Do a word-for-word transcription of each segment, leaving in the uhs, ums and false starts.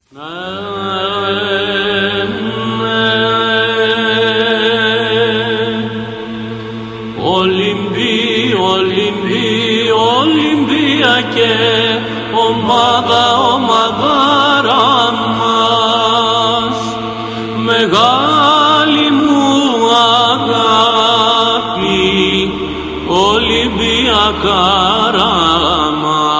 Ολυμπί, Ολυμπί, Ολυμπιακέ, ομάδα, ομαδάρα μας, μεγάλη μου αγάπη, Ολυμπιακάρα μας.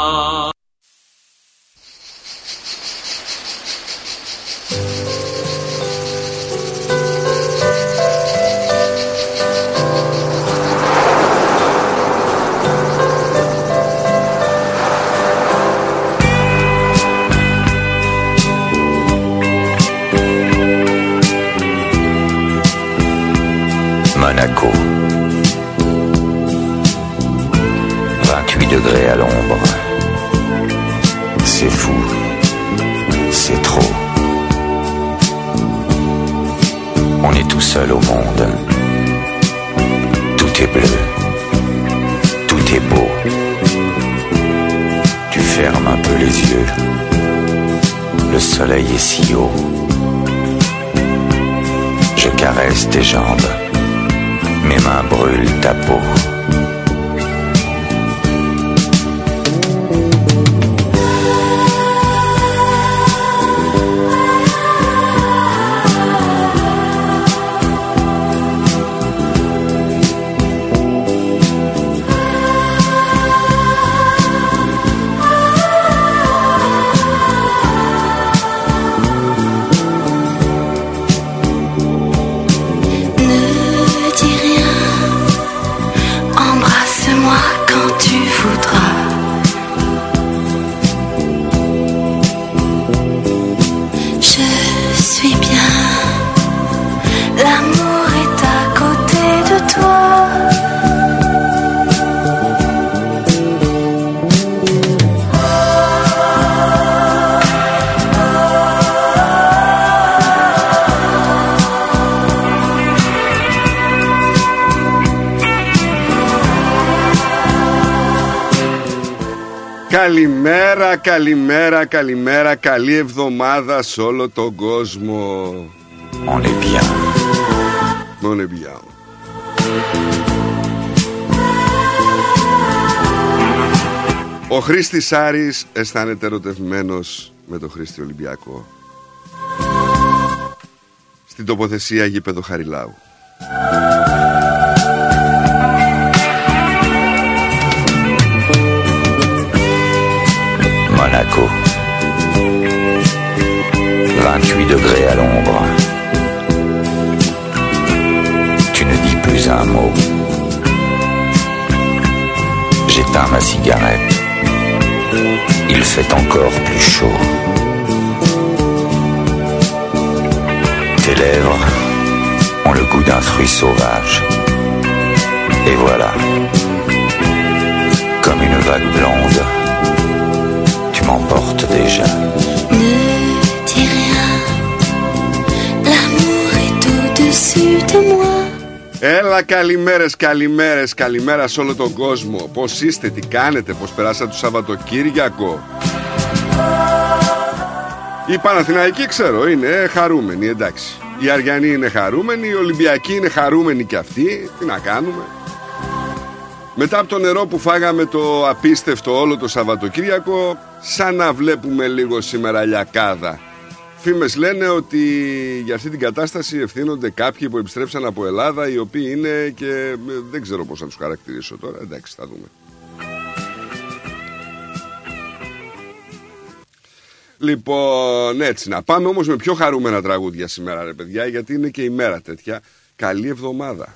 Monaco, vingt-huit degrés à l'ombre. C'est fou, c'est trop. On est tout seul au monde. Tout est bleu, tout est beau. Tu fermes un peu les yeux. Le soleil est si haut. Je caresse tes jambes. Mes mains brûlent ta peau. Καλημέρα, καλημέρα, καλημέρα, καλή εβδομάδα σε όλο τον κόσμο. On est bien. On est bien. Ο Χρήστης Άρης αισθάνεται ερωτευμένος με τον Χρήστη Ολυμπιακό στην τοποθεσία γήπεδο Χαριλάου. Monaco, vingt-huit degrés à l'ombre. Tu ne dis plus un mot. J'éteins ma cigarette. Il fait encore plus chaud. Tes lèvres ont le goût d'un fruit sauvage. Et voilà, comme une vague blonde, tu m'emportes déjà. Ne dis rien, l'amour est au-dessus de moi. Έλα, καλημέρες, καλημέρες, καλημέρα σε όλο τον κόσμο. Πώς είστε, τι κάνετε, πώς περάσατε το Σαββατοκύριακο? Οι Παναθηναϊκοί, ξέρω, είναι χαρούμενοι, εντάξει. Οι Αριανοί είναι χαρούμενοι, οι Ολυμπιακοί είναι χαρούμενοι κι αυτοί. Τι να κάνουμε? Μετά από το νερό που φάγαμε το απίστευτο όλο το Σαββατοκύριακο, σαν να βλέπουμε λίγο σήμερα λιακάδα. Φήμες λένε ότι για αυτή την κατάσταση ευθύνονται κάποιοι που επιστρέψαν από Ελλάδα, οι οποίοι είναι και δεν ξέρω πώς να τους χαρακτηρίσω τώρα. Εντάξει, θα δούμε. Λοιπόν, έτσι να πάμε όμως με πιο χαρούμενα τραγούδια σήμερα, ρε παιδιά, γιατί είναι και η μέρα τέτοια. Καλή εβδομάδα.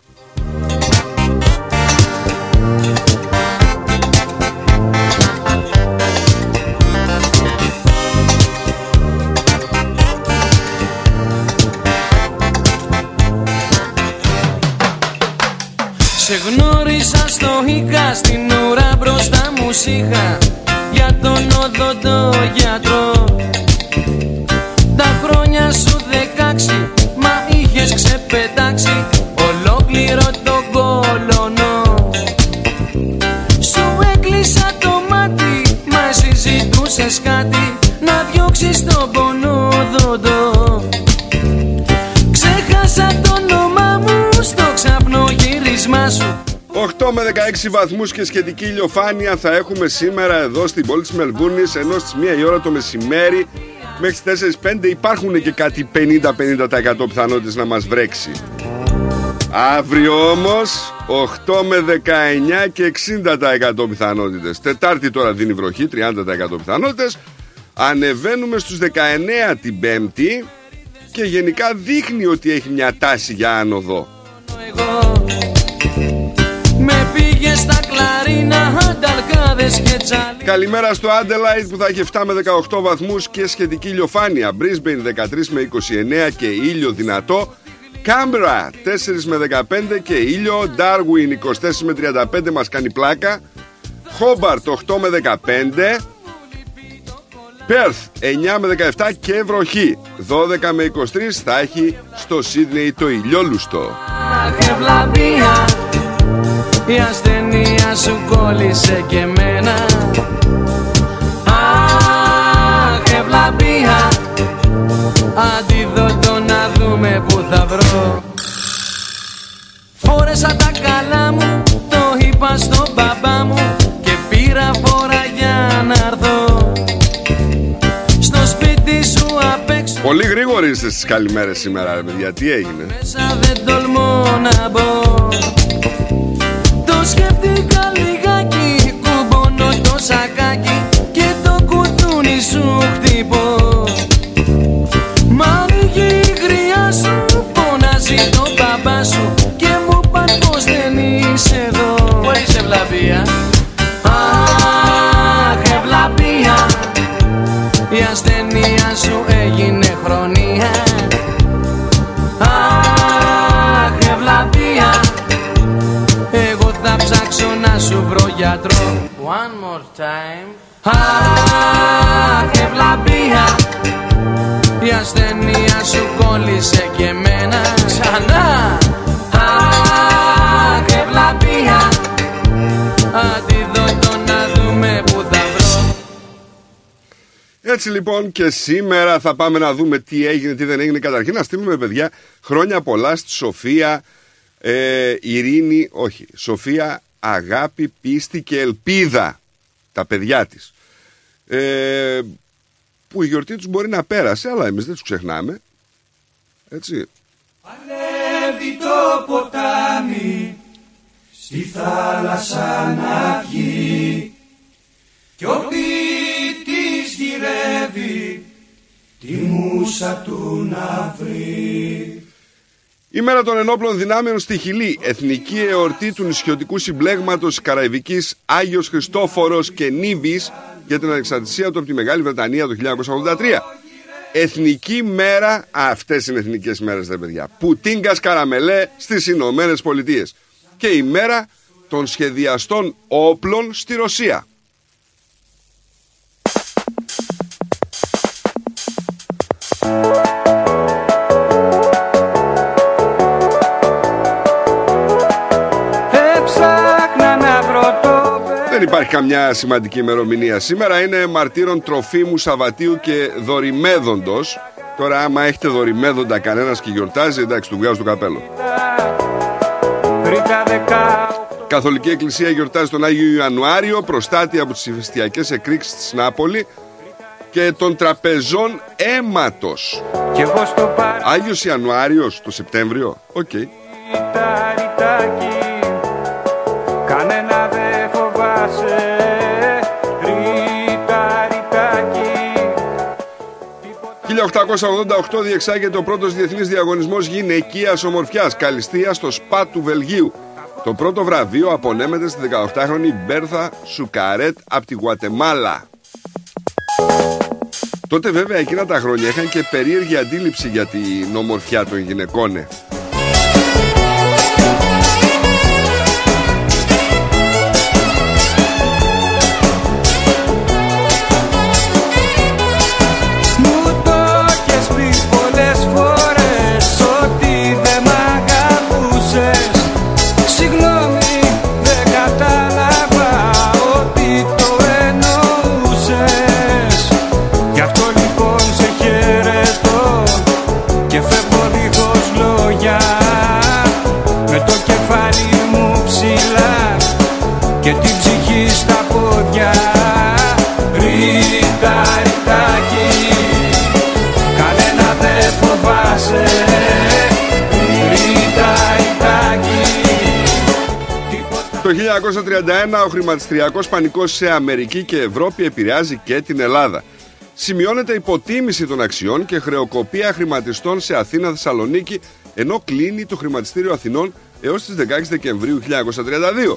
Σε γνώρισα στο Ίκα, στην ουρά μπροστά μου σ' για τον οδοντό γιατρό. Τα χρόνια σου δεκάξι, μα είχες ξεπετάξει ολόκληρο τον κολονό. Σου έκλεισα το μάτι, μα συζητούσες κάτι, να διώξεις τον πόνο. τον οδοντό. Ξέχασα το όνομά μου στο ξαπνογύρισμά σου. οκτώ με δεκαέξι βαθμούς και σχετική ηλιοφάνεια θα έχουμε σήμερα εδώ στην πόλη της Μελβούρνης, ενώ στις μία η ώρα το μεσημέρι μέχρι τις τέσσερις πέντε υπάρχουν και κάτι πενήντα με πενήντα τοις εκατό πιθανότητες να μας βρέξει. Αύριο όμως οκτώ με δεκαεννιά και εξήντα τοις εκατό πιθανότητες. Τετάρτη τώρα δίνει βροχή, τριάντα τοις εκατό πιθανότητες. Ανεβαίνουμε στους δεκαεννέα την Πέμπτη και γενικά δείχνει ότι έχει μια τάση για άνοδο. Με πήγε στα κλαρίνα, ανταλκάδες και τσάλι. Καλημέρα στο Adelaide που θα έχει επτά με δεκαοκτώ βαθμούς και σχετική ηλιοφάνεια. Brisbane δεκατρία με είκοσι εννέα και ήλιο δυνατό. Κάμπερα τέσσερα με δεκαπέντε και ήλιο. Darwin είκοσι τέσσερα με τριάντα πέντε μας κάνει πλάκα. Hobart οκτώ με δεκαπέντε. Perth εννιά με δεκαεπτά και βροχή. δώδεκα με είκοσι τρία θα έχει στο Sydney το ηλιόλουστο. Η ασθενεία σου κόλλησε και εμένα. Αχ, ευλαπία. Αντίδοτο να δούμε που θα βρω. Φόρεσα τα καλά μου, το είπα στον μπαμπά μου και πήρα φόρα για να έρθω στο σπίτι σου απ' έξω. Πολύ γρήγοροι είστε στις καλημέρες σήμερα, ρε παιδιά. Τι έγινε? Μέσα δεν τολμώ να μπω. Το σκέφτηκα λιγάκι, κουμπώνω το σακάκι και το κουδούνι σου χτυπώ. Μα ανοίγει η γριά σου, φωνάζει το μπαμπά σου και μου παν πως δεν είσαι εδώ. Πού είσαι ευλαπία? Αχ, ευλαπία. Η ασθενεία σου έγινε χρονία. Αχ, ευλαπία. Εγώ θα ψάξω να σου βρω γιατρό. One more time. Αχ, ευλαπία. Η ασθενεία σου κόλλησε και εμένα. Ξανά. Αχ, ευλαπία. Αντίδοτο να δούμε που θα βρω. Έτσι λοιπόν και σήμερα θα πάμε να δούμε τι έγινε, τι δεν έγινε. Καταρχήν να στείλουμε, παιδιά, χρόνια πολλά στη Σοφία, ε, Ειρήνη, όχι, Σοφία, αγάπη, πίστη και ελπίδα, τα παιδιά της, ε, που η γιορτή τους μπορεί να πέρασε, αλλά εμείς δεν τους ξεχνάμε. Έτσι. Παλεύει το ποτάμι στη θάλασσα να βγει κι ο ποιητής γυρεύει τη μούσα του να βρει. Η μέρα των ενόπλων δυνάμεων στη Χιλή, εθνική εορτή του νησιωτικού συμπλέγματος Καραϊβικής Άγιος Χριστόφορος και Νίβης για την ανεξαρτησία του από τη Μεγάλη Βρετανία το χίλια εννιακόσια ογδόντα τρία. Εθνική μέρα, αυτές είναι εθνικές μέρες, ρε παιδιά, Πουτίνγκας Καραμελέ στις Ηνωμένες Πολιτείες. Και η μέρα των σχεδιαστών όπλων στη Ρωσία. Δεν υπάρχει καμιά σημαντική ημερομηνία σήμερα. Είναι μαρτύρων τροφίμου Σαββατίου και δωρημέδοντος. Τώρα άμα έχετε δωρημέδοντα κανένας και γιορτάζει, εντάξει, του βγάζω το καπέλο. Καθολική Εκκλησία γιορτάζει τον Άγιο Ιανουάριο, προστάτη από τις ηφαιστειακές εκρήξεις της Νάπολη και των τραπεζών αίματος. Άγιος Ιανουάριος το Σεπτέμβριο. Οκ. Okay. Κανένα δεν φοβάσαι. χίλια οκτακόσια ογδόντα οκτώ διεξάγεται ο πρώτος διεθνής διαγωνισμός γυναικείας ομορφιάς Καλυστία στο ΣΠΑ του Βελγίου. Το πρώτο βραβείο απονέμεται στη δεκαοκτάχρονη Μπέρθα Σουκαρέτ από τη Γουατεμάλα. Τότε βέβαια εκείνα τα χρόνια είχαν και περίεργη αντίληψη για την ομορφιά των γυναικών. Γι' αυτό λοιπόν σε χαίρομαι. χίλια εννιακόσια τριάντα ένα ο χρηματιστηριακός πανικός σε Αμερική και Ευρώπη επηρεάζει και την Ελλάδα. Σημειώνεται υποτίμηση των αξιών και χρεοκοπία χρηματιστών σε Αθήνα, Θεσσαλονίκη, ενώ κλείνει το χρηματιστήριο Αθηνών έως τις δεκαέξι Δεκεμβρίου χίλια εννιακόσια τριάντα δύο.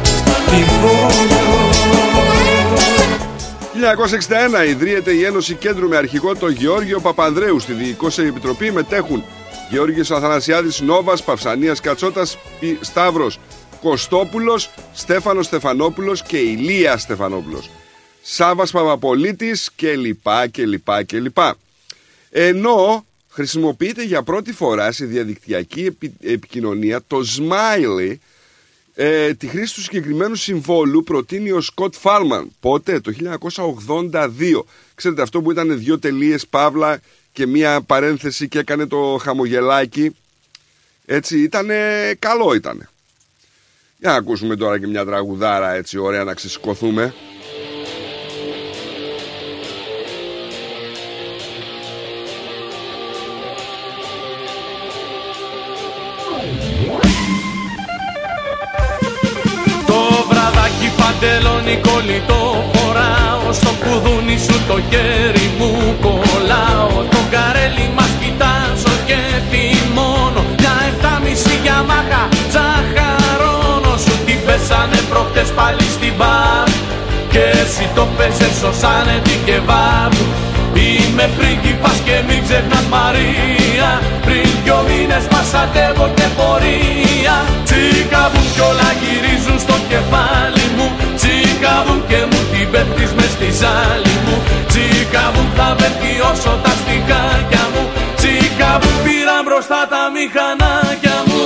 χίλια εννιακόσια εξήντα ένα ιδρύεται η Ένωση Κέντρου με αρχηγό τον Γεώργιο Παπανδρέου. Στη διοικούσα επιτροπή μετέχουν Γεώργιος Αθανασιάδης Νόβας, Παυσανίας Κατσότας, Σταύρος Κωστόπουλος, Στέφανος Στεφανόπουλος και Ηλία Στεφανόπουλος, Σάβας Παπαπολίτης και λοιπά και λοιπά και λοιπά. Ενώ χρησιμοποιείται για πρώτη φορά σε διαδικτυακή επι, επικοινωνία το smiley. Ε, τη χρήση του συγκεκριμένου συμβόλου προτείνει ο Σκοτ Φάλμαν. Πότε? Το χίλια εννιακόσια ογδόντα δύο. Ξέρετε, αυτό που ήταν δύο τελείες παύλα και μία παρένθεση και έκανε το χαμογελάκι. Έτσι, ήτανε, καλό ήτανε. Για να ακούσουμε τώρα και μια τραγουδάρα έτσι ωραία να ξεσηκωθούμε. Παντελόνι κολλητό φοράω, στο κουδούνι σου το χέρι μου κολλάω. Το καρέλι μας κοιτάζω και θυμώνω, για εφτάμιση για μάχα τσαχαρώνω. Σου τι πέσανε προχτές πάλι στην μπαρ και εσύ το πέσες ως άνετη και βάρ. Είμαι πρίγκιπας και μην ξεχνάς Μαρία, πριν δυο μήνες πασατεύω και πορεία. Τσίκαβουν κι όλα γυρίζουν στο κεφάλι μου, τσίκαβουν και μου την πέφτεις μες στη ζάλη μου. Τσίκαβουν θα βελτιώσω τα στιχάκια μου, τσίκαβουν πήραν μπροστά τα μηχανάκια μου.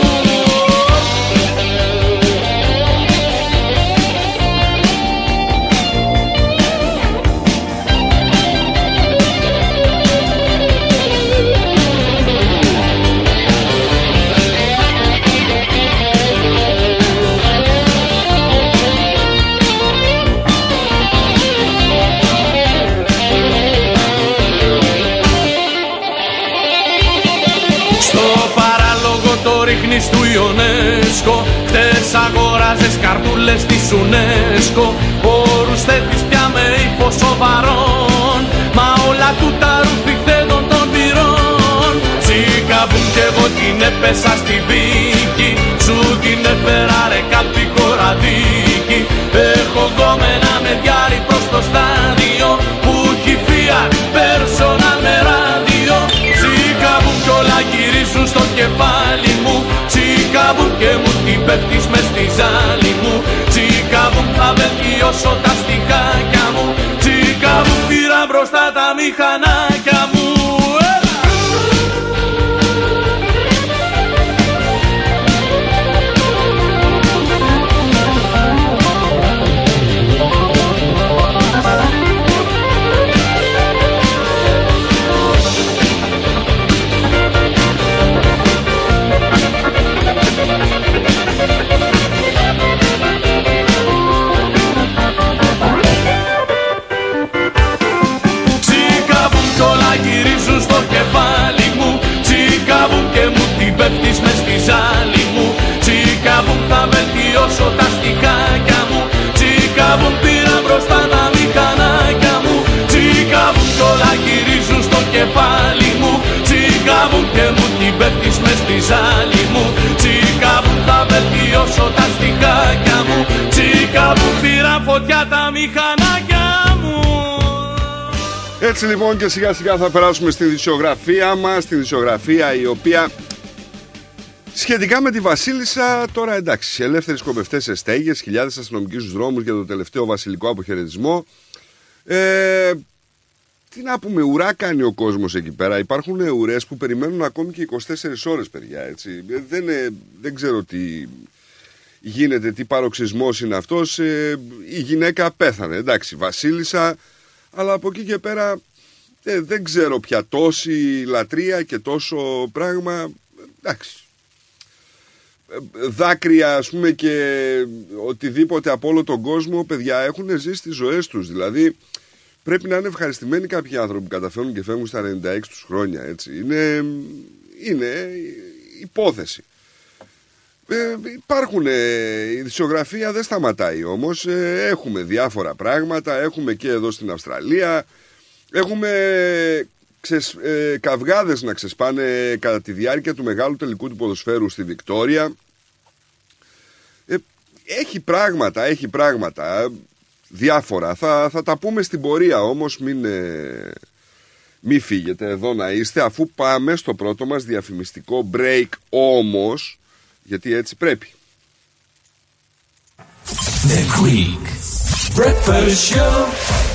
Ρίχνεις του Ιονέσκο, χτες αγόραζες καρτούλες της UNESCO. Όρους θέτεις πια με ύφος σοβαρών, μα όλα του τα ρουφιχθέντων των πυρών. Τσίκαβουν κι εγώ την έπεσα στη βίκη, σου την έφερα ρε καλπικό ραδίκι. Έχω γκόμενα με διάρρη προς το στάδιο, που έχει Fiat personal με ράδιο. Τσίκαβουν κι όλα γυρίζουν στο κεφάλι μου, τσίκαβουν και μου την πέφτεις μες στη ζάλη μου. Τσίκαβουν θα βελτιώσω τα στιχάκια μου, τσίκαβουν πήρα μπροστά τα μηχανάκια μου. Γυρίζουν στο κεφάλι μου, τσίκαβουν και μου την πέφτεις μες στη ζάλη μου. Τσίκαβουν θα βελτιώσω τα στιχάκια μου, τσίκαβουν πήρα μπροστά τα μηχανάκια μου. Τσίκαβουν κι όλα γυρίζουν στο κεφάλι μου, τσίκαβουν και μου την πέφτεις μες στη ζάλη μου. Τσίκαβουν θα βελτιώσω τα στιχάκια μου, τσίκαβουν πήρα φωτιά τα μηχανάκια μου. Έτσι λοιπόν και σιγά σιγά θα περάσουμε στην ειδησιογραφία μας, στην ειδησιογραφία η οποία σχετικά με τη Βασίλισσα τώρα εντάξει, ελεύθεροι σκοπευτές σε στέγες, χιλιάδες αστυνομικοί στους δρόμους για το τελευταίο βασιλικό αποχαιρετισμό. Ε, τι να πούμε, ουρά κάνει ο κόσμος εκεί πέρα, υπάρχουν ουρές που περιμένουν ακόμη και είκοσι τέσσερις ώρες παιδιά, έτσι. Δεν, δεν ξέρω τι γίνεται, τι παροξισμός είναι αυτός, ε, η γυναίκα πέθανε, εντάξει, Βασίλισσα. Αλλά από εκεί και πέρα ε, δεν ξέρω πια τόση λατρεία και τόσο πράγμα, εντάξει. Δάκρυα ας πούμε και οτιδήποτε από όλο τον κόσμο, παιδιά, έχουν ζήσει τις ζωές τους. Δηλαδή πρέπει να είναι ευχαριστημένοι κάποιοι άνθρωποι που καταφέρουν και φεύγουν στα ενενήντα έξι τους χρόνια, έτσι. Είναι, είναι υπόθεση. Ε, υπάρχουν, ε, η δισογραφία δεν σταματάει όμως, ε, έχουμε διάφορα πράγματα, έχουμε και εδώ στην Αυστραλία, έχουμε ξεσ, ε, καυγάδες να ξεσπάνε κατά τη διάρκεια του μεγάλου τελικού του ποδοσφαίρου στη Βικτόρια. Ε, έχει πράγματα, έχει πράγματα διάφορα, θα, θα τα πούμε στην πορεία, όμως μην, ε, μην φύγετε εδώ να είστε, αφού πάμε στο πρώτο μας διαφημιστικό break όμως, γιατί έτσι πρέπει. The Greek Breakfast Show.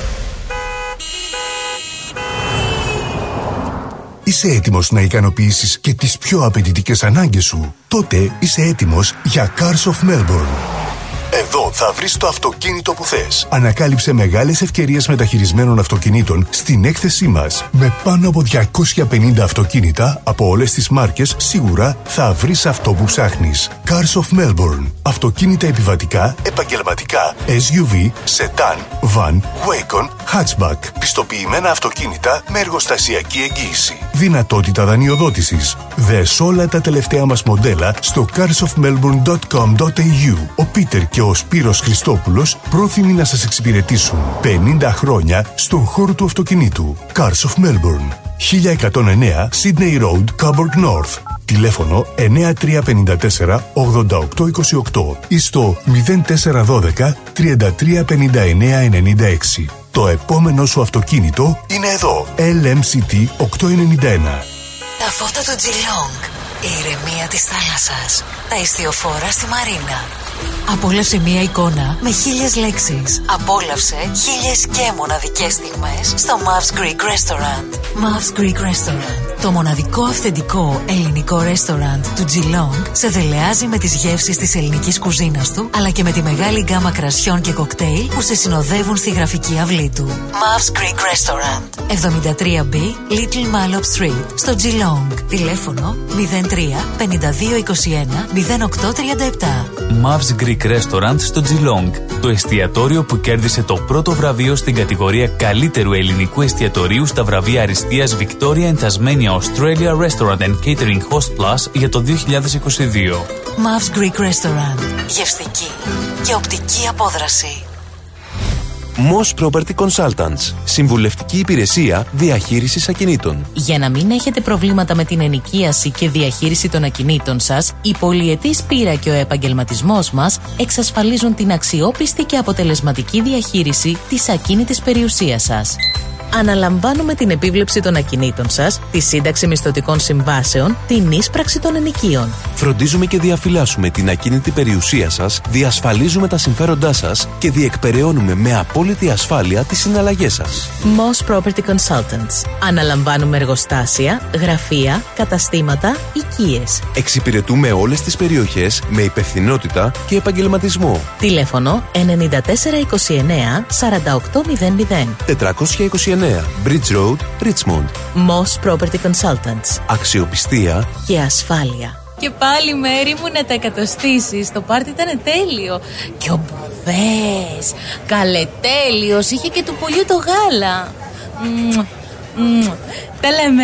Είσαι έτοιμος να ικανοποιήσεις και τις πιο απαιτητικές ανάγκες σου? Τότε είσαι έτοιμος για Cars of Melbourne. Εδώ θα βρεις το αυτοκίνητο που θες. Ανακάλυψε μεγάλες ευκαιρίες μεταχειρισμένων αυτοκινήτων στην έκθεσή μας. Με πάνω από διακόσια πενήντα αυτοκίνητα από όλες τις μάρκες, σίγουρα θα βρεις αυτό που ψάχνεις. Cars of Melbourne. Αυτοκίνητα επιβατικά, επαγγελματικά, ες γιου βι, sedan, van, wagon, hatchback. Πιστοποιημένα αυτοκίνητα με εργοστασιακή εγγύηση. Δυνατότητα δανειοδότησης. Δες όλα τα τελευταία μας μοντέλα στο cars of melbourne dot com dot a u. Ο Πίτερ και ο Σπύρος Χριστόπουλος πρόθυμοι να σας εξυπηρετήσουν. πενήντα χρόνια στον χώρο του αυτοκινήτου. Cars of Melbourne. χίλια εκατόν εννέα Sydney Road, Coburg North. Τηλέφωνο εννιά τρία πέντε τέσσερα ογδόντα οκτώ είκοσι οκτώ ή στο μηδέν τέσσερα ένα δύο τριάντα τρία πενήντα εννέα ενενήντα έξι. Το επόμενο σου αυτοκίνητο είναι εδώ. ελ εμ σι τι οκτακόσια ενενήντα ένα. Τα φώτα του Geelong. Η ηρεμία της θάλασσας. Τα ιστιοφόρα στη Μαρίνα. Απόλαυσε μία εικόνα με χίλιες λέξεις. Απόλαυσε χίλιες και μοναδικές στιγμές στο Mavs Greek Restaurant. Mavs Greek Restaurant. Το μοναδικό αυθεντικό ελληνικό restaurant του Geelong σε δελεάζει με τις γεύσεις της ελληνικής κουζίνας του, αλλά και με τη μεγάλη γκάμα κρασιών και κοκτέιλ που σε συνοδεύουν στη γραφική αυλή του. Mavs Greek Restaurant. εβδομήντα τρία μπι Little Mallop Street στο Geelong. Τηλέφωνο μηδέν τρία πενήντα δύο είκοσι ένα μηδέν οκτώ τριάντα επτά. Mavs Greek Restaurant στο Geelong. Το εστιατόριο που κέρδισε το πρώτο βραβείο στην κατηγορία καλύτερου ελληνικού εστιατορίου στα βραβεία αριστείας Victoria and Tasmania Australia Restaurant and Catering Host Plus για το δύο χιλιάδες είκοσι δύο. Mavs Greek Restaurant. Γευστική και οπτική απόδραση. Moss Property Consultants. Συμβουλευτική υπηρεσία διαχείρισης ακινήτων. Για να μην έχετε προβλήματα με την ενοικίαση και διαχείριση των ακινήτων σας, η πολυετής πείρα και ο επαγγελματισμός μας εξασφαλίζουν την αξιόπιστη και αποτελεσματική διαχείριση της ακίνητης περιουσίας σας. Αναλαμβάνουμε την επίβλεψη των ακινήτων σας, τη σύνταξη μισθωτικών συμβάσεων, την ίσπραξη των ενοικίων. Φροντίζουμε και διαφυλάσσουμε την ακίνητη περιουσία σας, διασφαλίζουμε τα συμφέροντά σας και διεκπεραιώνουμε με απόλυτη ασφάλεια τις συναλλαγές σας. Moss Property Consultants. Αναλαμβάνουμε εργοστάσια, γραφεία, καταστήματα, οικίες. Εξυπηρετούμε όλες τις περιοχές με υπευθυνότητα και επαγγελματισμό. Τηλέφωνο εννιά τέσσερα είκοσι εννέα σαράντα οκτώ μηδέν μηδέν. τετρακόσια είκοσι εννέα Bridge Road, Richmond. Moss Property Consultants. Αξιοπιστία και ασφάλεια. Και πάλι μέρη μου να τα εκατοστήσεις. Το πάρτι ήταν τέλειο. Και ο Μπουβές, καλετέλειος, είχε και του πουλιού το γάλα. Μμμ, μμμ. Τα λέμε.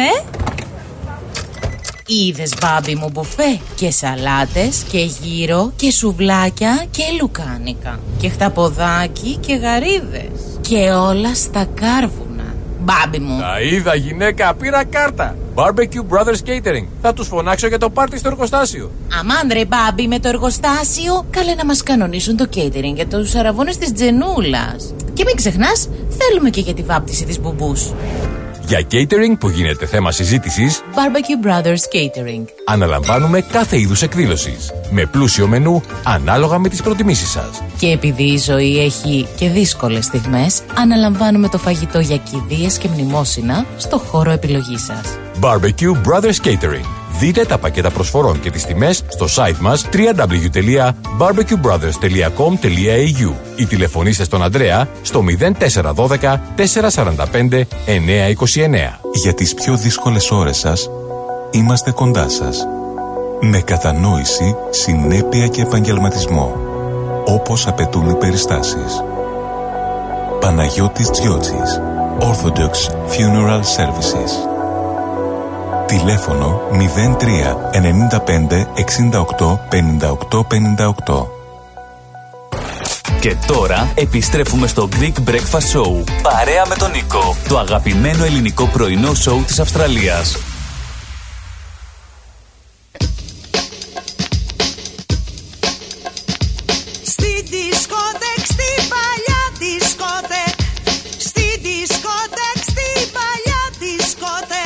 Είδες μπάμπι μου μπουφέ? Και σαλάτες και γύρο και σουβλάκια και λουκάνικα και χταποδάκι και γαρίδες και όλα στα κάρβουνα. Μπάμπι μου. Τα είδα γυναίκα, πήρα κάρτα. Barbecue Brothers Catering. Θα τους φωνάξω για το πάρτι στο εργοστάσιο. Αμάν ρε μπάμπι, με το εργοστάσιο. Καλέ να μας κανονίσουν το catering για τους αραβώνες της Τζενούλας. Και μην ξεχνάς, θέλουμε και για τη βάπτιση της μπουμπούς. Για catering που γίνεται θέμα συζήτησης, Barbecue Brothers Catering. Αναλαμβάνουμε κάθε είδους εκδήλωσης, με πλούσιο μενού ανάλογα με τις προτιμήσεις σας. Και επειδή η ζωή έχει και δύσκολες στιγμές, αναλαμβάνουμε το φαγητό για κηδείες και μνημόσυνα στο χώρο επιλογής σας. Barbecue Brothers Catering. Δείτε τα πακέτα προσφορών και τις τιμές στο site μας double-u double-u double-u τελεία barbecue brothers τελεία com τελεία a u ή τηλεφωνήστε στον Ανδρέα στο μηδέν τέσσερα ένα δύο τέσσερα τέσσερα πέντε εννιά δύο εννιά. Για τις πιο δύσκολες ώρες σας, είμαστε κοντά σας. Με κατανόηση, συνέπεια και επαγγελματισμό, όπως απαιτούν οι περιστάσεις. Παναγιώτης Τζιότσης, Orthodox Funeral Services. Τηλέφωνο μηδέν τρία εννιά πέντε εξήντα οκτώ πενήντα οκτώ πενήντα οκτώ. Και τώρα επιστρέφουμε στο Greek Breakfast Show. Παρέα με τον Νίκο. Το αγαπημένο ελληνικό πρωινό σοου της Αυστραλίας. Στη δισκότεκ, στη παλιά δισκότεκ. Στη δισκότεκ, στη παλιά δισκότεκ.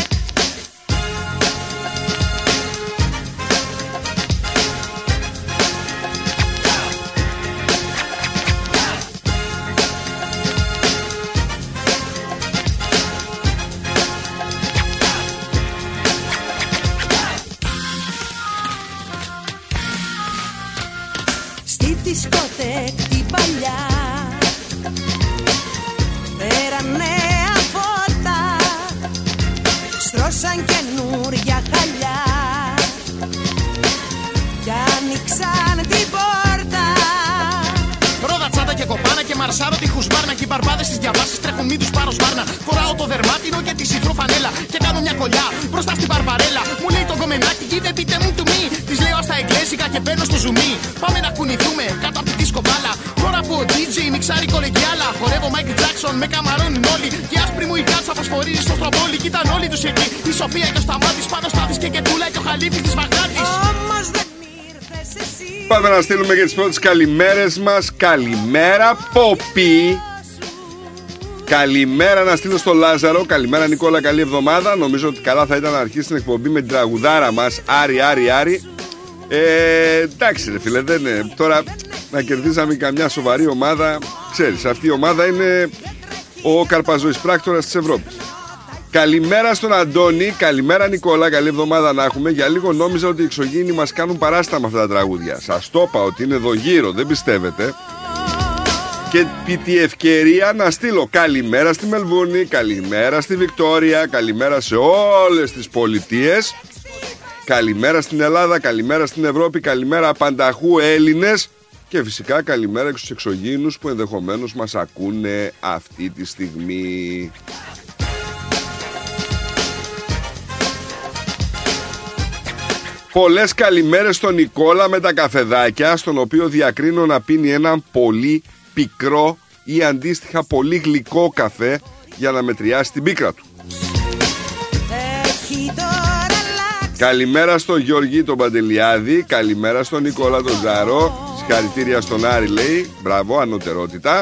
Στη δισκότεκ την παλιά πέραν νέα φώτα, στρώσαν καινούρια χαλιά κι άνοιξαν την πόρτα. Ρόδα τσάντα και κοπάνα και μαρσάρω τη χουσμπάρνα. Και οι μπαρμπάδες στις διαβάσεις τρέχουν μη τους πάρω σπάρνα. Φοράω το δερμάτινο και τη σιφρό φανέλα και κάνω μια κολλιά μπροστά στην μπαρμπαρέλα. Μου λέει το κομμενάκι γίδε πείτε μου του μη. Της λέω στα εγγλέζικα και μπαίνω στο ζουμί. Πάμε να κουνηθούμε κάτω από τη δίσκο μπάλα. Τώρα που ο ντι τζέι μιξάρει κολεγιάλα. Χορεύω Μάικλ Τζάκσον με καμαρώνουν όλοι. Και άσπρη μου η κάτσα φωσφορίζει στο στροπόλι. Κοίταν όλοι τους εκεί. Η Σοφία και ο Σταμάτης πάνω Στάθης και Κετούλα και ο Χαλίφης της Βαγδάτης. Όμως δεν ήρθες εσύ. Πάμε να στείλουμε και τις πρώτες καλημέρες μας. Καλημέρα Πόπι. Καλημέρα να στείλω στο Λάζαρο. Καλημέρα Νικόλα, καλή εβδομάδα. Νομίζω ότι καλά θα ήταν να αρχίσει την εκπομπή με την τραγουδάρα μας. Άρη, Άρη, Άρη. Ε, εντάξει ρε φίλε, δεν είναι. Τώρα να κερδίζαμε καμιά σοβαρή ομάδα. Ξέρεις, αυτή η ομάδα είναι ο καρπαζοής πράκτορας της Ευρώπης. Καλημέρα στον Αντώνη. Καλημέρα Νικόλα, καλή εβδομάδα να έχουμε. Για λίγο νόμιζα ότι οι εξωγήινοι μας κάνουν παράστα με αυτά τα τραγούδια. Σας το είπα ότι είναι εδώ γύρω, δεν πιστεύετε. Και επί τη ευκαιρία να στείλω καλημέρα στη Μελβούρνη, καλημέρα στη Βικτόρια, καλημέρα σε όλες τις πολιτείες, καλημέρα στην Ελλάδα, καλημέρα στην Ευρώπη, καλημέρα πανταχού Έλληνες και φυσικά καλημέρα και στους εξωγήινους που ενδεχομένως μας ακούνε αυτή τη στιγμή. Πολλές καλημέρες στον Νικόλα με τα καφεδάκια, στον οποίο διακρίνω να πίνει έναν πολύ πικρό ή αντίστοιχα πολύ γλυκό καφέ για να μετριάσει την πίκρα του. Καλημέρα στον Γιώργη τον Παντελιάδη, καλημέρα στον Νικόλα τον Ζάρο, συγχαρητήρια στον Άρη λέει, μπράβο, ανωτερότητα.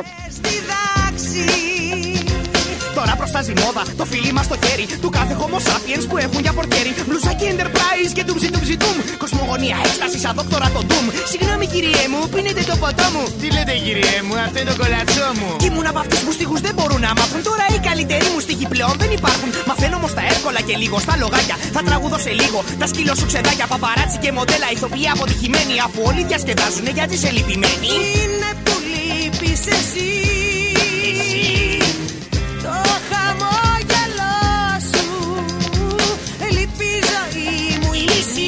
Τώρα προστάζει μόδα, το φίλι μας στο χέρι του κάθε homo sapiens που έχουν για πορκέρι. Μπλουζάκι Enterprise και ντουμζι ντουμζι ντουμ. Κοσμογονία, έκσταση, σαν δόκτορα το ντουμ. Συγγνώμη κυριέ μου, πίνετε το ποτό μου. Τι λέτε κυριέ μου, αυτό είναι το κολατσό μου. Κι ήμουν από αυτούς που στίχους δεν μπορούν να μάθουν. Τώρα οι καλύτεροι μου στίχοι πλέον δεν υπάρχουν. Μαθαίνω όμως τα εύκολα και λίγο στα λογάκια. Θα τραγουδώ σε λίγο, τα σκύλο σου ξεδάκια. Παπαράτσι και μοντέλα, ηθοποιοί αποτυχημένοι. Αφού όλοι διασκεδάζουνε γιατί είσαι λυπημένοι. Είναι που λείπεις εσύ. Το χαμόγελό σου λείπει η ζωή μου η λύση.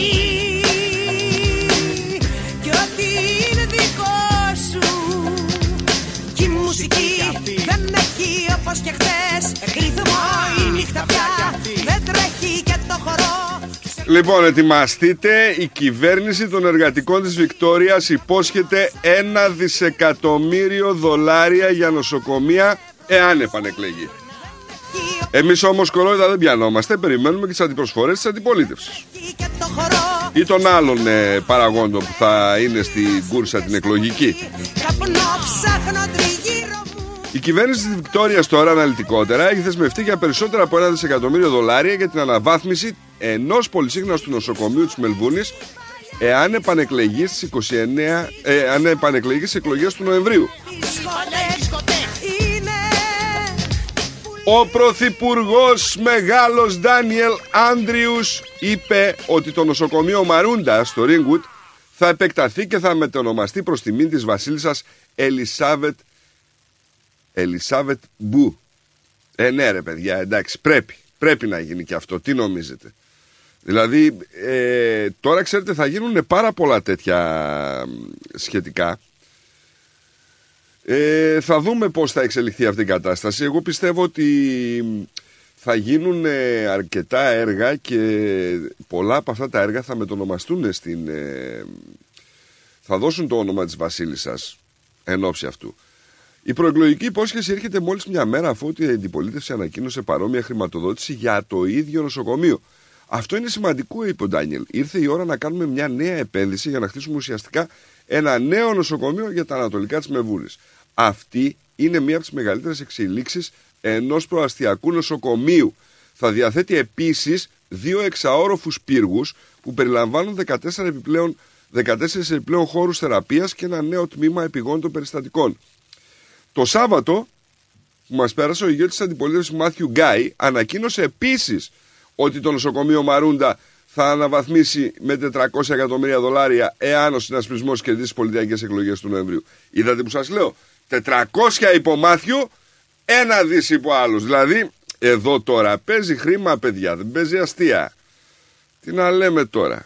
Κι ό,τι είναι δικό σου. Κι η μουσική δεν έχει όπως και χθες ρυθμό. Η νύχτα πια δεν τρέχει και το χορό. Λοιπόν, ετοιμαστείτε, η κυβέρνηση των εργατικών της Βικτόριας υπόσχεται ένα δισεκατομμύριο δολάρια για νοσοκομεία εάν επανεκλεγεί. Εμείς όμως κορόιδα δεν πιανόμαστε, περιμένουμε και τις αντιπροσφορές της αντιπολίτευσης ή των άλλων ε, παραγόντων που θα είναι στην κούρσα την εκλογική. Η κυβέρνηση της Βικτόριας τώρα αναλυτικότερα έχει δεσμευτεί για περισσότερα από ένα δισεκατομμύριο δολάρια για την αναβάθμιση ενός πολυσύχναστου νοσοκομείου της Μελβούρνης εάν επανεκλεγεί στις είκοσι εννέα, ε, αν επανεκλεγεί στις εκλογές του Νοεμβρίου. Ο πρωθυπουργός μεγάλος Ντάνιελ Άντριους είπε ότι το νοσοκομείο Μαρούντα στο Ringwood θα επεκταθεί και θα μετονομαστεί προς τιμήν της βασίλισσας Ελισάβετ Ελισάβετ Μπου. Ε ναι ρε παιδιά, εντάξει, πρέπει πρέπει να γίνει και αυτό, τι νομίζετε? Δηλαδή ε, τώρα ξέρετε θα γίνουν πάρα πολλά τέτοια σχετικά. Ε, θα δούμε πώς θα εξελιχθεί αυτή η κατάσταση. Εγώ πιστεύω ότι θα γίνουν ε, αρκετά έργα και πολλά από αυτά τα έργα θα μετονομαστούν στην... Ε, θα δώσουν το όνομα της Βασίλισσας εν ώψη αυτού. Η προεκλογική υπόσχεση έρχεται μόλις μια μέρα αφού η αντιπολίτευση ανακοίνωσε παρόμοια χρηματοδότηση για το ίδιο νοσοκομείο. Αυτό είναι σημαντικό, είπε ο Ντάνιελ. Ήρθε η ώρα να κάνουμε μια νέα επένδυση για να χτίσουμε ουσιαστικά ένα νέο νοσοκομείο για τα ανατολικά της Μελβούρνης. Αυτή είναι μία από τις μεγαλύτερες εξελίξεις ενός προαστιακού νοσοκομείου. Θα διαθέτει επίσης δύο εξαόροφους πύργους που περιλαμβάνουν δεκατέσσερα επιπλέον, δεκατέσσερις επιπλέον χώρους θεραπείας και ένα νέο τμήμα επιγόντων περιστατικών. Το Σάββατο που μας πέρασε, ο ηγέτης της αντιπολίτευσης Μάθιου Γκάι ανακοίνωσε επίσης ότι το νοσοκομείο Μαρούντα θα αναβαθμίσει με τετρακόσια εκατομμύρια δολάρια εάν ο συνασπισμός κερδίσει τις πολιτικές εκλογές του Νοεμβρίου. Είδατε που σας λέω, τετρακόσια υπό Μάθιου, ένα δις υπό άλλους. Δηλαδή, εδώ τώρα παίζει χρήμα, παιδιά, δεν παίζει αστεία. Τι να λέμε τώρα.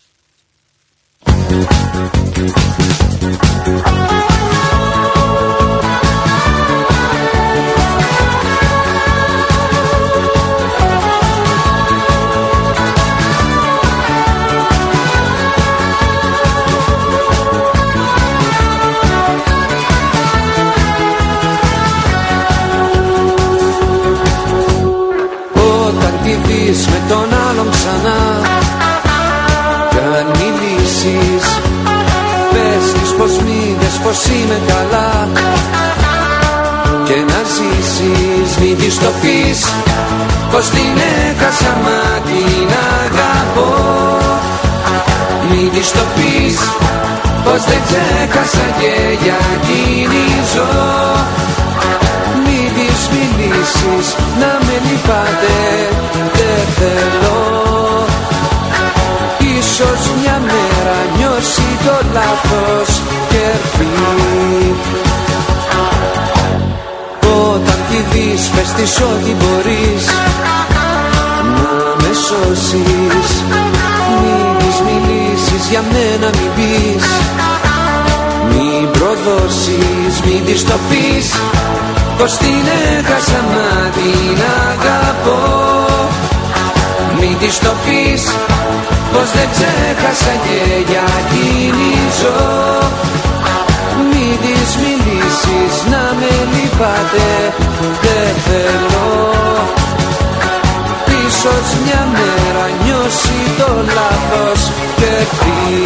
Με τον άλλον ξανά κι αν μιλήσεις, πες της πως μείνες, πως είμαι καλά και να ζήσεις. Μην της το πεις πως την έχασα μα την αγαπώ. Μην της το πεις πως δεν ξέχασα και για εκείνη ζω. Μην της μιλήσεις να με λυπάτε, δεν θέλω. Ίσως μια μέρα νιώσει το λάθος και έρθει. Όταν τη δεις πες της ότι μπορείς να με σώσεις. Μην της μιλήσεις, για μένα μην πεις, μην προδώσεις. Μην της το πεις πως την έχασα μα την αγαπώ. Μην της το πεις πως δεν ξέχασα και για εκείνη ζω. Μην της μιλήσεις να με λυπάτε, δεν θέλω. Ίσως μια μέρα νιώσει το λάθος και έρθει.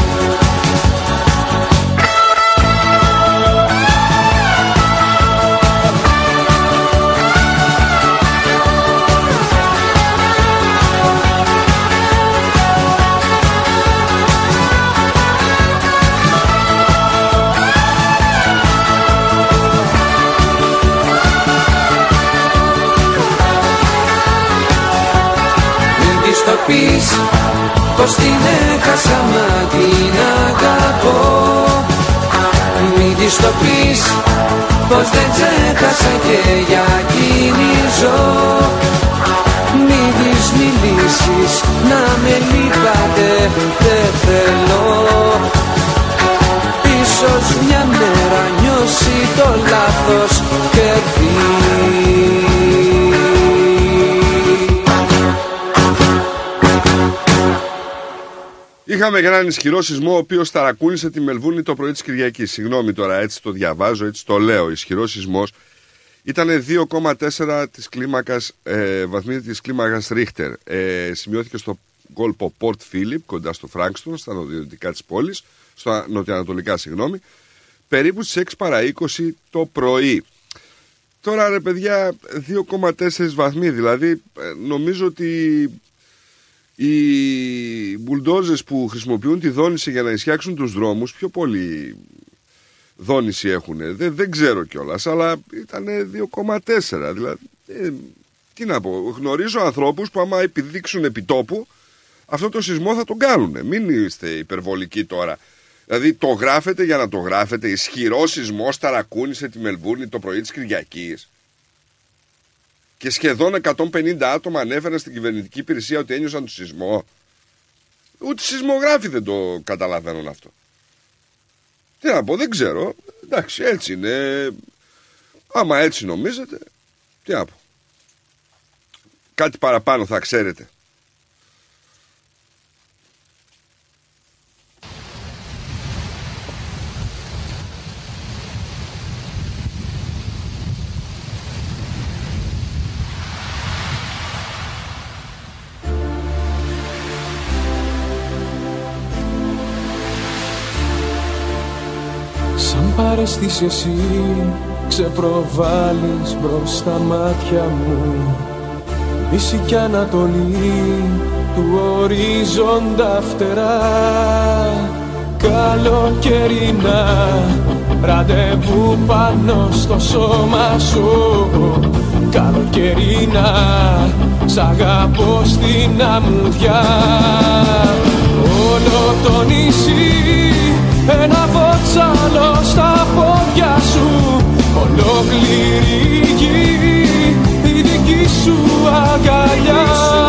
Πεις πως την έχασα μα την αγαπώ. Μην της το πεις πως δεν ξέχασα και για εκείνη ζω. Μην της μιλήσεις να με λυπάτε, δεν θέλω. Ίσως μια μέρα νιώσει το λάθος και έρθει. Είχαμε έναν ισχυρό σεισμό ο οποίος ταρακούνησε τη Μελβούρνη το πρωί της Κυριακής. Συγγνώμη τώρα, έτσι το διαβάζω, έτσι το λέω. Ισχυρός σεισμός ήταν δύο κόμμα τέσσερα της κλίμακας, ε, βαθμίδι της κλίμακας Ρίχτερ. Ε, σημειώθηκε στο κόλπο Πορτ Φίλιπ, κοντά στο Φράγκστον, στα νοτιοανατολικά της πόλης, στα νοτιοανατολικά, συγγνώμη, περίπου στις έξι παρά είκοσι το πρωί. Τώρα ρε παιδιά, δύο κόμμα τέσσερα βαθμοί, δηλαδή νομίζω ότι οι μπουλντόζες που χρησιμοποιούν τη δόνηση για να ισιάξουν τους δρόμους πιο πολύ δόνηση έχουν. Δεν, δεν ξέρω κιόλας, αλλά ήταν δύο κόμμα τέσσερα. Δηλαδή, ε, τι να πω, γνωρίζω ανθρώπους που άμα επιδείξουν επιτόπου αυτό το σεισμό θα τον κάνουν. Μην είστε υπερβολικοί τώρα. Δηλαδή το γράφετε για να το γράφετε. Ισχυρό σεισμός ταρακούνησε τη Μελβούρνη το πρωί της Κυριακής. Και σχεδόν εκατόν πενήντα άτομα ανέφεραν στην κυβερνητική υπηρεσία ότι ένιωσαν το σεισμό. Ούτε σεισμογράφοι δεν το καταλαβαίνουν αυτό. Τι να πω, δεν ξέρω. Εντάξει, έτσι είναι. Άμα έτσι νομίζετε, τι να πω. κάτι παραπάνω θα ξέρετε. Σαν παρέστης εσύ ξεπροβάλλεις μπρος στα μάτια μου, Δύση κι Ανατολή του ορίζοντα φτερά. Καλοκαιρινά ραντεβού πάνω στο σώμα σου, καλοκαιρινά σ' αγαπώ στην αμμουδιά. Όλο το νησί ένα φωτσάλο στα πόδια σου, ολόκληρη γη η δική σου αγκαλιά.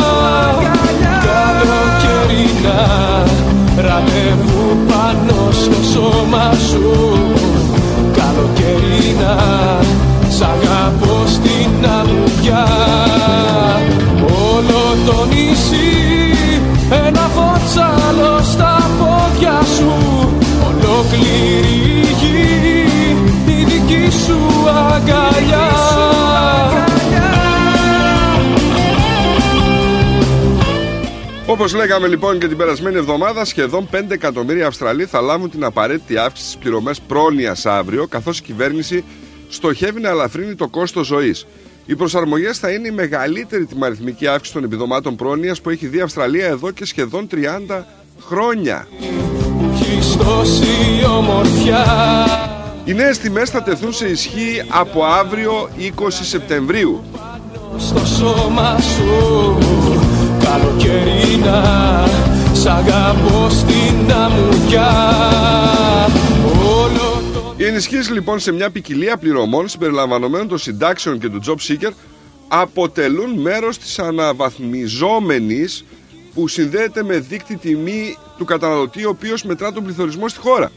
Καλοκαιρινά ραντεβού πάνω στο σώμα σου, καλοκαιρινά σ' αγαπώ στην αμμουδιά. Όλο το νησί ένα φωτσάλο στα πόδια σου, ολόκληρη γη η δική σου αγκαλιά. Όπως λέγαμε λοιπόν και την περασμένη εβδομάδα, σχεδόν πέντε εκατομμύρια Αυστραλοί θα λάβουν την απαραίτητη αύξηση στις πληρωμές πρόνοιας αύριο, καθώς η κυβέρνηση στοχεύει να ελαφρύνει το κόστος ζωής. Οι προσαρμογές θα είναι η μεγαλύτερη τιμαριθμική αύξηση των επιδομάτων πρόνοιας που έχει δει η Αυστραλία εδώ και σχεδόν τριάντα χρόνια. Οι νέες τιμές θα τεθούν σε ισχύ από αύριο είκοσι Σεπτεμβρίου. Στο σώμα σου, καλοκαιρινά σ' αγαπώ στην αμμουδιά. Οι ενισχύσεις λοιπόν σε μια ποικιλία πληρωμών συμπεριλαμβανομένων των συντάξεων και του Job Seeker αποτελούν μέρος της αναβαθμιζόμενης που συνδέεται με δείκτη τιμή του καταναλωτή, ο οποίος μετρά τον πληθωρισμό στη χώρα.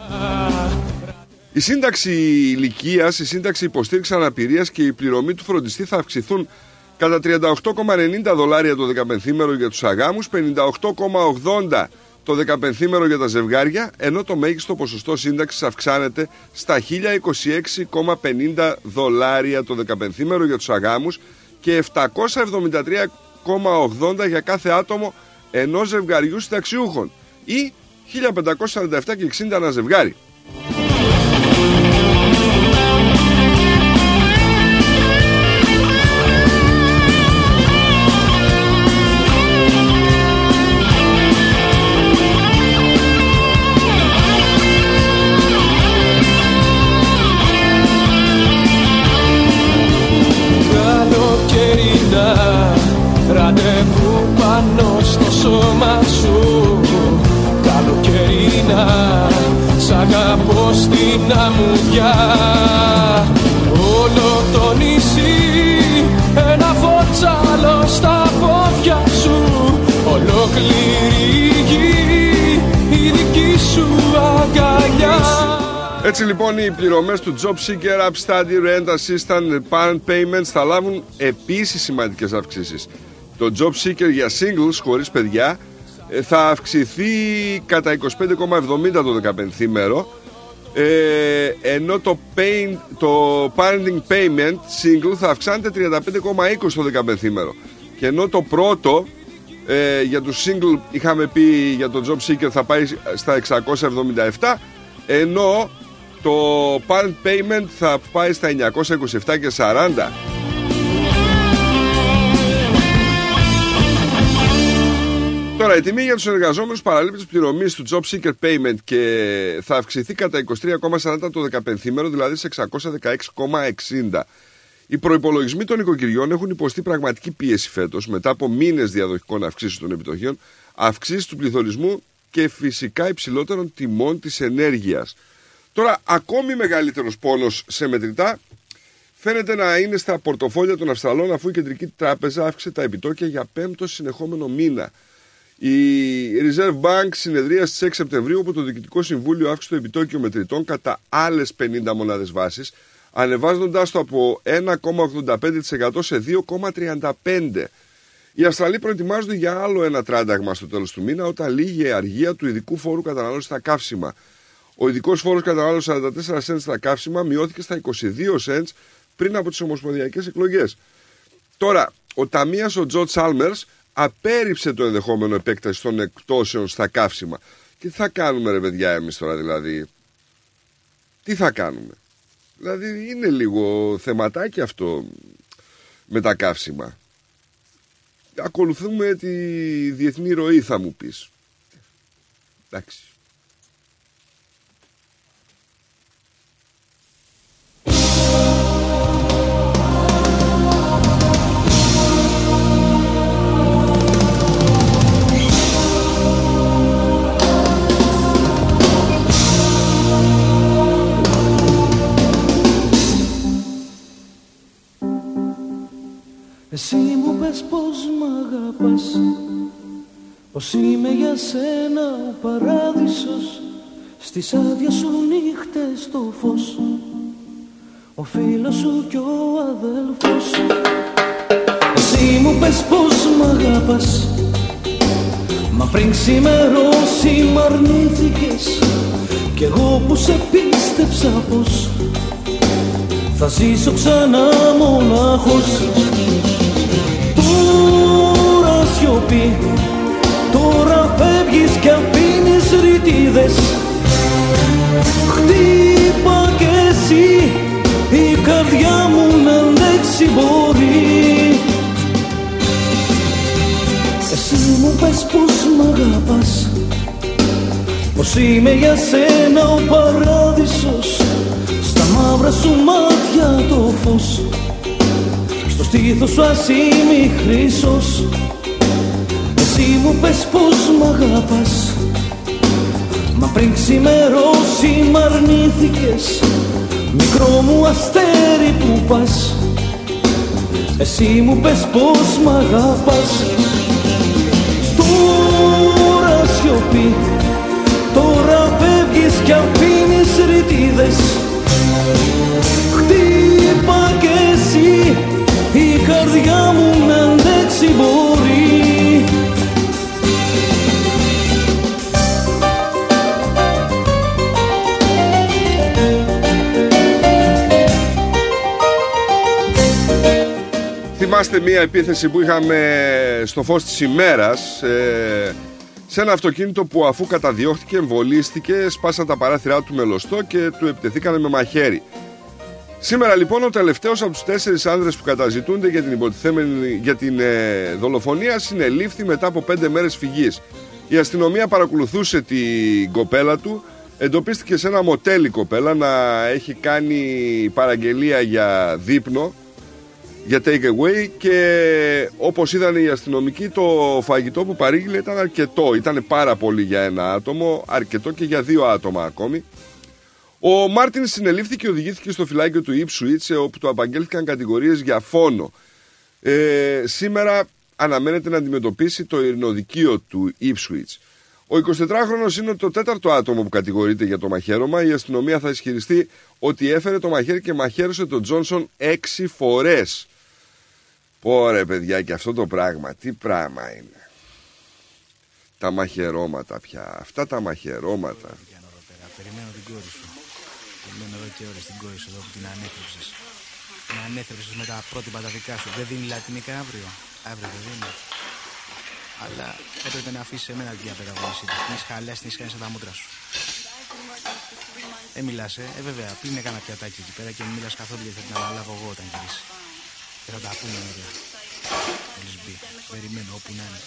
Η σύνταξη ηλικίας, η σύνταξη υποστήριξης αναπηρίας και η πληρωμή του φροντιστή θα αυξηθούν κατά τριάντα οκτώ κόμμα ενενήντα δολάρια το δεκαπενθήμερο για τους αγάμους, πενήντα οκτώ κόμμα ογδόντα το δεκαπενθήμερο για τα ζευγάρια, ενώ το μέγιστο ποσοστό σύνταξης αυξάνεται στα χίλια είκοσι έξι κόμμα πενήντα δολάρια το δεκαπενθήμερο για τους αγάμους και επτακόσια εβδομήντα τρία κόμμα ογδόντα για κάθε άτομο ενός ζευγαριού συνταξιούχων ή χίλια πεντακόσια σαράντα επτά κόμμα εξήντα ένα ζευγάρι. Ραντεβού πάνω στο σώμα σου, καλοκαιρινά σ' αγαπώ στην αμμουδιά. Όλο το νησί ένα φωτσάλο στα πόδια σου, ολόκληρη γη η δική σου αγκαλιά. Έτσι λοιπόν οι πληρωμές του Job Seeker, Upstudy, Rent Assistant, Parent Payments θα λάβουν επίσης σημαντικές αυξήσεις. Το Job Seeker για singles χωρίς παιδιά θα αυξηθεί κατά είκοσι πέντε κόμμα εβδομήντα το δεκαπενθήμερο, ε, ενώ το, pay, το Parenting Payment single θα αυξάνεται τριάντα πέντε κόμμα είκοσι το δεκαπενθήμερο. Και ενώ το πρώτο ε, για τους single είχαμε πει για το Job Seeker θα πάει στα εξακόσια εβδομήντα επτά, ενώ το Parent Payment θα πάει στα εννιακόσια είκοσι επτά και σαράντα. Τώρα, η τιμή για τους εργαζόμενους παραλήπτες πληρωμής του Job Seeker Payment και θα αυξηθεί κατά είκοσι τρία κόμμα σαράντα το δεκαπενθήμερο, δηλαδή σε εξακόσια δεκαέξι κόμμα εξήντα. Οι προϋπολογισμοί των οικοκυριών έχουν υποστεί πραγματική πίεση φέτος, μετά από μήνες διαδοχικών αυξήσεων των επιτοκίων, αυξήσεις του πληθωρισμού και φυσικά υψηλότερων τιμών της ενέργειας. Τώρα, ακόμη μεγαλύτερος πόνος σε μετρητά φαίνεται να είναι στα πορτοφόλια των Αυστραλών, αφού η Κεντρική Τράπεζα αύξησε τα επιτόκια για πέμπτο συνεχόμενο μήνα. Η Reserve Bank συνεδρίασε στις έξι Σεπτεμβρίου, όπου το Διοικητικό Συμβούλιο αύξησε το επιτόκιο μετρητών κατά άλλες πενήντα μονάδες βάσης, ανεβάζοντας το από ένα κόμμα ογδόντα πέντε τοις εκατό σε δύο κόμμα τριάντα πέντε τοις εκατό. Οι Αυστραλοί προετοιμάζονται για άλλο ένα τράνταγμα στο τέλος του μήνα, όταν λύγει η αργία του ειδικού φόρου κατανάλωσης στα καύσιμα. Ο ειδικός φόρος κατανάλωσης σαράντα τέσσερα σεντ στα καύσιμα μειώθηκε στα είκοσι δύο σεντ πριν από τις ομοσπονδιακές εκλογές. Τώρα, ο ταμείας ο Τζο Τσάλμερς απέρριψε το ενδεχόμενο επέκταση των εκπτώσεων στα καύσιμα. Και τι θα κάνουμε, ρε παιδιά, εμείς τώρα δηλαδή? Τι θα κάνουμε? Δηλαδή είναι λίγο θεματάκι αυτό με τα καύσιμα. Ακολουθούμε τη διεθνή ροή, θα μου πεις. Εντάξει. Εσύ μου πες πως μ' αγαπάς, πως είμαι για σένα ο παράδεισος, στις άδειες σου νύχτες το φως, ο φίλος σου κι ο αδέλφος. Εσύ μου πες πως μ' αγαπάς, μα πριν ξημερώσει μ' αρνήθηκες, κι εγώ που σε πίστεψα πως θα ζήσω ξανά μονάχος. Τώρα σιωπή, τώρα φεύγεις κι αφήνεις ρητίδες. Χτύπα κι εσύ, η καρδιά μου να αντέξει μπορεί. Εσύ μου πες πως μ' αγαπάς, πως είμαι για σένα ο παράδεισος, στα μαύρα σου μάτια το φως, στο στήθος σου ας είμαι χρυσός. Εσύ μου πες πως μ' αγαπάς, μα πριν ξημερώσει μ' αρνήθηκες, μικρό μου αστέρι που πας. Εσύ μου πες πως μ' αγαπάς. Τώρα σιωπή, τώρα φεύγεις κι αφήνεις ρητίδες. Χτύπα κι εσύ, η καρδιά μου να αντέξει μπορεί. Θυμάστε μία επίθεση που είχαμε στο φως της ημέρας, ε, σε ένα αυτοκίνητο που αφού καταδιώχτηκε, εμβολίστηκε, σπάσαν τα παράθυρά του με λωστό και του επιτεθήκανε με μαχαίρι. Σήμερα λοιπόν ο τελευταίος από τους τέσσερις άνδρες που καταζητούνται για την υποτιθέμενη για την ε, δολοφονία συνελήφθη μετά από πέντε μέρες φυγής. Η αστυνομία παρακολουθούσε την κοπέλα του, εντοπίστηκε σε ένα μοτέλ η κοπέλα να έχει κάνει παραγγελία για δείπνο, για take away, και όπως είδαν οι αστυνομικοί το φαγητό που παρήγγειλε ήταν αρκετό, ήταν πάρα πολύ για ένα άτομο, αρκετό και για δύο άτομα ακόμη. Ο Μάρτιν συνελήφθηκε και οδηγήθηκε στο φυλάκιο του Ipswich, όπου του απαγγέλθηκαν κατηγορίες για φόνο. Ε, σήμερα αναμένεται να αντιμετωπίσει το ειρηνοδικείο του Ipswich. Ο εικοσιτετράχρονος είναι το τέταρτο άτομο που κατηγορείται για το μαχαίρωμα. Η αστυνομία θα ισχυριστεί ότι έφερε το μαχαίρι και μαχαίρωσε τον Τζόνσον έξι φορές. Ωραία παιδιά, και αυτό το πράγμα, τι πράγμα είναι. Τα μαχαιρώματα πια, αυτά τα μαχαιρώματα. Περιμένω την κόρη σου. Περιμένω εδώ και ώρες την κόρη σου εδώ που την ανέθρεψες. Την ανέθρεψες με τα πρότυπα τα δικά σου. Δεν δίνει λατινικά αύριο. Αύριο δεν δίνει. Αλλά έπρεπε να αφήσεις εμένα την διαπαιδαγώγησή της. Την έχεις χαλάσει, την έχεις κάνει σαν τα μούτρα σου. Ε, μιλάς, ε. Ε, βέβαια, πήγαινε κάνα πιατάκι εκεί πέρα και μην μιλάς καθόλου, γιατί θα την αναλάβω εγώ όταν γυρίσει. Και θα τα πούμε ωραία. Μόλις μπει. Περιμένω όπου να είναι.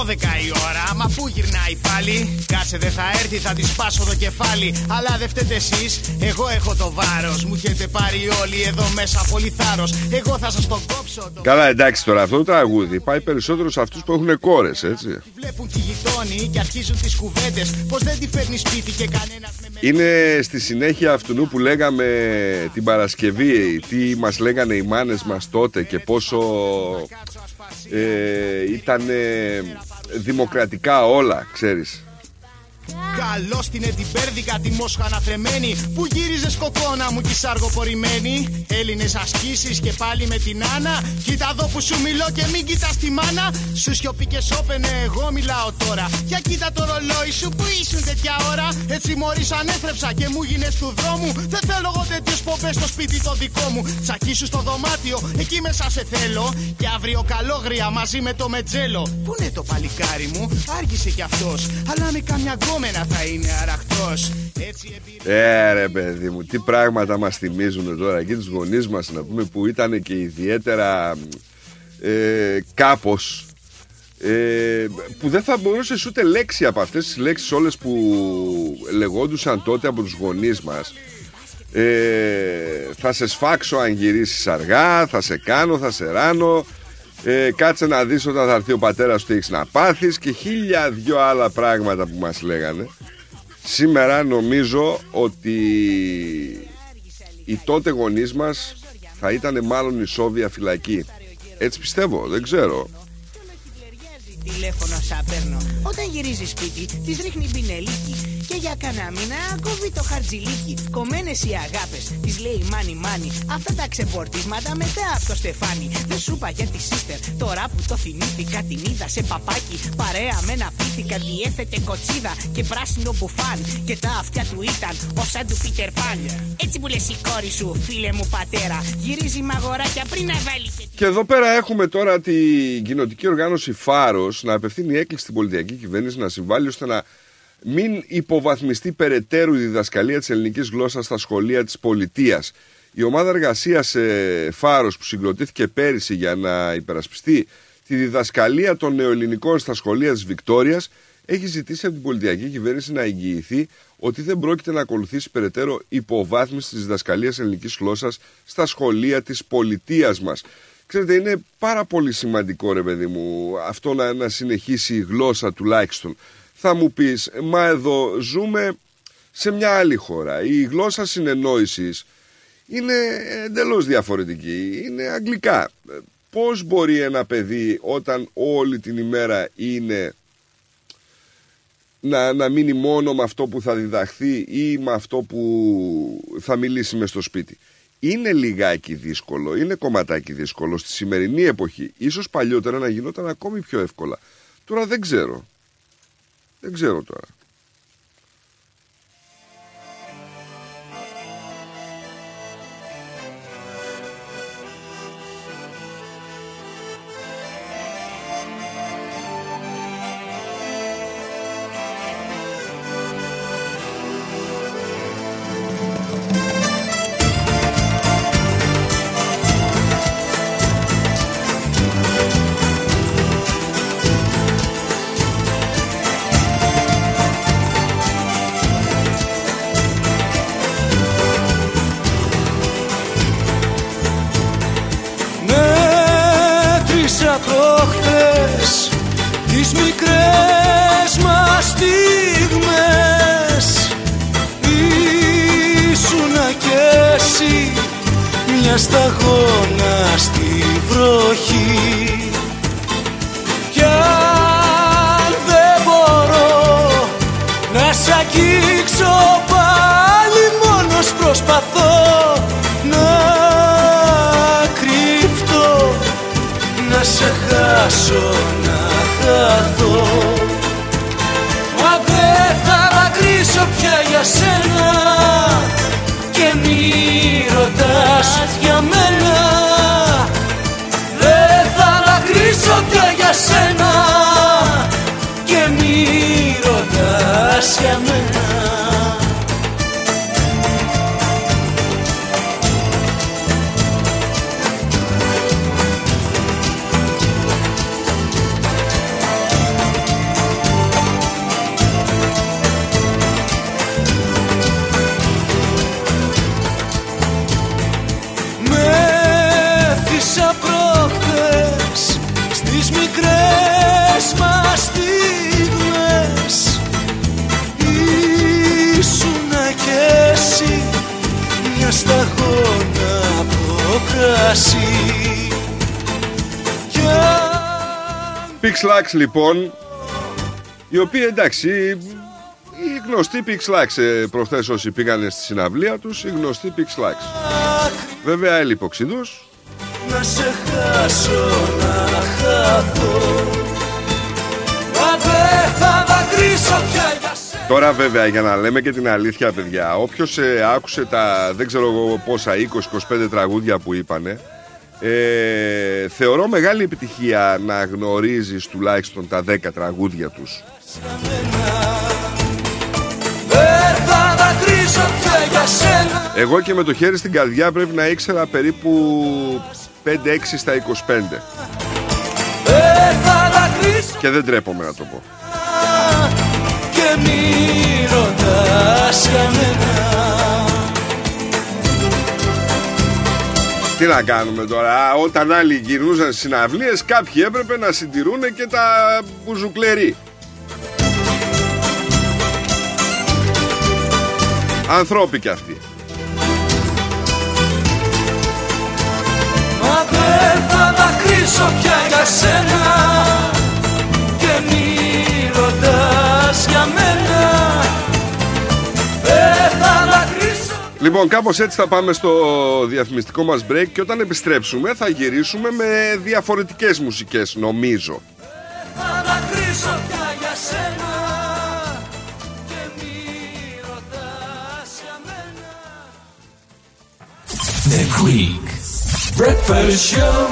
δώδεκα η ώρα, μα πού γυρνάει πάλι? Κάτσε δεν θα έρθει, θα τη σπάσω το κεφάλι. Αλλά δεν φταίτε εσείς, εγώ έχω το βάρος. Μου έχετε πάρει όλοι εδώ μέσα πολύ θάρρος. Εγώ θα σας το κόψω το... Καλά, εντάξει τώρα, αυτό το τραγούδι πάει περισσότερο σε αυτούς που έχουν κόρες, έτσι. Βλέπουν και οι γειτόνοι και αρχίζουν τις κουβέντες. Πως δεν τη φέρνει σπίτι και κανένας με... Είναι στη συνέχεια αυτού που λέγαμε την Παρασκευή, τι μας λέγανε οι μάνες μας τότε και πόσο ε, ήταν δημοκρατικά όλα, ξέρεις. Καλώς την Εντιμπέρδικα τη Μόσχα αναθρεμένη, που γύριζε σκοκόνα μου κι σαργοπορημένη. Έλληνες ασκήσεις και πάλι με την Άννα. Κοίτα εδώ που σου μιλώ και μην κοιτάς τη μάνα. Σου σιωπή και σώπαινε, εγώ μιλάω τώρα. Για κοίτα το ρολόι σου που ήσουν τέτοια ώρα. Έτσι μόλις ανέθρεψα και μου γίνες του δρόμου. Δεν θέλω εγώ τέτοιους πομπές στο σπίτι το δικό μου. Τσακί σου στο δωμάτιο, εκεί μέσα σε θέλω. Και αύριο καλόγρια μαζί με το μετζέλο. Πού είναι το παλικάρι μου, άργησε κι αυτός. Αλλά με καμιά γκόμενα θα είναι αραχτός. Ε ρε παιδί μου, τι πράγματα μας θυμίζουν τώρα. Εκεί τους γονείς μας να πούμε, που ήταν και ιδιαίτερα ε, κάπως ε, που δεν θα μπορούσες ούτε λέξη από αυτές τις λέξεις όλες που λεγόντουσαν τότε από τους γονείς μας. ε, Θα σε σφάξω αν γυρίσεις αργά, θα σε κάνω, θα σε ράνω, ε, κάτσε να δεις όταν θα έρθει ο πατέρας του, έχεις να πάθεις, και χίλια δυο άλλα πράγματα που μας λέγανε. Σήμερα νομίζω ότι οι τότε γονείς μας θα ήταν μάλλον ισόβια φυλακή. Έτσι πιστεύω, δεν ξέρω. Τηλέφωνο σαν παίρνω. Όταν γυρίζει σπίτι, τη ρίχνει μπινελίκι. Και για κανένα μήνα κόβει το χαρτζιλίκι. Κομμένες οι αγάπες, τη λέει μάνι μάνι. Αυτά τα ξεπορτίσματα μετά από το στεφάνι. Δεν σου είπα για τη sister, τώρα που το θυμήθηκα. Την είδα σε παπάκι, παρέα με ένα πίθηκα. Διέθετε κοτσίδα και πράσινο μπουφάν. Και τα αυτιά του ήταν όσα του Πίτερ Παν. Έτσι που λες η κόρη σου, φίλε μου πατέρα. Γυρίζει μαγοράκια πριν να βάλει. Και εδώ πέρα έχουμε τώρα την κοινοτική οργάνωση Φάρος να απευθύνει έκκληση στην πολιτιακή κυβέρνηση να συμβάλλει ώστε να μην υποβαθμιστεί περαιτέρω η διδασκαλία της ελληνικής γλώσσας στα σχολεία της πολιτείας. Η ομάδα εργασίας ε, Φάρος, που συγκροτήθηκε πέρυσι για να υπερασπιστεί τη διδασκαλία των νεοελληνικών στα σχολεία της Βικτόριας, έχει ζητήσει από την πολιτιακή κυβέρνηση να εγγυηθεί ότι δεν πρόκειται να ακολουθήσει περαιτέρω υποβάθμιση της διδασκαλίας ελληνικής γλώσσας στα σχολεία της πολιτείας μας. Ξέρετε, είναι πάρα πολύ σημαντικό, ρε παιδί μου, αυτό να, να συνεχίσει η γλώσσα τουλάχιστον. Θα μου πεις, μα εδώ ζούμε σε μια άλλη χώρα. Η γλώσσα συνεννόησης είναι εντελώς διαφορετική. Είναι αγγλικά. Πώς μπορεί ένα παιδί όταν όλη την ημέρα είναι να, να μείνει μόνο με αυτό που θα διδαχθεί ή με αυτό που θα μιλήσει μες στο σπίτι? Είναι λιγάκι δύσκολο, είναι κομματάκι δύσκολο στη σημερινή εποχή. Ίσως παλιότερα να γινόταν ακόμη πιο εύκολα. Τώρα δεν ξέρω. Δεν ξέρω τώρα. Προχθές τις μικρές μας στιγμές, ήσουνα κι εσύ μια σταγόνα στη βροχή. Κι αν δεν μπορώ να σ' αγγίξω πάλι, μόνος προσπαθώ να κρυφτώ, να σε χάσω, να χαθώ. Μα δεν θα δακρύσω πια για σένα και μη ρωτάς για μένα. Δεν θα δακρύσω πια για σένα και μη ρωτάς για μένα. μια σταγόνα από κρασί. Pixlax λοιπόν, οι οποίοι εντάξει, οι γνωστοί Pixlax, προχθές όσοι πήγανε στη συναυλία τους, οι γνωστοί Pixlax. Βέβαια έλειπε ο Ξηδούς. Να σε χάσω, να χαθώ, μα δεν θα δακρύσω πια για σένα. Τώρα βέβαια για να λέμε και την αλήθεια παιδιά, όποιος ε, άκουσε τα δεν ξέρω εγώ πόσα είκοσι είκοσι πέντε τραγούδια που είπανε, ε, θεωρώ μεγάλη επιτυχία να γνωρίζεις τουλάχιστον τα δέκα τραγούδια τους. Εγώ και με το χέρι στην καρδιά πρέπει να ήξερα περίπου πέντε έξι στα είκοσι πέντε. Και δεν τρέπομαι να το πω. Και μη ρωτάς για μένα. Τι να κάνουμε τώρα, όταν άλλοι γυρνούσαν στις συναυλίες, κάποιοι έπρεπε να συντηρούν και τα μπουζουκλερί. Ανθρώποι κι αυτοί. Μα δεν θα δακρύσω πια για σένα και μη ρωτάς για μένα. Δεν θα δακρύσω. Λοιπόν, κάπως έτσι θα πάμε στο διαφημιστικό μας break και όταν επιστρέψουμε θα γυρίσουμε με διαφορετικές μουσικές, νομίζω. Δεν θα δακρύσω πια για σένα. The Greek Breakfast Show.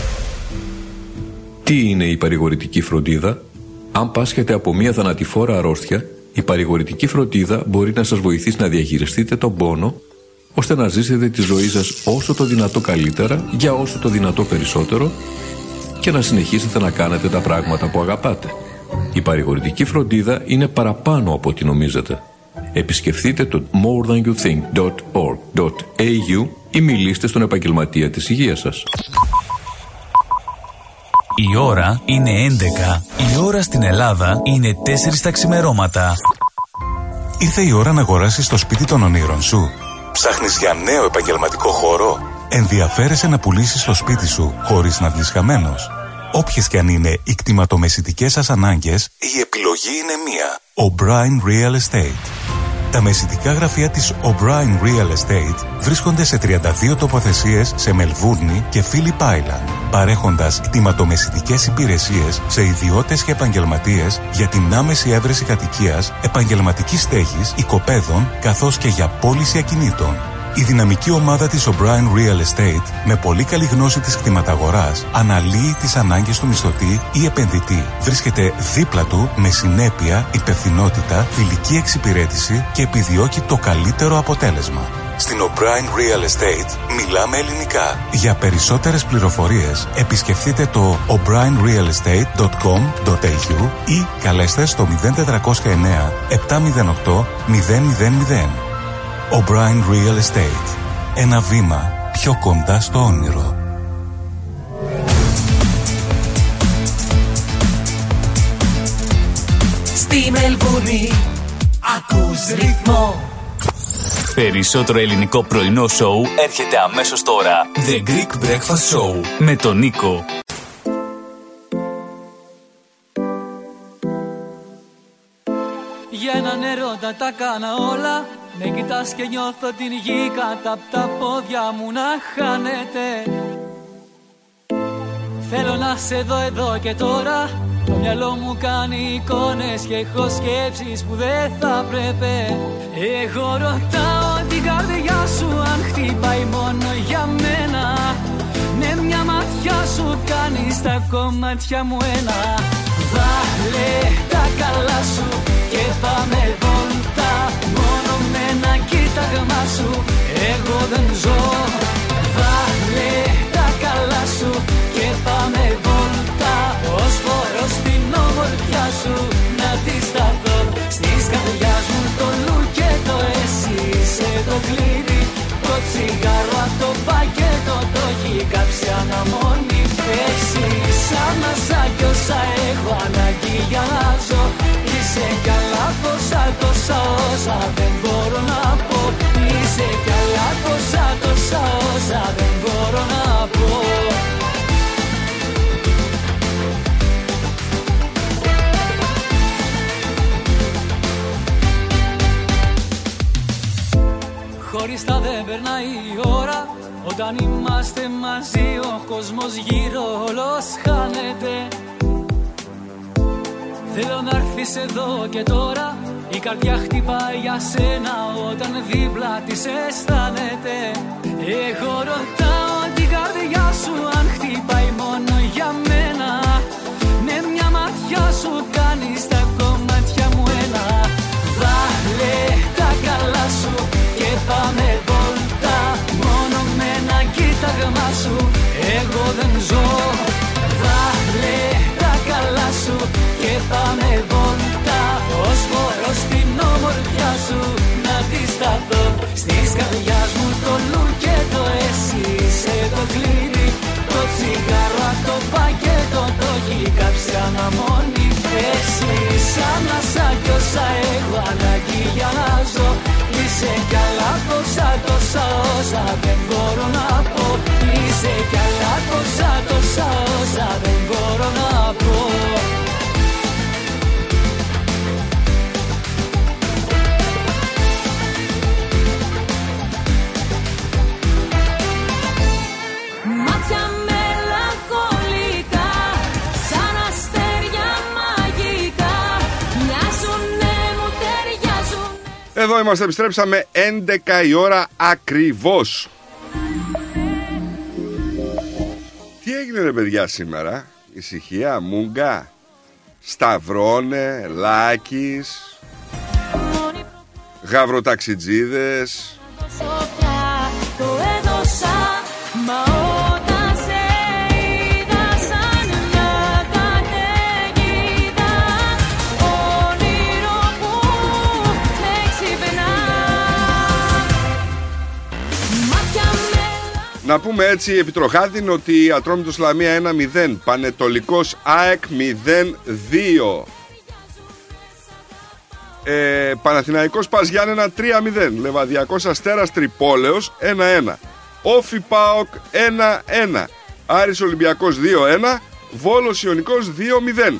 Τι είναι η παρηγορητική φροντίδα? Αν πάσχετε από μια θανατηφόρα αρρώστια, η παρηγορητική φροντίδα μπορεί να σας βοηθήσει να διαχειριστείτε τον πόνο, ώστε να ζήσετε τη ζωή σας όσο το δυνατό καλύτερα, για όσο το δυνατό περισσότερο και να συνεχίσετε να κάνετε τα πράγματα που αγαπάτε. Η παρηγορητική φροντίδα είναι παραπάνω από ό,τι νομίζετε. Επισκεφτείτε το more than you think dot org dot a u ή μιλήστε στον επαγγελματία της υγείας σας. Η ώρα είναι έντεκα. Η ώρα στην Ελλάδα είναι τέσσερα τα ξημερώματα. Ήρθε η ώρα να αγοράσεις το σπίτι των ονείρων σου. Ψάχνεις για νέο επαγγελματικό χώρο. Ενδιαφέρεσαι να πουλήσεις το σπίτι σου χωρίς να βγεις χαμένος. Όποιες και αν είναι οι κτηματομεσητικές σας ανάγκες, η επιλογή είναι μία. O'Brien Real Estate. Τα μεσητικά γραφεία της O'Brien Real Estate βρίσκονται σε τριάντα δύο τοποθεσίες σε Μελβούρνη και Phillip Island, παρέχοντας κτηματομεσητικές υπηρεσίες σε ιδιώτες και επαγγελματίες για την άμεση έβρεση κατοικίας, επαγγελματικής στέγης, οικοπαίδων, καθώς και για πώληση ακινήτων. Η δυναμική ομάδα της O'Brien Real Estate, με πολύ καλή γνώση της κτηματαγοράς, αναλύει τις ανάγκες του μισθωτή ή επενδυτή. Βρίσκεται δίπλα του με συνέπεια, υπευθυνότητα, φιλική εξυπηρέτηση και επιδιώκει το καλύτερο αποτέλεσμα. Στην O'Brien Real Estate μιλάμε ελληνικά. Για περισσότερες πληροφορίες επισκεφτείτε το ο μπράιν ριαλ εστέιτ τελεία κομ τελεία έι γιου ή καλέστε στο μηδέν τετρακόσια εννέα επτακόσια οκτώ μηδέν μηδέν μηδέν. O'Brien Real Estate. Ένα βήμα πιο κοντά στο όνειρο. Στη Μελβούνι ακούς ρυθμό. Περισσότερο ελληνικό πρωινό σοου έρχεται αμέσως τώρα. The Greek Breakfast Show με τον Νίκο. Για έναν ερώτα τα κάνα όλα. Με κοιτάς και νιώθω την γη κάτω απ' τα πόδια μου να χάνεται. Θέλω να σε δω εδώ και τώρα. Το μυαλό μου κάνει εικόνες και έχω σκέψεις που δεν θα πρέπει. Εγώ ρωτάω την καρδιά σου αν χτυπάει μόνο για μένα. Με μια ματιά σου κάνεις τα κομμάτια μου ένα. Βάλε τα καλά σου και πάμε βόλτα. Μόνο με ένα κοίταγμα σου εγώ δεν ζω. Βάλε τα καλά σου και πάμε βόλτα. Ως φορώ στην ομορφιά σου να τη σταθώ. Στις καρδιάς μου το λου και το εσύ σε το κλειδί. Το τσιγάρο απ' το πακέτο το έχει κάψει αναμόνη. Εσύ σαν μασάκι όσα έχω ανάγκη για να ζω. Είσαι καλά τόσα τόσα όσα δεν μπορώ να πω. Είσαι καλά τόσα περνάει η ώρα, όταν είμαστε μαζί ο κόσμος γύρω όλος χάνεται. Θέλω να έρθεις εδώ και τώρα, η καρδιά χτυπάει για σένα όταν δίπλα της αισθάνεται. Εγώ ρωτάω την καρδιά σου αν χτυπάει μόνο για μένα. Με μια ματιά σου κάνεις τα κομμάτια μου ένα. Βάλε τα καλά σου και πάμε βόλτα, μόνο με ένα κοίταγμα σου εγώ δεν ζω. Βάλε τα καλά σου και πάμε βόλτα, ως μπορώ στην ομορφιά σου να τη σταθώ. Στις καρδιάς μου το λου και το εσύ σε το κλείνει, το τσιγάρο το πακέτο το έχει κάψει αναμονή. Εσύ σαν να σ' όσα εγώ ανάγκη για να ζω, είσαι κι άλλα τόσα τόσα όσα δεν μπορώ να πω. Είσαι κι άλλα τόσα τόσα όσα δεν μπορώ να πω. Εδώ είμαστε, επιστρέψαμε έντεκα η ώρα ακριβώς. Τι έγινε ρε παιδιά σήμερα? Ησυχία, Μούγκα, Σταυρώνε, Λάκης, Γαυροταξιτζίδες. Να πούμε έτσι επιτροχάτην ότι Ατρόμητος Λαμία ένα μηδέν, Πανετολικός ΑΕΚ μηδέν δύο, ε, Παναθηναϊκός Πας Γιάννενα τρία μηδέν, Λεβαδιακός Αστέρας Τρυπόλεως ένα ένα, Όφι ΠΑΟΚ ένα ένα, Άρης Ολυμπιακός δύο ένα, Βόλος Ιωνικός δύο μηδέν.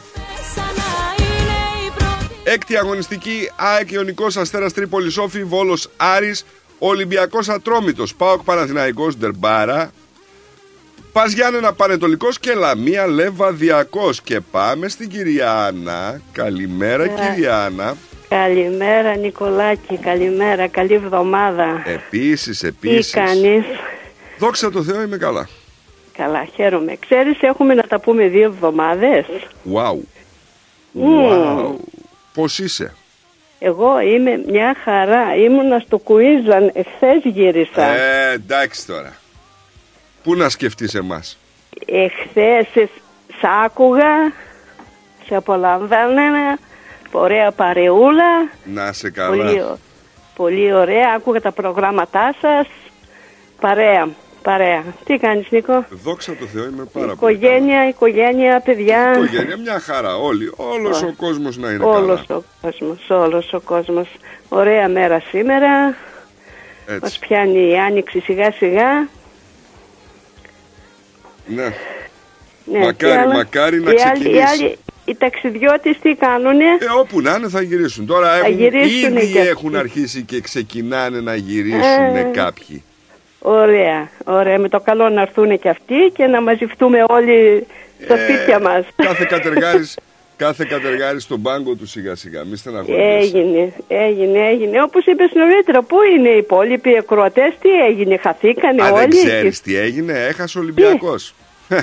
Έκτη αγωνιστική, ΑΕΚ Ιωνικός Αστέρας Τρίπολης Όφι, Βόλος Άρης, Ολυμπιακός Ατρόμητος, ΠΑΟΚ Παναθηναϊκός Ντερμπάρα, Πας Γιάννενα Πανετολικός και Λαμία Λεβαδιακός. Και πάμε στην κυρία Άννα. Καλημέρα yeah. κυρία Άννα. Καλημέρα Νικολάκη, καλημέρα, καλή εβδομάδα. Επίσης, επίσης. Τι κάνεις? Δόξα τω Θεώ, είμαι καλά. Καλά, χαίρομαι. Ξέρεις, έχουμε να τα πούμε δύο εβδομάδες. Wow. Mm. Wow. Πώς είσαι? Εγώ είμαι μια χαρά. Ήμουνα στο Κουίζαν, εχθές γύρισα. Ε, εντάξει τώρα. Πού να σκεφτείς εμάς? Εχθές σ' άκουγα, σε απολαμβάνενα, ωραία παρεούλα. Να σε καλά. Πολύ, πολύ ωραία, άκουγα τα προγράμματά σας. Παρέα, παρέα. Τι κάνεις Νίκο? Δόξα τω Θεώ, είμαι πάρα οικογένεια, πολύ. Οικογένεια, παιδιά. Οικογένεια, μια χαρά όλοι. Όλος ο, ο κόσμος να είναι όλος καλά. Ο κόσμος, όλος ο κόσμος. Ωραία μέρα σήμερα. Έτσι. Μας πιάνει η άνοιξη σιγά σιγά. Ναι. Ναι, μακάρι, άλλα, μακάρι να οι ξεκινήσει. Άλλοι, οι, άλλοι, οι ταξιδιώτες τι κάνουνε? Ε, όπου να είναι θα γυρίσουν. Τώρα θα έχουν, γυρίσουν ήδη και έχουν αρχίσει και ξεκινάνε να γυρίσουν ε, κάποιοι. Ωραία, ωραία. Με το καλό να έρθουν και αυτοί και να μαζευτούμε όλοι στα ε, σπίτια μας. Κάθε κατεργάρης, κάθε κατεργάρης στον πάγκο του σιγά σιγά. Μη στεναχωρηθείς. Έγινε, έγινε, έγινε. Όπως είπες νωρίτερα, πού είναι οι υπόλοιποι ακροατές, τι έγινε, χαθήκανε Α, όλοι? Αν δεν ξέρεις τι έγινε, έχασε ο Ολυμπιακός.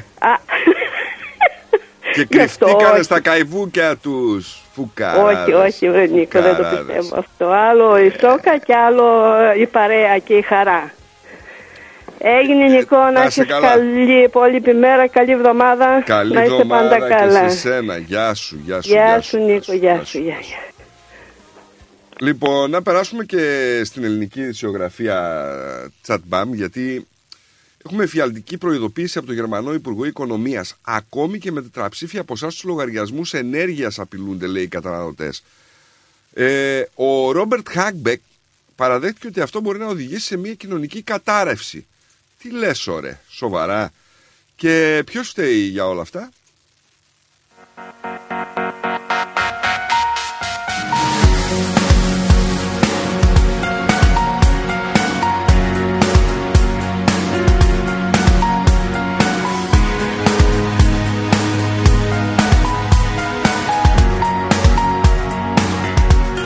Και κρυφτήκανε στα καϊβούκια τους. Φουκάραδες. Όχι, όχι, Νίκο, δεν το πιστεύω αυτό. Άλλο η σόκα και άλλο η παρέα και η χαρά. Έγινε Νικό, να, να έχεις καλή υπόλοιπη μέρα, καλή εβδομάδα. Καλή να είστε πάντα καλά. Και σε σένα. Γεια σου, γεια σου. Γεια, γεια σου Νίκο, γεια σου. Γεια, γεια. Λοιπόν, να περάσουμε και στην ελληνική ειδησιογραφία Τσατμπαμ, γιατί έχουμε εφιαλτική προειδοποίηση από τον Γερμανό Υπουργό Οικονομίας. Ακόμη και με τετραψήφια ποσά στους λογαριασμούς ενέργειας απειλούνται, λέει, οι καταναλωτές. Ε, ο Ρόμπερτ Χάγκμπεκ παραδέχτηκε ότι αυτό μπορεί να οδηγήσει σε μια κοινωνική κατάρρευση. Τι λες, ωραία, σοβαρά? Και ποιος φταίει για όλα αυτά?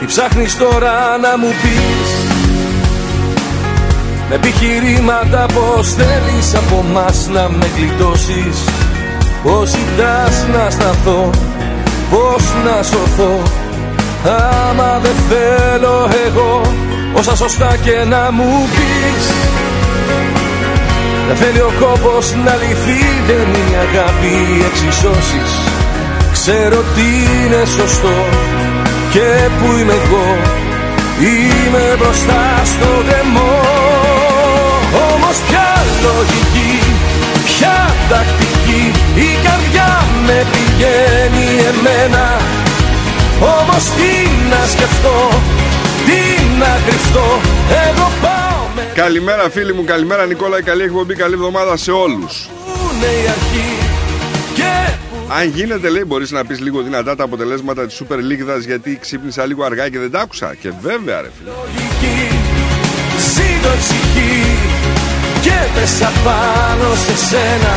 Τι ψάχνεις τώρα να μου πεις, με επιχειρήματα πως θέλεις από μας να με γλιτώσεις, πως ζητάς να σταθώ, πως να σωθώ. Άμα δεν θέλω εγώ όσα σωστά και να μου πεις, δεν θέλει ο κόπος να λυθεί, δεν είναι αγάπη εξισώσεις. Ξέρω τι είναι σωστό και που είμαι εγώ, είμαι μπροστά στο δρεμό. Όμως ποια λογική, ποια τακτική, η καρδιά με πηγαίνει εμένα. Όμως τι να σκεφτώ, τι να κρυφτώ, εγώ πάω με... Καλημέρα φίλοι μου, καλημέρα Νικόλα, καλή εκπομπή, καλή εβδομάδα σε όλους. Αν γίνεται, λέει, μπορείς να πεις λίγο δυνατά τα αποτελέσματα της Super League, γιατί ξύπνησα λίγο αργά και δεν τα άκουσα. Και βέβαια ρε φίλε, ζήτω ψυχή και πέσα πάνω σε σένα.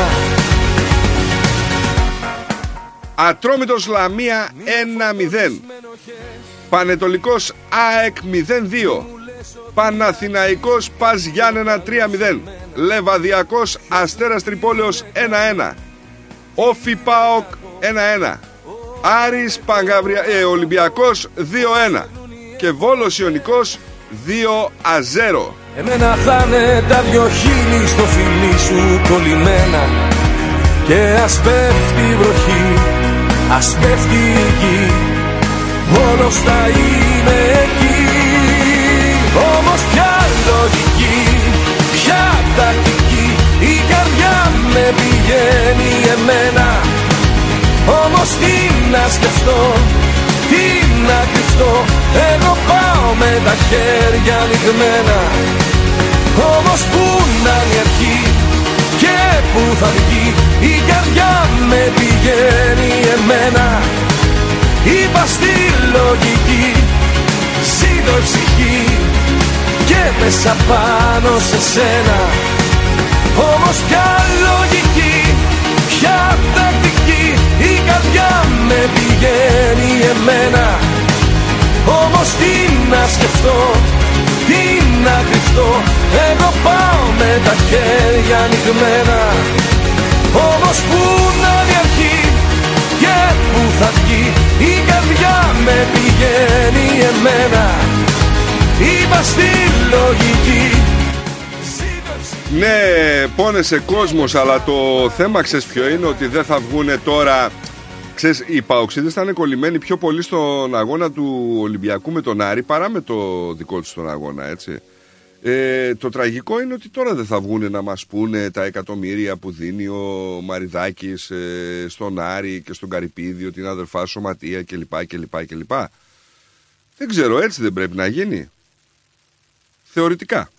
Ατρόμητος Λαμία ένα μηδέν, Πανετολικός ΑΕΚ μηδέν δύο, Παναθηναϊκός Πας Γιάννενα τρία μηδέν, Λεβαδιακός Αστέρας Τρυπόλεως ένα ένα, Όφι ΠΑΟΚ ένα ένα, Άρης Παγκαβρια... ε, Ολυμπιακός δύο ένα και Βόλος Ιωνικός δύο αζέρο. Εμένα θα είναι τα δυο χείλη στο φιλί σου κολλημένα, και ας πέφτει η βροχή, ας πέφτει η γη, μόνος θα είμαι εκεί. Όμως ποια λογική, ποια τακτική, η καρδιά με πηγαίνει εμένα. Όμως τι να σκεφτώ, τι να κρυφτώ, εγώ πάω με τα χέρια ανοιγμένα. Όμως πού να είναι η αρχή και πού θα βγει, η καρδιά με πηγαίνει εμένα. Είπα στη λογική, ζήτω ψυχή και πέσα πάνω σε σένα. Όμως ποια λογική, ποια τακτική, η καρδιά με πηγαίνει εμένα. Όμως τι να σκεφτώ, τι να κρυφτώ, εγώ πάω με τα χέρια ανοιγμένα. Όμως πού να είναι η αρχή και πού θα βγει, η καρδιά με πηγαίνει εμένα. Είπα στη λογική. Ναι, πόνεσε κόσμος, αλλά το θέμα ξέρεις ποιο είναι, ότι δεν θα βγουνε τώρα. Ξέρεις, οι παοξίδες θα είναι κολλημένοι πιο πολύ στον αγώνα του Ολυμπιακού με τον Άρη παρά με το δικό τους τον αγώνα, έτσι. Ε, το τραγικό είναι ότι τώρα δεν θα βγουνε να μας πούνε τα εκατομμύρια που δίνει ο Μαριδάκης ε, στον Άρη και στον Καρυπίδη, την αδερφά Σωματεία κλπ, κλπ, κλπ. Δεν ξέρω, έτσι δεν πρέπει να γίνει? Θεωρητικά.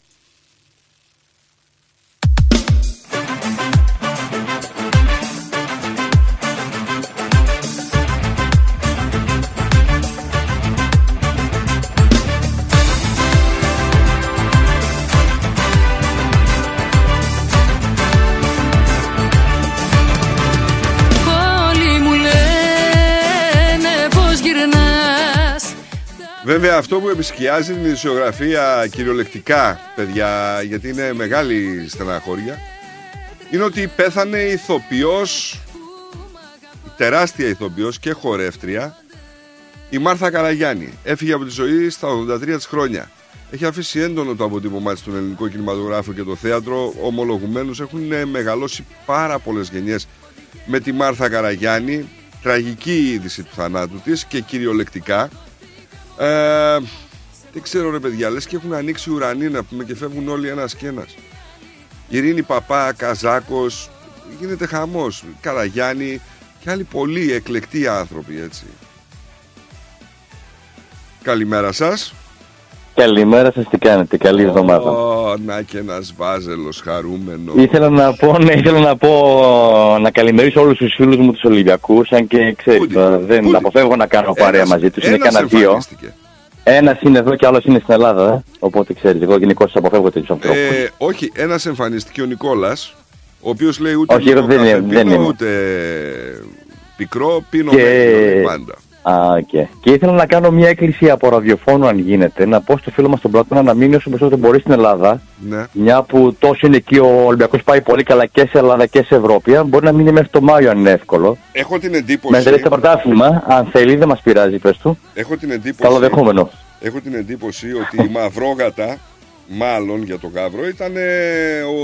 Βέβαια αυτό που επισκιάζει την ειδησιογραφία κυριολεκτικά, παιδιά, γιατί είναι μεγάλη στεναχώρια, είναι ότι πέθανε ηθοποιός, η τεράστια ηθοποιός και χορεύτρια, η Μάρθα Καραγιάννη. Έφυγε από τη ζωή στα ογδόντα τρία της χρόνια. Έχει αφήσει έντονο το αποτύπωμά της στον ελληνικό κινηματογράφο και το θέατρο. Ομολογουμένως έχουν μεγαλώσει πάρα πολλές γενιές με τη Μάρθα Καραγιάννη. Τραγική είδηση του θανάτου της και κυριολεκτικά. Ε, δεν ξέρω ρε παιδιά, λες και έχουν ανοίξει ουρανοί να πούμε και φεύγουν όλοι ένας και ένας. Ειρήνη Παπά, Καζάκος, γίνεται χαμός, Καραγιάννη και άλλοι πολλοί εκλεκτοί άνθρωποι, έτσι. Καλημέρα σας. Καλημέρα σας, τι κάνετε, καλή εβδομάδα. Ω, να και ένας βάζελος χαρούμενο. Ήθελα να πω, ναι, ήθελα να πω, να καλημερίσω όλους τους φίλους μου τους Ολυμπιακούς, αν και ξέρεις, δεν Πούτι. αποφεύγω να κάνω ένας, παρέα μαζί τους, είναι κανένα δύο. Ένας είναι εδώ και άλλος είναι στην Ελλάδα, ε? Οπότε ξέρεις, εγώ γενικώς αποφεύγω τέτοιους ανθρώπους. Ε, όχι, ένας εμφανίστηκε ο Νικόλας, ο οποίος λέει ούτε όχι, λίγο δεν, καφέ δεν πίνω, είναι. ούτε πικρό, πίνω και... μέχρι πάντα. Α, okay. Και ήθελα να κάνω μια έκκληση από ραδιοφώνου, αν γίνεται, να πω στο φίλο μας τον Πλάτωνα να μείνει όσο περισσότερο μπορεί στην Ελλάδα. Ναι. Μια που τόσο είναι εκεί ο Ολυμπιακός πάει πολύ καλά και σε Ελλάδα και σε Ευρώπη. Μπορεί να μείνει μέχρι το Μάιο, αν είναι εύκολο. Έχω την εντύπωση. Με τελείστε πρωτάθλημα, αν θέλει, δεν μας πειράζει, πες του. Έχω την εντύπωση. Καλοδεχόμενο. Έχω την εντύπωση ότι η μαυρόγατα, μάλλον για τον Γαύρο, ήταν ο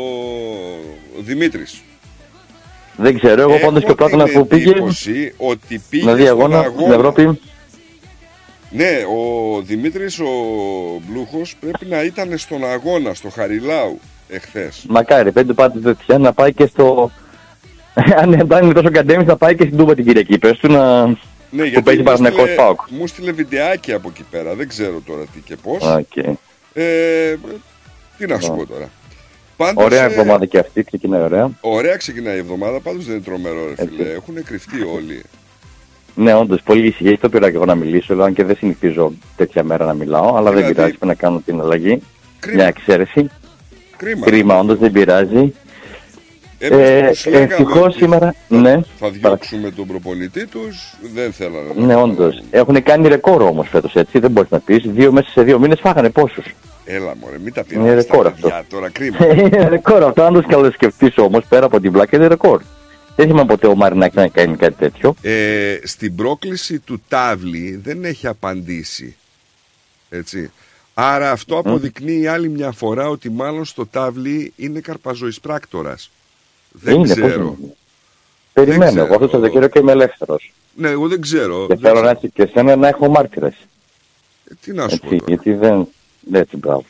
Δημήτρης. Δεν ξέρω, εγώ πάντως και ο Πλάτωνας που πήγε. Ότι πήγε να δει αγώνα στην Ευρώπη. Ναι, ο Δημήτρης ο Μπλούχος πρέπει να ήταν στον αγώνα, στο Χαριλάου εχθές. Μακάρι, πέντε πάντες τέτοια, να πάει και στο... Αν είναι τόσο καντέμις, να πάει και στην Τούμπα την Κυριακή. Πες του να... Ναι, που παίζει Παναθηναϊκός ΠΑΟΚ. Μου στείλε βιντεάκι από εκεί πέρα, δεν ξέρω τώρα τι και πώς. Okay. Ε, τι να σου oh. πω τώρα. Πάντως, ωραία εβδομάδα και αυτή, ξεκινάει ωραία. Ωραία ξεκινάει η εβδομάδα, πάντως δεν είναι τρομερό ρε φίλε, έχουν κρυφτεί όλοι. Ναι, όντως, πολύ ησυχία, το πήρα και εγώ να μιλήσω, αν και δεν συνηθίζω τέτοια μέρα να μιλάω, αλλά δηλαδή... δεν πειράζει, πρέπει να κάνω την αλλαγή. Κρίμα. Μια εξαίρεση. Κρίμα. Κρίμα, όντως δεν πειράζει. Ε, ευτυχώς σήμερα, ναι. Θα διώξουμε τον προπονητή τους, δεν θέλανε. Ναι, όντως. Έχουν κάνει ρεκόρ όμως φέτος, έτσι, δεν μπορείς να πεις. Δύο μέσα σε δύο μήνες φάγανε πόσους. Έλα μωρέ, μην τα πειράζει στα παιδιά τώρα, κρίμα. Είναι ρεκόρ αυτό, αν το σκεφτείς όμως, πέρα από την πλάκα, είναι ρεκόρ. Δεν θυμάμαι ποτέ ο Μαρινάκης να κάνει κάτι τέτοιο. Ε, στην πρόκληση του Τάβλη δεν έχει απαντήσει. Έτσι. Άρα αυτό αποδεικνύει άλλη μια φορά ότι μάλλον στο Τάβλη είναι καρπαζοεισπράκτορας. Δεν είναι, ξέρω. Περιμένω, εγώ αυτό το Δεκέμβριο και είμαι ελεύθερος. Ναι, εγώ δεν ξέρω. Και θέλω να, και σένα να έχω μάρτυρες. Ε, τι να σου έτσι, πω τώρα. Γιατί δεν... Έτσι, μπράβο.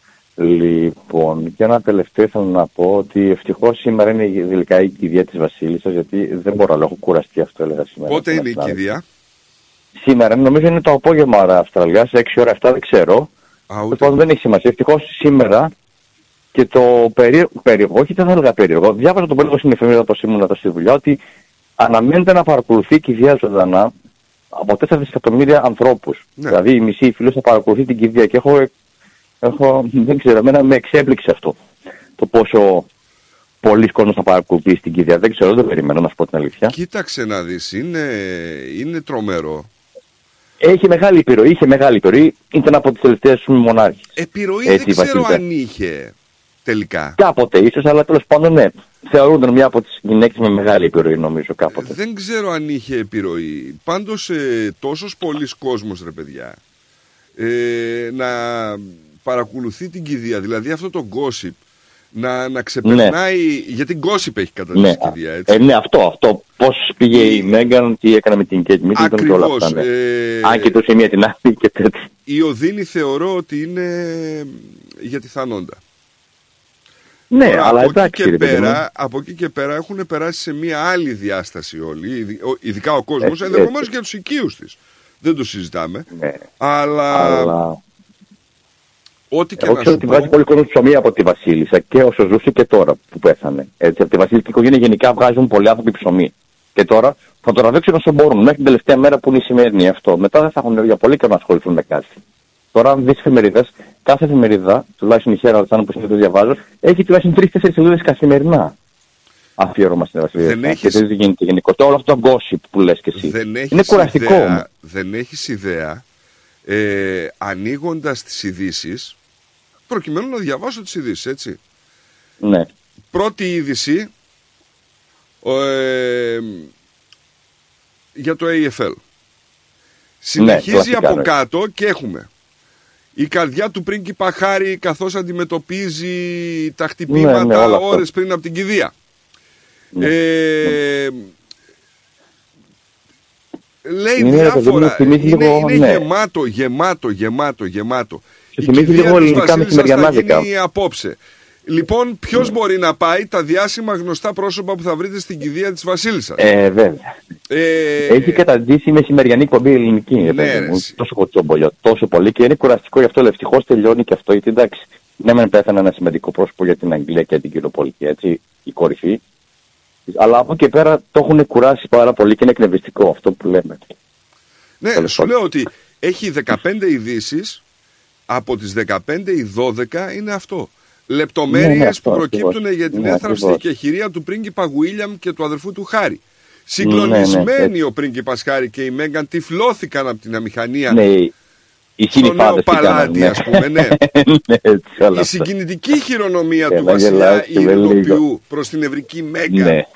Λοιπόν, και ένα τελευταίο θέλω να πω ότι ευτυχώς σήμερα είναι τελικά η κηδεία της Βασίλισσας, γιατί δεν μπορώ να έχω κουραστεί αυτό, έλεγα σήμερα. Πότε είναι η κηδεία? Σήμερα, νομίζω είναι το απόγευμα άρα Αυστραλία, σε έξι ώρα επτά, δεν ξέρω. Λοιπόν, δεν έχει σημασία. Ευτυχώς σήμερα και το περίεργο, περίεργο όχι δεν θα έλεγα περίεργο, διάβαζα το περίεργο στην εφημερίδα όπως ήμουν εδώ στη δουλειά, ότι αναμένεται να παρακολουθεί η κηδεία ζωντανά από τέσσερα δισεκατομμύρια ανθρώπους. Ναι. Δηλαδή η μισή φίλος θα παρακολουθεί την κηδεία και έχω, έχω δεν ξέρω, εμένα με εξέπληξε αυτό. Το πόσο πολλοί κόσμος θα παρακολουθεί την κηδεία. Δεν ξέρω, δεν το περιμένω να σου πω την αλήθεια. Κοίταξε να δεις, είναι, είναι τρομερό. Έχει μεγάλη επιρροή, είχε μεγάλη επιρροή, ήταν από τις τελευταίες μονάρχες. Επιρροή έτσι, δεν ξέρω αν είχε τελικά. Κάποτε ίσως, αλλά τέλος πάντων ναι. Θεωρούνταν μια από τις γυναίκες με μεγάλη επιρροή νομίζω κάποτε. Δεν ξέρω αν είχε επιρροή. Πάντως ε, τόσος πολλής κόσμος ρε παιδιά ε, να παρακολουθεί την κηδεία, δηλαδή αυτό το gossip να, να ξεπερνάει, ναι. Γιατί gossip έχει καταδείξει ναι. η κηδεία, έτσι. Ε, ναι, αυτό, αυτό. Πώς πήγε η Μέγκαν, τι έκανε με την Κέιτ Μίτλτον και όλα αυτά. Ναι. Ε, Αν κοιτούσε μία την άλλη και τέτοια. Η Οδύνη θεωρώ ότι είναι για τη Θανόντα. Ναι, τώρα, αλλά από εντάξει. Εκεί και πέρα, από εκεί και πέρα έχουν περάσει σε μία άλλη διάσταση όλοι, ειδικά ο κόσμος, ενδεχομένως και τους οικείους της. Δεν το συζητάμε. Ναι. Αλλά... αλλά... Ό,τι και εγώ να ξέρω ότι βγάζει πολύ κόσμο ψωμί από τη Βασίλισσα και όσο ζούσε και τώρα που πέθανε. Έτσι, από τη Βασίλισσα οικογένεια γενικά βγάζουν πολλοί άνθρωποι ψωμί. Και τώρα θα το ραβήξουν όσο μπορούν μέχρι την τελευταία μέρα που είναι η σημερινή αυτό. Μετά δεν θα έχουν για πολύ και να ασχοληθούν με κάτι. Τώρα, αν δεις εφημερίδες, κάθε εφημερίδα, τουλάχιστον η Herald, που συνήθως το διαβάζω, έχει τουλάχιστον τρεις-τέσσερις σελίδες καθημερινά αφιέρωμα στην Βασίλισσα. Δεν έχεις... Και δεν γίνεται γενικότερα όλο αυτό το gossip που λες και εσύ. Είναι κουραστικό. Ιδέα, δεν έχεις ιδέα, ε, ανοίγοντας τις ειδήσεις, προκειμένου να διαβάσω τις ειδήσεις, έτσι. Ναι. Πρώτη είδηση ε, για το έι εφ ελ. Συνεχίζει ναι, από κάτω και έχουμε η καρδιά του πρίγκιπα Χάρη καθώς αντιμετωπίζει τα χτυπήματα ναι, ναι, ώρες πριν από την κηδεία. Ναι. Ε, λέει είναι, διάφορα, είναι, είναι, είναι ναι. γεμάτο, γεμάτο, γεμάτο, γεμάτο. Και η κηδεία της Βασίλισσας θα γίνει απόψε. Λοιπόν, ποιος mm. μπορεί να πάει, τα διάσημα γνωστά πρόσωπα που θα βρείτε στην κηδεία της Βασίλισσας. Ε, βέβαια. Ε, Έχει καταντήσει η μεσημεριανή εκπομπή ελληνική. Ναι, μου, τόσο κοτσόμπολιο, τόσο πολύ και είναι κουραστικό γι' αυτό. Ευτυχώς τελειώνει και αυτό. Γιατί εντάξει, ναι, μεν πέθανε ένα σημαντικό πρόσωπο για την Αγγλία και την κυριοπολιτεία, έτσι, η κορυφή. Αλλά από εκεί πέρα το έχουν κουράσει πάρα πολύ και είναι εκνευριστικό αυτό που λέμε. Ναι, Τέλος σου λέω ότι έχει δεκαπέντε ειδήσεις, από τις δεκαπέντε οι δώδεκα είναι αυτό. Λεπτομέρειες ναι, ναι, που προκύπτουν για την ναι, έθραυση και χειρία του πρίγκιπα Γουίλιαμ και του αδερφού του Χάρη. Συγκλονισμένοι ναι, ναι, ο πρίγκιπας Χάρη και η Μέγκαν τυφλώθηκαν από την αμηχανία. Ναι, οι στο νέο παλάτι, ας πούμε, ναι. Ναι, έτσι, η συγκινητική χειρονομία του βασιλιά Ειρηνοποιού προς την ευρική Μέγκαν. Ναι.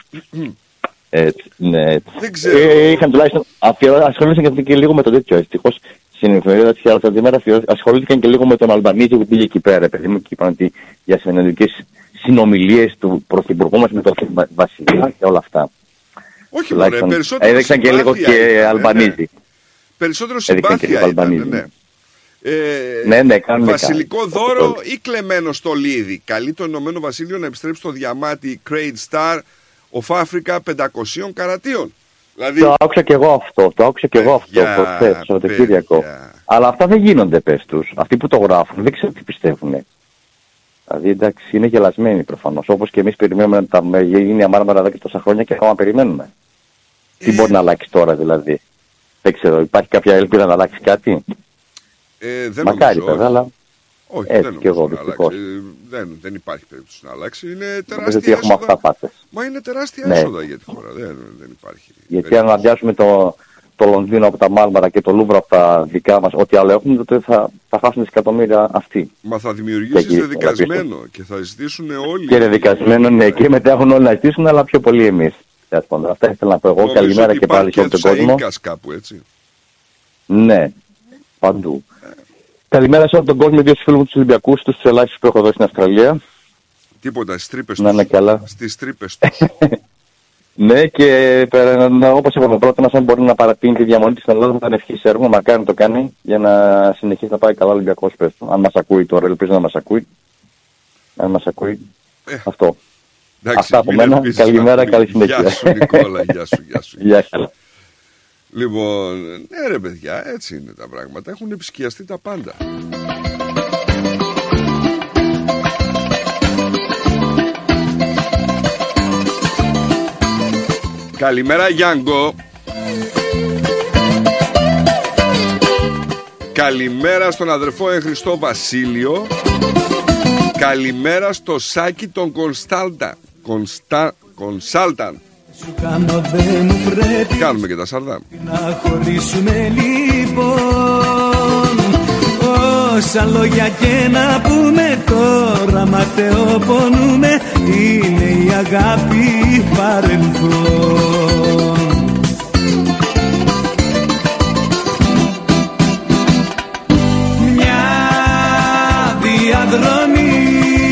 Έτσι, ναι, έτσι. Δεν ξέρω. Ε, είχαν τουλάχιστον ασχολήθηκαν και λίγο με το τέτοιο. Ευτυχώς στην εφημερίδα της άλλας αντιμέρα ασχολήθηκαν και λίγο με τον Αλμπανίζη που πήγε εκεί πέρα. Επειδή μου και είπαν ότι για συνεννοητικές συνομιλίες του πρωθυπουργού μας με τον βασιλιά και όλα αυτά. Όχι μόνο, περισσότερο έδειξαν και λίγο και Αλμπανίζη. Ναι. Περισσότερο συμπάθεια ήταν, ναι. Ε, ναι, ναι, βασιλικό κάνει. δώρο ή κλεμμένο στολίδι. Καλεί το Ηνωμένο Βασίλειο να επιστρέψει το διαμάτι Great Star of Africa πεντακόσιων καρατίων. Δηλαδή... Το άκουσα και εγώ αυτό, το άκουσα και εγώ αυτό προχθές, το Σαββατοκύριακο. Αλλά αυτά δεν γίνονται, πες τους. Αυτοί που το γράφουν δεν ξέρω τι πιστεύουν. Δηλαδή εντάξει, είναι γελασμένοι προφανώς. Όπως και εμείς περιμένουμε να τα γίνει η Μάρμαρα εδώ και τόσα χρόνια και ακόμα περιμένουμε. Ε... Τι μπορεί να αλλάξει τώρα δηλαδή. Δεν ξέρω, υπάρχει κάποια ελπίδα να αλλάξει κάτι. Ε, δεν Μακάρι βέβαια, αλλά όχι, έτσι δεν και εγώ να δυστυχώς. Δεν, δεν υπάρχει περίπτωση να αλλάξει. Είναι τεράστια νομίζω ότι έχουμε έσοδα. αυτά πάθες. Μα είναι τεράστια ναι. έσοδα για τη χώρα. Δεν, δεν υπάρχει. Γιατί αν αδειάσουμε το, το Λονδίνο από τα Μάρμαρα και το Λούβρο από τα δικά μας, ό,τι άλλο έχουμε, τότε θα, θα χάσουν δισεκατομμύρια αυτοί. Μα θα δημιουργήσεις δεδικασμένο και θα ζητήσουν όλοι. Και δεδικασμένο, ναι, και μετά έχουν όλοι να ζητήσουν, αλλά πιο πολύ εμείς. Αυτά ήθελα να πω εγώ. Καλημέρα και πάλι σε όλο τον κόσμο. Κάπου, έτσι. Ναι, παντού. Ε. Καλημέρα σε όλο τον κόσμο, δύο φίλους μου τους Ολυμπιακούς, τους ελάχιστους που έχω εδώ στην Αυστραλία. Τίποτα, στις τρύπες τους. Να είναι καλά. Στις τρύπες τους. Ναι, και όπως είπαμε πρώτα μας, αν μπορεί να παρατείνει τη διαμονή της στην Ελλάδα, θα ήταν ευχής έργο, μακάρι να το κάνει, για να συνεχίσει να πάει καλά ο Ολυμπιακός, πες του. Αν μας ακούει τώρα, ελπίζω να μας ακούει. Αν μας ακούει, ε. αυτό. Εντάξει, αυτά από μένα, καλημέρα, καλή συνέχεια. Γεια σου Νικόλα, γεια σου, γεια σου. Γεια καλά. Λοιπόν, ναι ρε παιδιά, έτσι είναι τα πράγματα. Έχουν επισκιαστεί τα πάντα. Καλημέρα Γιάνγκο. Καλημέρα στον αδερφό εν Χριστώ Βασίλειο. Καλημέρα στο Σάκη τον Κονστάλτα Κονστά... Κονσάλταν. Σου κάνω δε μου πρέπει. Κάνουμε και τα σαρδά. Να χωρίσουμε λοιπόν. Όσα λόγια και να πούμε τώρα, μα θεοπονούμε. Είναι η αγάπη παρελθόν. Μια διαδρομή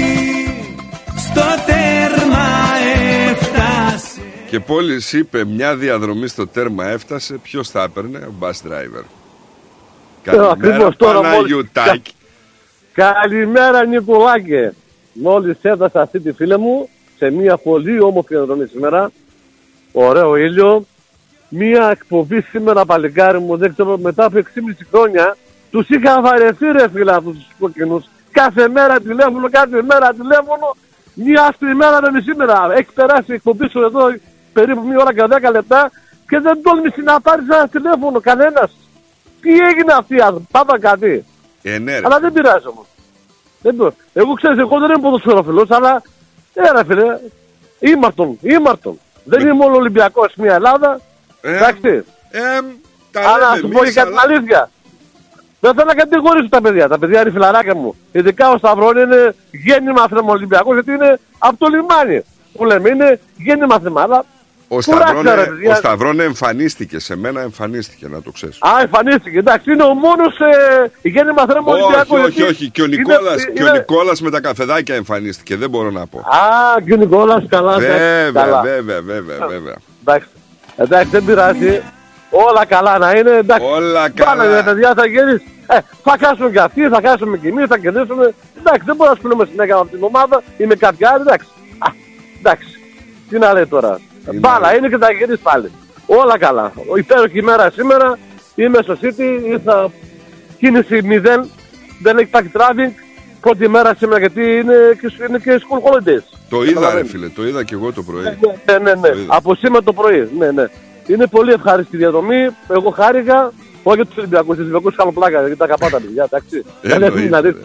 στο τέρμα έφτασε. Και πόλης είπε μια διαδρομή στο τέρμα έφτασε. Ποιος θα έπαιρνε? Ο bus driver. Καλημέρα Παναγιωτάκη. Καλημέρα Νικολάκη. Μόλις έφτασα αυτή τη φίλη μου σε μια πολύ όμορφη διαδρομή σήμερα. Ωραίο ήλιο. Μια εκπομπή σήμερα παλικάρι μου, δεν ξέρω, μετά από έξι και μισό χρόνια τους είχα βαρεθεί ρε φίλα αυτούς τους κόκκινους. Κάθε μέρα τηλέφωνο, κάθε μέρα τηλέφωνο. Μια άσπρη μέρα με μισή μέρα. Έχει περάσει η εκπομπή σου εδώ περίπου μία ώρα και δέκα λεπτά και δεν τόλμησε να πάρει ένα τηλέφωνο κανένας. Τι έγινε αυτή η άνθρωποι, πάτα κάτι. Ε, ναι, αλλά δεν πειράζει όμως. Δεν πειράζει. Εγώ ξέρεις, εγώ δεν είμαι ποδοσφαιροφιλός, αλλά ε, ρε φίλε, ήμαρτον, ήμαρτον. Δεν είμαι μόνο Ολυμπιακός μια Ελλάδα. Ε, εντάξει. Ε, αλλά να σου πω και κάτι αλλά... αλήθεια. Δεν θέλω να κατηγορήσω τα παιδιά. Τα παιδιά είναι φιλαράκια μου. Ειδικά ο Σταυρών είναι γέννημα θέμα Ολυμπιακός, γιατί είναι από το λιμάνι. Που λέμε είναι γέννημα θέμα. Αλλά ο Σταυρώνε, ο Σταυρώνε εμφανίστηκε, σε μένα εμφανίστηκε, να το ξέρεις. Α, εμφανίστηκε, εντάξει, είναι ο μόνος ε, γέννημα θέμα Ολυμπιακού. Όχι, όχι, όχι, και ο Νικόλας, είναι, και ο Νικόλας με τα καφεδάκια εμφανίστηκε, δεν μπορώ να πω. Α, και ο Νικόλας, καλά. Βέβαια, καλά. βέβαια, βέβαια, βέβαια. Εντάξει, εντάξει, δεν πειράζει. Όλα καλά να είναι, εντάξει. Όλα καλά. Πάνε, παιδιά, θα γίνεις. Ε, θα χάσουμε και αυτοί, θα χάσουμε και εμείς, θα κερδίσουμε. Εντάξει, δεν μπορούμε να σπουδούμε συνέχεια από την ομάδα ή με κάποια άλλη, εντάξει. Α, εντάξει, τι να λέει τώρα. Είναι... Μπάλα είναι και θα γυρίσει πάλι. Όλα καλά. Υπέροχη ημέρα σήμερα. Είμαι στο City. Ήρθα κίνηση μηδέν. Δεν έχει πάει traveling. Πρώτη μέρα σήμερα γιατί είναι και, είναι και school holidays. Το είδα ρε φίλε, το είδα και εγώ το πρωί. Ναι, ναι, ναι. ναι. Από σήμερα το πρωί. Ναι, ναι. Είναι πολύ ευχάριστη η διαδρομή. Εγώ χάρηκα. Όχι για τους Ολυμπιακούς. Τους Ολυμπιακούς κάνω πλάκα γιατί τα καπάτα παιδιά. Εντάξει.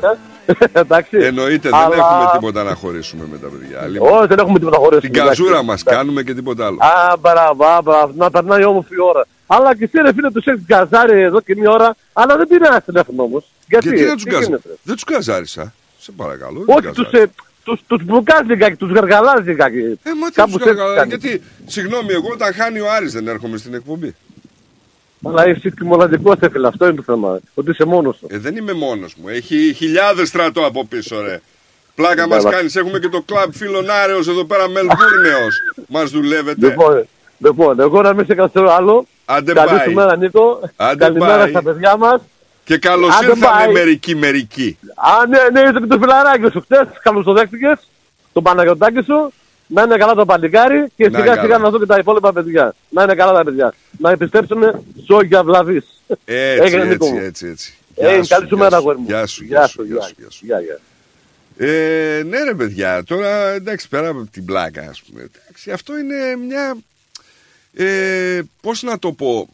Εντάξει. Εννοείται, αλλά... δεν έχουμε τίποτα να χωρίσουμε με τα παιδιά. Λοιπόν, όχι, δεν έχουμε τίποτα να χωρίσουμε. Την καζούρα μας κάνουμε και τίποτα άλλο. Α, μπράβο, μπράβο, να περνάει όμορφη ώρα. Αλλά και εσύ ρε φίλε τους έχεις γκαζάρει εδώ και μια ώρα, αλλά δεν πήρε τηλέφωνο όμως. Γιατί, Γιατί δεν τους γκαζάρει. Δεν τους γκαζάρισα. Σε παρακαλώ. Όχι, τους, ε, τους, τους μπλουκάζει λιγάκι, τους γαργαλάζει λιγάκι. Ε, μα τι τους γαργαλάζει, γιατί, συγγνώμη, εγώ όταν χάνει ο Άρης δεν έρχομαι στην εκπομπή. Αλλά είσαι και μοναδικός έφυλα, αυτό είναι το θέμα. Ότι είσαι μόνος σου. Ε, δεν είμαι μόνος μου. Έχει χιλιάδες στρατό από πίσω, ρε. Πλάκα μας κάνεις. Έχουμε και το κλαμπ φίλων Άρεος εδώ πέρα, Μελβούρνεος. Μας δουλεύετε. Λοιπόν, λοιπόν, εγώ να μην σε καθόλου άλλο. Άντε καλή πάει. σου μέρα, Νίκο. Άντε καλημέρα πάει. στα παιδιά μας. Και καλώς ήρθανε μερικοί μερικοί. Α, ναι, ναι, είσαι και το φιλαράκι σου χτες. Καλώς το δέχτηκες. Το Παναγιωτάκι σου. Να είναι καλά το παλικάρι και σιγά σιγά, σιγά να δω και τα υπόλοιπα παιδιά. Να είναι καλά τα παιδιά. Να επιστρέψουμε σόγια βλαβής. Έτσι, έτσι, έτσι, έτσι. Ε, καλή σου μέρα, αγόρι μου. Γεια σου, γεια σου, γεια σου. Γεια, γεια. Ε, ναι ρε παιδιά, τώρα εντάξει, πέρα από την πλάκα, ας πούμε, εντάξει, αυτό είναι μια, ε, πώς να το πω,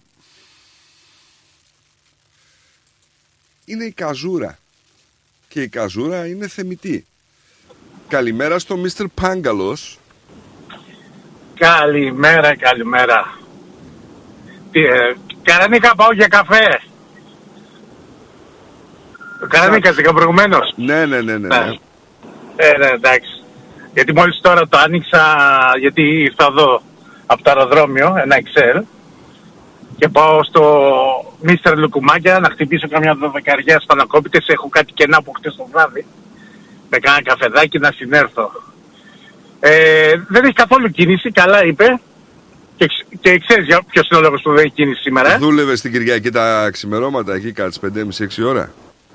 είναι η καζούρα και η καζούρα είναι θεμιτή. Καλημέρα στο μίστερ Πάγκαλος. Καλημέρα, καλημέρα. Τι, ε, Καρανίκα, πάω για καφέ. Καρανίκα, είχα προηγουμένως. Ναι, ναι, ναι, ναι. ναι. Ε, ναι, εντάξει. Γιατί μόλις τώρα το άνοιξα, γιατί ήρθα εδώ από το αεροδρόμιο, ένα Excel, και πάω στο μίστερ Λουκουμάκια να χτυπήσω καμιά δωδεκαριά σπανακόπιτες. Έχω κάτι κενά από χτες το βράδυ. Με κάνα καφεδάκι να συνέρθω. Ε, δεν έχει καθόλου κίνηση, καλά είπε. Και, και ξέρεις για ποιος είναι ο λόγος που δεν έχει κίνηση σήμερα. Δούλευε στην Κυριακή τα ξημερώματα εκεί κατά τις πέντε και μισή έξι ώρα.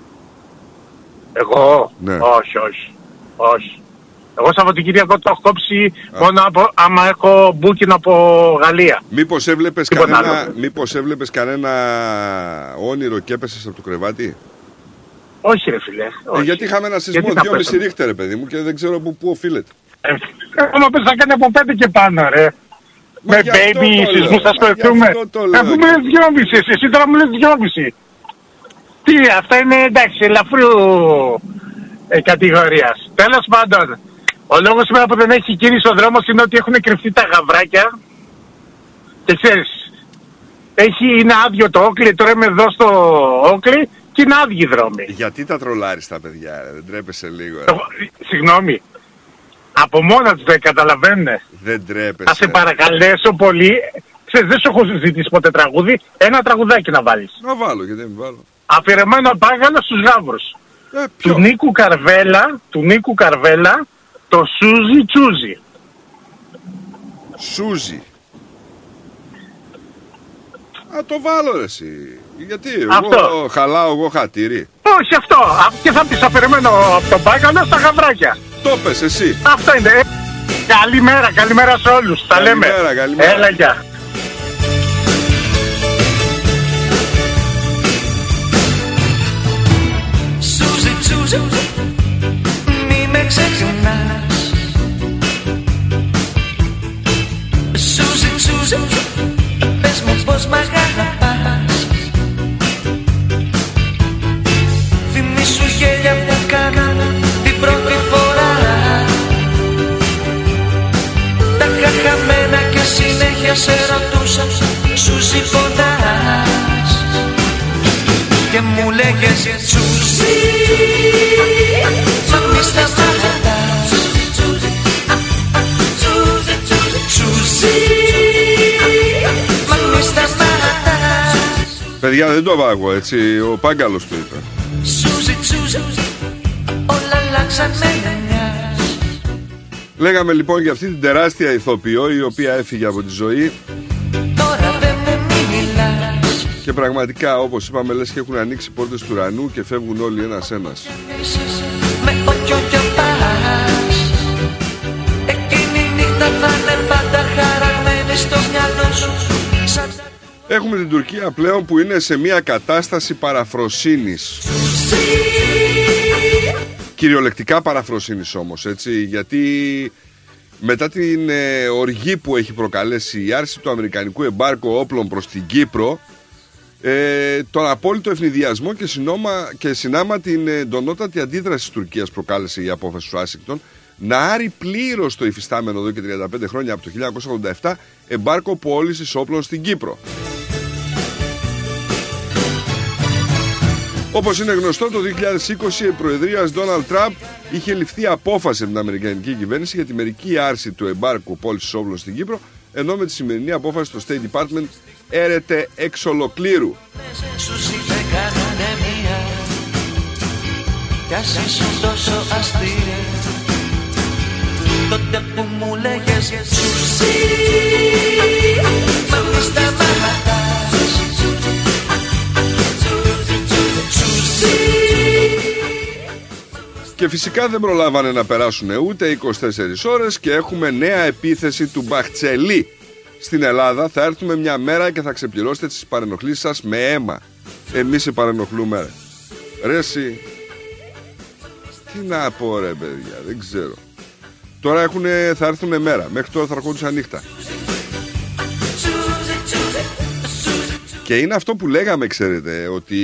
Εγώ, ναι. όχι, όχι, όχι. Εγώ Σαββατοκύριακο το έχω κόψει μόνο από, άμα έχω booking από Γαλλία. Μήπως έβλεπες, κανένα, μήπως έβλεπες κανένα όνειρο και έπεσες από το κρεβάτι? Όχι ρε φίλε. Όχι. Ε, γιατί είχαμε ένα σεισμό δυόμισι ρίχτερ ρε παιδί μου και δεν ξέρω που, που οφείλεται. Εγώ πες να κάνει από πέντε και πάνω ρε. Μα με baby σεισμούς θα σκοτωθούμε. Αφού μου λες δυόμισι, εσύ τώρα μου λες δυόμισι. Τι, αυτά είναι εντάξει, ελαφρού ε, κατηγορίας. Τέλος πάντων, ο λόγος σήμερα που δεν έχει κίνηση ο δρόμος είναι ότι έχουν κρυφτεί τα γαβράκια. Και ξέρεις, έχει, είναι άδειο το Όκλι, τώρα είμαι εδώ στο Όκλι και είναι άδειοι δρόμοι. Γιατί τα τρολάρεις τα παιδιά, δεν τρέπεσαι λίγο. Ε. Συγγνώμη, από μόνα τους δεν καταλαβαίνουν. Δεν τρέπεσαι. Θα σε παρακαλέσω πολύ, ξέρεις, δεν σου έχω ζητήσει ποτέ τραγούδι, ένα τραγουδάκι να βάλεις. Να βάλω, γιατί δεν βάλω. Αφιερωμένο Πάγκαλο στους γάβρους. Ε, του Νίκου Καρβέλα, του Νίκου Καρβέλα, το Σούζι Τσούζι. Σούζι. Α, το βάλω ρε εσύ. Γιατί, αυτό. Εγώ χαλάω εγώ χατήρι. Όχι αυτό, και θα πεις αφιερωμένο από τον Πάγκαλο στα γαβράκια. Το πες εσύ. Αυτό είναι. Καλημέρα, καλημέρα σε όλους. Τα λέμε. Καλημέρα. Έλα, γεια. Μη με ξεχνάς. Σούζι, Σούζι, πες μου πως μ' αγαπάς. Θυμήσου γέλια που κάνα την πρώτη φορά. Τα χαχαμένα και συνέχεια σε ρωτούσα. Σούζι, πονάς. Και μου λέγες Τσούζι, μα μη σταματάς. Τσούζι, μα μη σταματάς. Παιδιά δεν το βάγω έτσι, ο Πάγκαλος το είπε. Τσούζι, Τσούζι, όλα αλλάξαν με μιας. Λέγαμε λοιπόν για αυτή την τεράστια ηθοποιό η οποία έφυγε από τη ζωή. Τώρα δεν μου μιλάς. Και πραγματικά όπως είπαμε λες και έχουν ανοίξει πόρτες του ουρανού και φεύγουν όλοι ένας ένας. Με όποιο κι πας. Εκείνη η νύχτα θα είναι πάντα χαραγμένη στο μυαλό σου. Έχουμε την Τουρκία πλέον που είναι σε μια κατάσταση παραφροσύνης. Κυριολεκτικά παραφροσύνης όμως, έτσι, γιατί μετά την ε, οργή που έχει προκαλέσει η άρση του αμερικανικού εμπάρκου όπλων προς την Κύπρο, Ε, τον απόλυτο ευνηδιασμό και, συνόμα, και συνάμα την εντονότατη αντίδραση της Τουρκίας προκάλεσε η απόφαση του Ουάσιγκτον να άρει πλήρως το υφιστάμενο εδώ και τριάντα πέντε χρόνια από το χίλια εννιακόσια ογδόντα επτά εμπάρκο πώλησης όπλων στην Κύπρο. Όπως είναι γνωστό, το δύο χιλιάδες είκοσι η προεδρίας Ντόναλντ Τραμπ είχε ληφθεί απόφαση από την Αμερικανική κυβέρνηση για τη μερική άρση του εμπάρκου πώλησης όπλων στην Κύπρο, ενώ με τη σημερινή απόφαση το State Department έρεται εξ ολοκλήρου. Και φυσικά δεν προλάβανε να περάσουν ούτε είκοσι τέσσερις ώρες και έχουμε νέα επίθεση του Μπαχτσελή. Στην Ελλάδα θα έρθουμε μια μέρα και θα ξεπληρώσετε τις παρενοχλήσεις σας με αίμα. Εμείς σε παρενοχλούμε. Ρε εσύ, τι να πω ρε παιδιά, δεν ξέρω. Τώρα έχουνε, θα έρθουν μέρα, μέχρι τώρα θα ερχόντουσαν νύχτα. Και είναι αυτό που λέγαμε, ξέρετε, ότι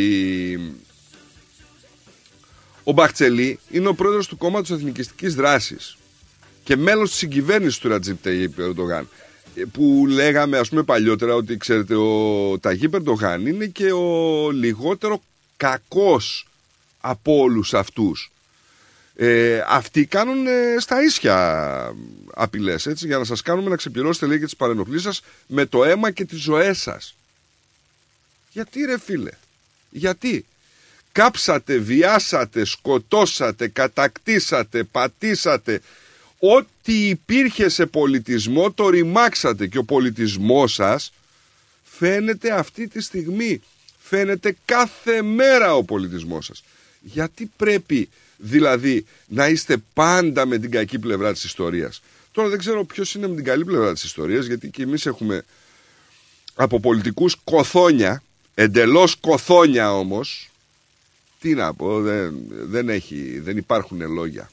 ο Μπαχτσελή είναι ο πρόεδρος του κόμματος Εθνικιστικής Δράσης και μέλος της συγκυβέρνησης του Ρατζίπ Ταγίπ Ερντογάν, που λέγαμε ας πούμε παλιότερα ότι ξέρετε ο Ταγίπ Ερντογάν είναι και ο λιγότερο κακός από όλους αυτούς. Ε, αυτοί κάνουν ε, στα ίσια απειλές, έτσι, για να σας κάνουμε να ξεπληρώσετε λέει και τις παρενοχλήσεις σας με το αίμα και τις ζωές σας. Γιατί ρε φίλε, γιατί κάψατε, βιάσατε, σκοτώσατε, κατακτήσατε, πατήσατε, ό,τι υπήρχε σε πολιτισμό το ρημάξατε και ο πολιτισμός σας φαίνεται αυτή τη στιγμή, φαίνεται κάθε μέρα ο πολιτισμός σας. Γιατί πρέπει δηλαδή να είστε πάντα με την κακή πλευρά της ιστορίας? Τώρα δεν ξέρω ποιος είναι με την καλή πλευρά της ιστορίας, γιατί και εμείς έχουμε από πολιτικούς κοθόνια, εντελώς κοθόνια όμως. Τι να πω, δεν, δεν, έχει, δεν υπάρχουν λόγια.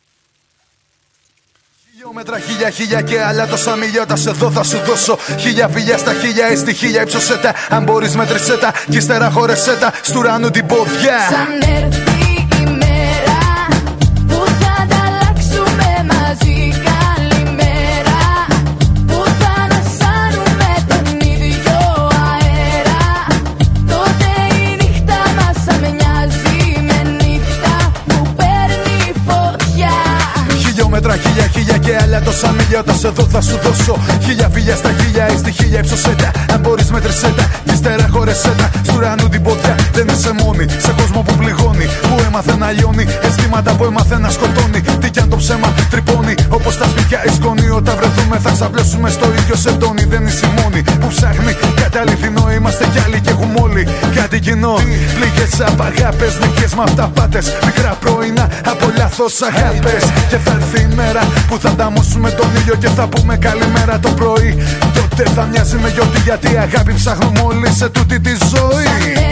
Χιλιόμετρα, χίλια, χίλια και άλλα τόσα μιλιότα σε δω θα σου δώσω. Χίλια φιλιά στα χίλια, εις τη χίλια ύψωσέ τα. Αν μπορείς μέτρησέ τα κι ύστερα χώρεσέ τα. Στου ουρανού την πόδια. Σαν έρθει η μέρα που θα ανταλλάξουμε μαζί. Καλημέρα που θα ανασάνουμε τον ίδιο αέρα. Τότε η νύχτα μας θα μοιάζει με νύχτα που παίρνει φωτιά. Χιλιόμετρα, χίλια, χίλια και άλλα τόσα μιλιότα σε δω θα σου δώσω. Χίλια φιλιά στα χίλια, εις τη χίλια ύψωσέ τα. Αν μπορείς μέτρησέ τα κι ύστερα χώρεσέ τα. Στου ουρανού την πόδια. Δεν είσαι μόνη σε κόσμο που πληγώνει, που έμαθε να λιώνει, αισθήματα που έμαθε να σκοτώνει. Τι κι αν το ψέμα τρυπώνει, όπως τα σπίτια η σκόνη. Όταν βρεθούμε θα ξαπλώσουμε στο ίδιο σεντόνι. Δεν είσαι η μόνη που ψάχνει κάτι αληθινό. Είμαστε κι άλλοι και έχουμε όλοι κάτι κοινό. Πληγές από αγάπες, νυχές με αυταπάτες. Μικρά πρωινά από λάθος αγάπες. Και θα έρθει η μέρα που θα ανταμώσουμε τον ήλιο και θα πούμε καλημέρα το πρωί. Τότε θα μοιάζει με γιορτή, γιατί αγάπη ψάχνουμε όλοι σε τούτη τη ζωή.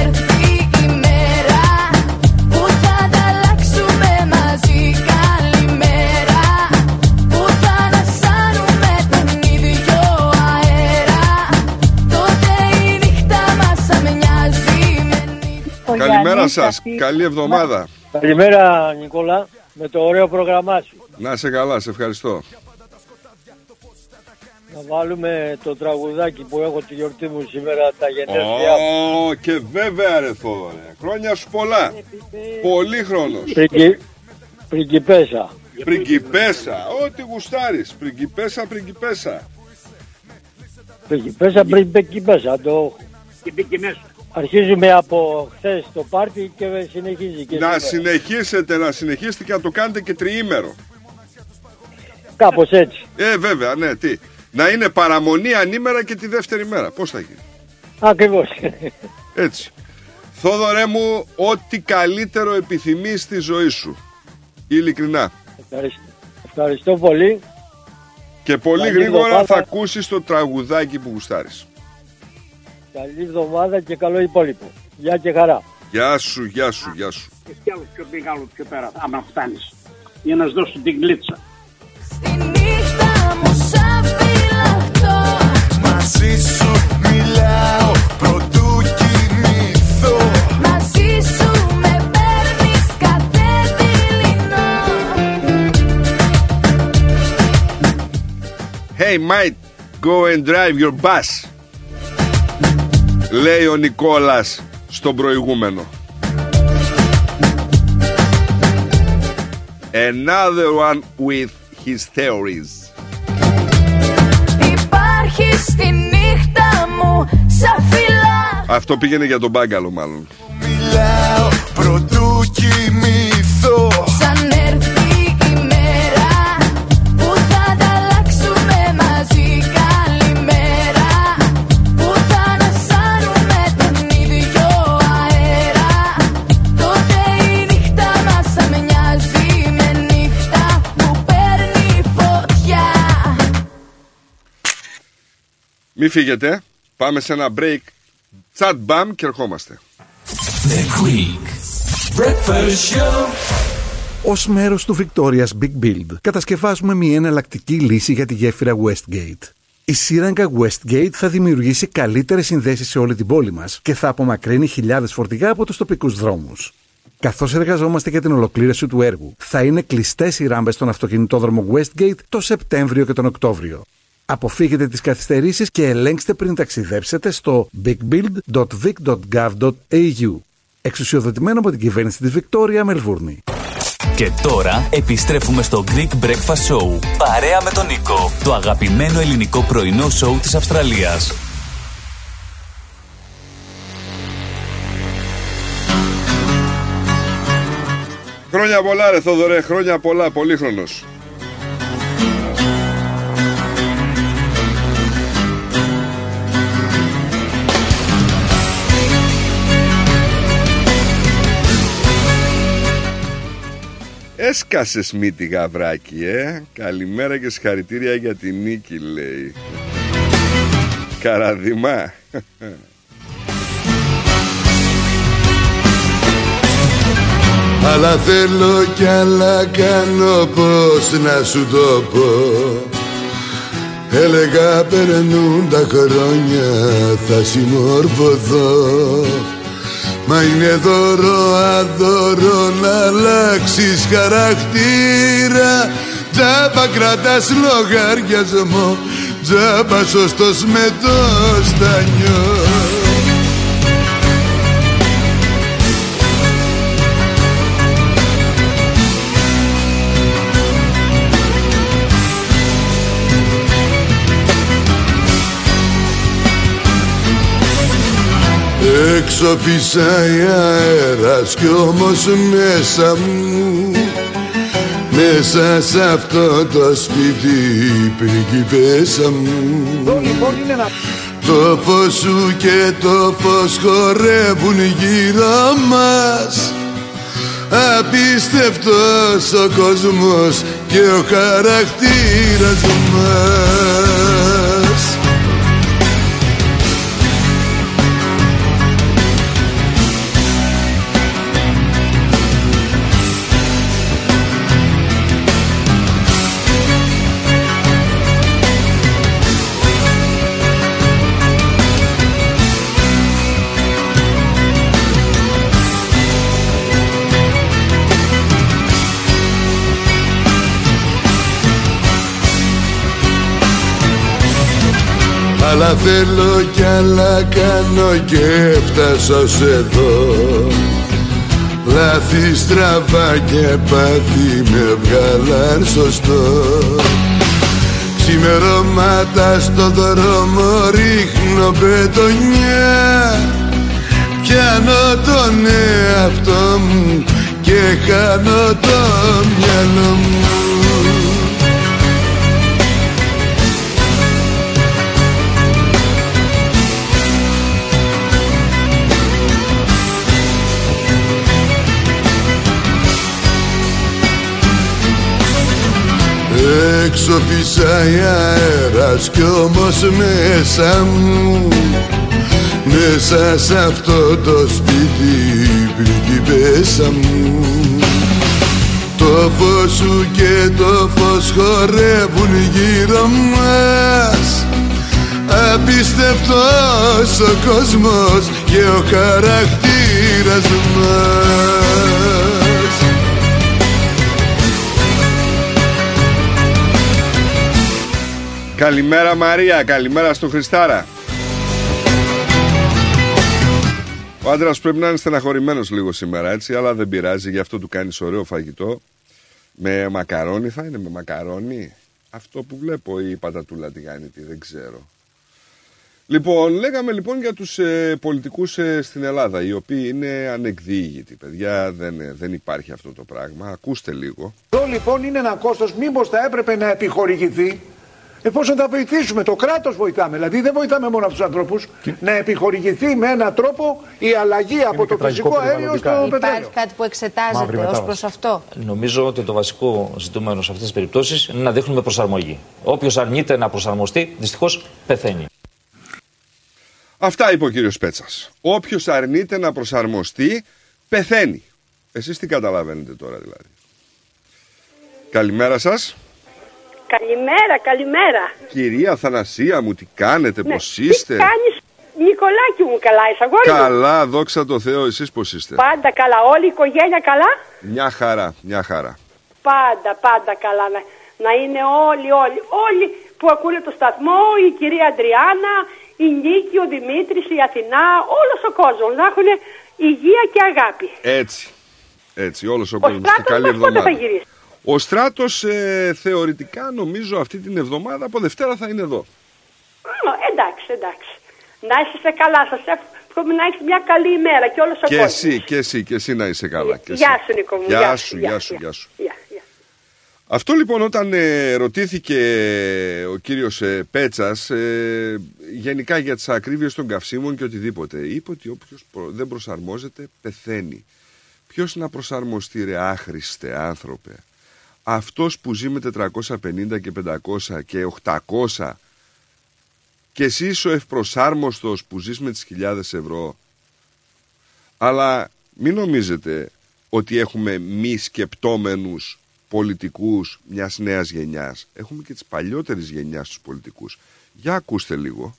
Καλημέρα σας, καλή εβδομάδα. Καλημέρα Νικόλα, με το ωραίο πρόγραμμά σου. Να σε καλά, σε ευχαριστώ. Να βάλουμε το τραγουδάκι που έχω τη γιορτή μου σήμερα, τα γενέθλιά μου. Oh, και βέβαια ρε Θόδωρε, χρόνια σου πολλά. Πολύ χρόνος. Πριγκι... Πριγκιπέσα. Πριγκιπέσα, ό,τι γουστάρεις. Πριγκιπέσα, πριγκιπέσα. Πριγκιπέσα, πριγκιπέσα, το... Αρχίζουμε από χθες το πάρτι και συνεχίζει και να σήμερα. συνεχίσετε, να συνεχίσετε και να το κάνετε και τριήμερο. Κάπως έτσι. Ε, βέβαια, ναι, τι. Να είναι παραμονή ανήμερα και τη δεύτερη μέρα. Πώς θα γίνει? Ακριβώς. Έτσι. Θόδωρέ μου, ό,τι καλύτερο επιθυμείς στη ζωή σου. Ειλικρινά. Ευχαριστώ, Ευχαριστώ πολύ. Και πολύ καλή γρήγορα εβδομάδα. Θα ακούσεις το τραγουδάκι που γουστάρεις. Καλή εβδομάδα και καλό υπόλοιπο. Γεια και χαρά. Γεια σου, γεια σου, γεια σου. Και κι άλλο πιο μεγάλο πιο πέρα, άμα φτάνεις. Για να σου δώσω την γλίτσα. Στη νύχτα μου σαν φυλαχτώ, μαζί σου μιλάω, πρωτού κινηθώ. Hey mate, go and drive your bus, λέει ο Νικόλας στον προηγούμενο. Another one with his theories. Υπάρχει στη νύχτα μου σαν φυλά. Αυτό πήγαινε για τον Μπάγκαλο μάλλον. Μιλάω πρωτού κοιμηθώ. Σαν έρθει η μέρα που θα τα αλλάξουμε μαζί. Καλημέρα που θα ανασάνουμε τον ίδιο αέρα. Τότε η νύχτα μας θα μοιάζει με νύχτα που παίρνει φωτιά. Μη φύγετε, πάμε σε ένα break. Τσατ μπαμ και ερχόμαστε. The Quick Breakfast Show. Ως μέρος του Victoria's Big Build, κατασκευάζουμε μια εναλλακτική λύση για τη γέφυρα Westgate. Η σύραγγα Westgate θα δημιουργήσει καλύτερες συνδέσεις σε όλη την πόλη μας και θα απομακρύνει χιλιάδες φορτηγά από τους τοπικούς δρόμους. Καθώς εργαζόμαστε για την ολοκλήρωση του έργου, θα είναι κλειστές οι ράμπες στον αυτοκινητόδρομο Westgate το Σεπτέμβριο και τον Οκτώβριο. Αποφύγετε τις καθυστερήσεις και ελέγξτε πριν ταξιδέψετε στο big build dot vic dot gov dot a u. Εξουσιοδοτημένο από την κυβέρνηση της Βικτόρια, Μελβούρνη. Και τώρα επιστρέφουμε στο Greek Breakfast Show. Παρέα με τον Νίκο, το αγαπημένο ελληνικό πρωινό σοου της Αυστραλίας. Χρόνια πολλά ρε Θοδωρέ, χρόνια πολλά, πολύχρονος. Έσκασες μύτη γαβράκι, ε. Καλημέρα και συγχαρητήρια για τη νίκη, λέει. Καραδιμά. Αλλά θέλω κι άλλα κάνω, πώς να σου το πω. Έλεγα περνούν τα χρόνια, θα συμμορφωθώ. Μα είναι δώρο αδώρο να αλλάξεις χαρακτήρα. Τζάμπα κρατάς λογαριασμό, τζάμπα σωστός με το στανιό. Έξω φυσάει αέρας κι όμως μέσα μου, μέσα σ' αυτό το σπίτι πριγκιπέσα μου, το φως σου και το φως χορεύουν γύρω μας. Απίστευτος ο κόσμος και ο χαρακτήρας μας. Αλλά θέλω κι άλλα κάνω και φτάσω ως εδώ. Λάθη στραβά και πάθη με βγάλαν σωστό. Ξημερώματα στο δρόμο ρίχνω πετονιά. Πιάνω τον εαυτό μου και χάνω το μυαλό μου. Έξω φυσάει αέρας κι όμως μέσα μου, μέσα σ' αυτό το σπίτι πριγκιπέσα μου, το φως σου και το φως χορεύουν γύρω μας. Απίστευτος ο κόσμος και ο χαρακτήρας μας. Καλημέρα Μαρία, καλημέρα στο Χριστάρα. Ο άντρας πρέπει να είναι στεναχωρημένος λίγο σήμερα, έτσι, αλλά δεν πειράζει, γι' αυτό του κάνεις ωραίο φαγητό. Με μακαρόνι θα είναι, με μακαρόνι. Αυτό που βλέπω, η πατατούλα τηγάνητη, δεν ξέρω. Λοιπόν, λέγαμε λοιπόν για τους ε, πολιτικούς ε, στην Ελλάδα, οι οποίοι είναι ανεκδίγητοι. Παιδιά, δεν, δεν υπάρχει αυτό το πράγμα. Ακούστε λίγο. Εδώ λοιπόν είναι ένα κόστος, μήπως θα έπρεπε να επιχορηγηθεί, εφόσον θα βοηθήσουμε. Το κράτος βοηθάμε, δηλαδή δεν βοηθάμε μόνο αυτούς τους ανθρώπους, και... να επιχορηγηθεί με έναν τρόπο η αλλαγή είναι από το φυσικό αέριο στο πετρέλαιο. Υπάρχει κάτι που εξετάζεται ως προς αυτό? Νομίζω ότι το βασικό ζητούμενο σε αυτές τις περιπτώσεις είναι να δείχνουμε προσαρμογή. Όποιος αρνείται να προσαρμοστεί, δυστυχώς πεθαίνει. Αυτά είπε ο κύριος Πέτσας. Όποιος αρνείται να προσαρμοστεί, πεθαίνει. Εσείς τι καταλαβαίνετε τώρα δηλαδή? Καλημέρα σας. Καλημέρα, καλημέρα. Κυρία Θανασία μου, τι κάνετε, ναι, πώς είστε? Τι κάνεις, Νικολάκη μου, καλά είσαι αγόρι μου? Καλά, δόξα τω Θεώ, εσείς πώς είστε? Πάντα καλά, όλη η οικογένεια καλά? Μια χαρά, μια χαρά. Πάντα, πάντα καλά, να, να είναι όλοι, όλοι, όλοι που ακούνε το σταθμό, η κυρία Αντριάννα, η Νίκη, ο Δημήτρης, η Αθηνά, όλος ο κόσμος να έχουν υγεία και αγάπη. Έτσι, έτσι, όλος ο, ο κόσμος. Και καλή εβδομάδα. Θα γυρίσει? Ο Στράτος ε, θεωρητικά νομίζω αυτή την εβδομάδα από Δευτέρα θα είναι εδώ. Ω, εντάξει, εντάξει. Να είσαι καλά, σας εύχομαι να έχεις μια καλή ημέρα και όλος ο και κόσμος. Και εσύ, και εσύ, και εσύ να είσαι καλά. Και γεια εσύ. σου Νίκο μου. Γεια σου, γεια σου, γεια σου. Γεια, γεια. Αυτό λοιπόν όταν ε, ρωτήθηκε ο κύριος ε, Πέτσας ε, γενικά για τις ακρίβειες των καυσίμων και οτιδήποτε, είπε ότι όποιος προ, δεν προσαρμόζεται πεθαίνει. Ποιος να προσαρμοστεί ρε άχρηστε άνθρωπε? Αυτός που ζει με τετρακόσια πενήντα και πεντακόσια και οκτακόσια και εσύ είσαι ο ευπροσάρμοστος που ζεις με τις χιλιάδες ευρώ. Αλλά μην νομίζετε ότι έχουμε μη σκεπτόμενους πολιτικούς μιας νέας γενιάς. Έχουμε και τις παλιότερες γενιάς τους πολιτικούς. Για ακούστε λίγο.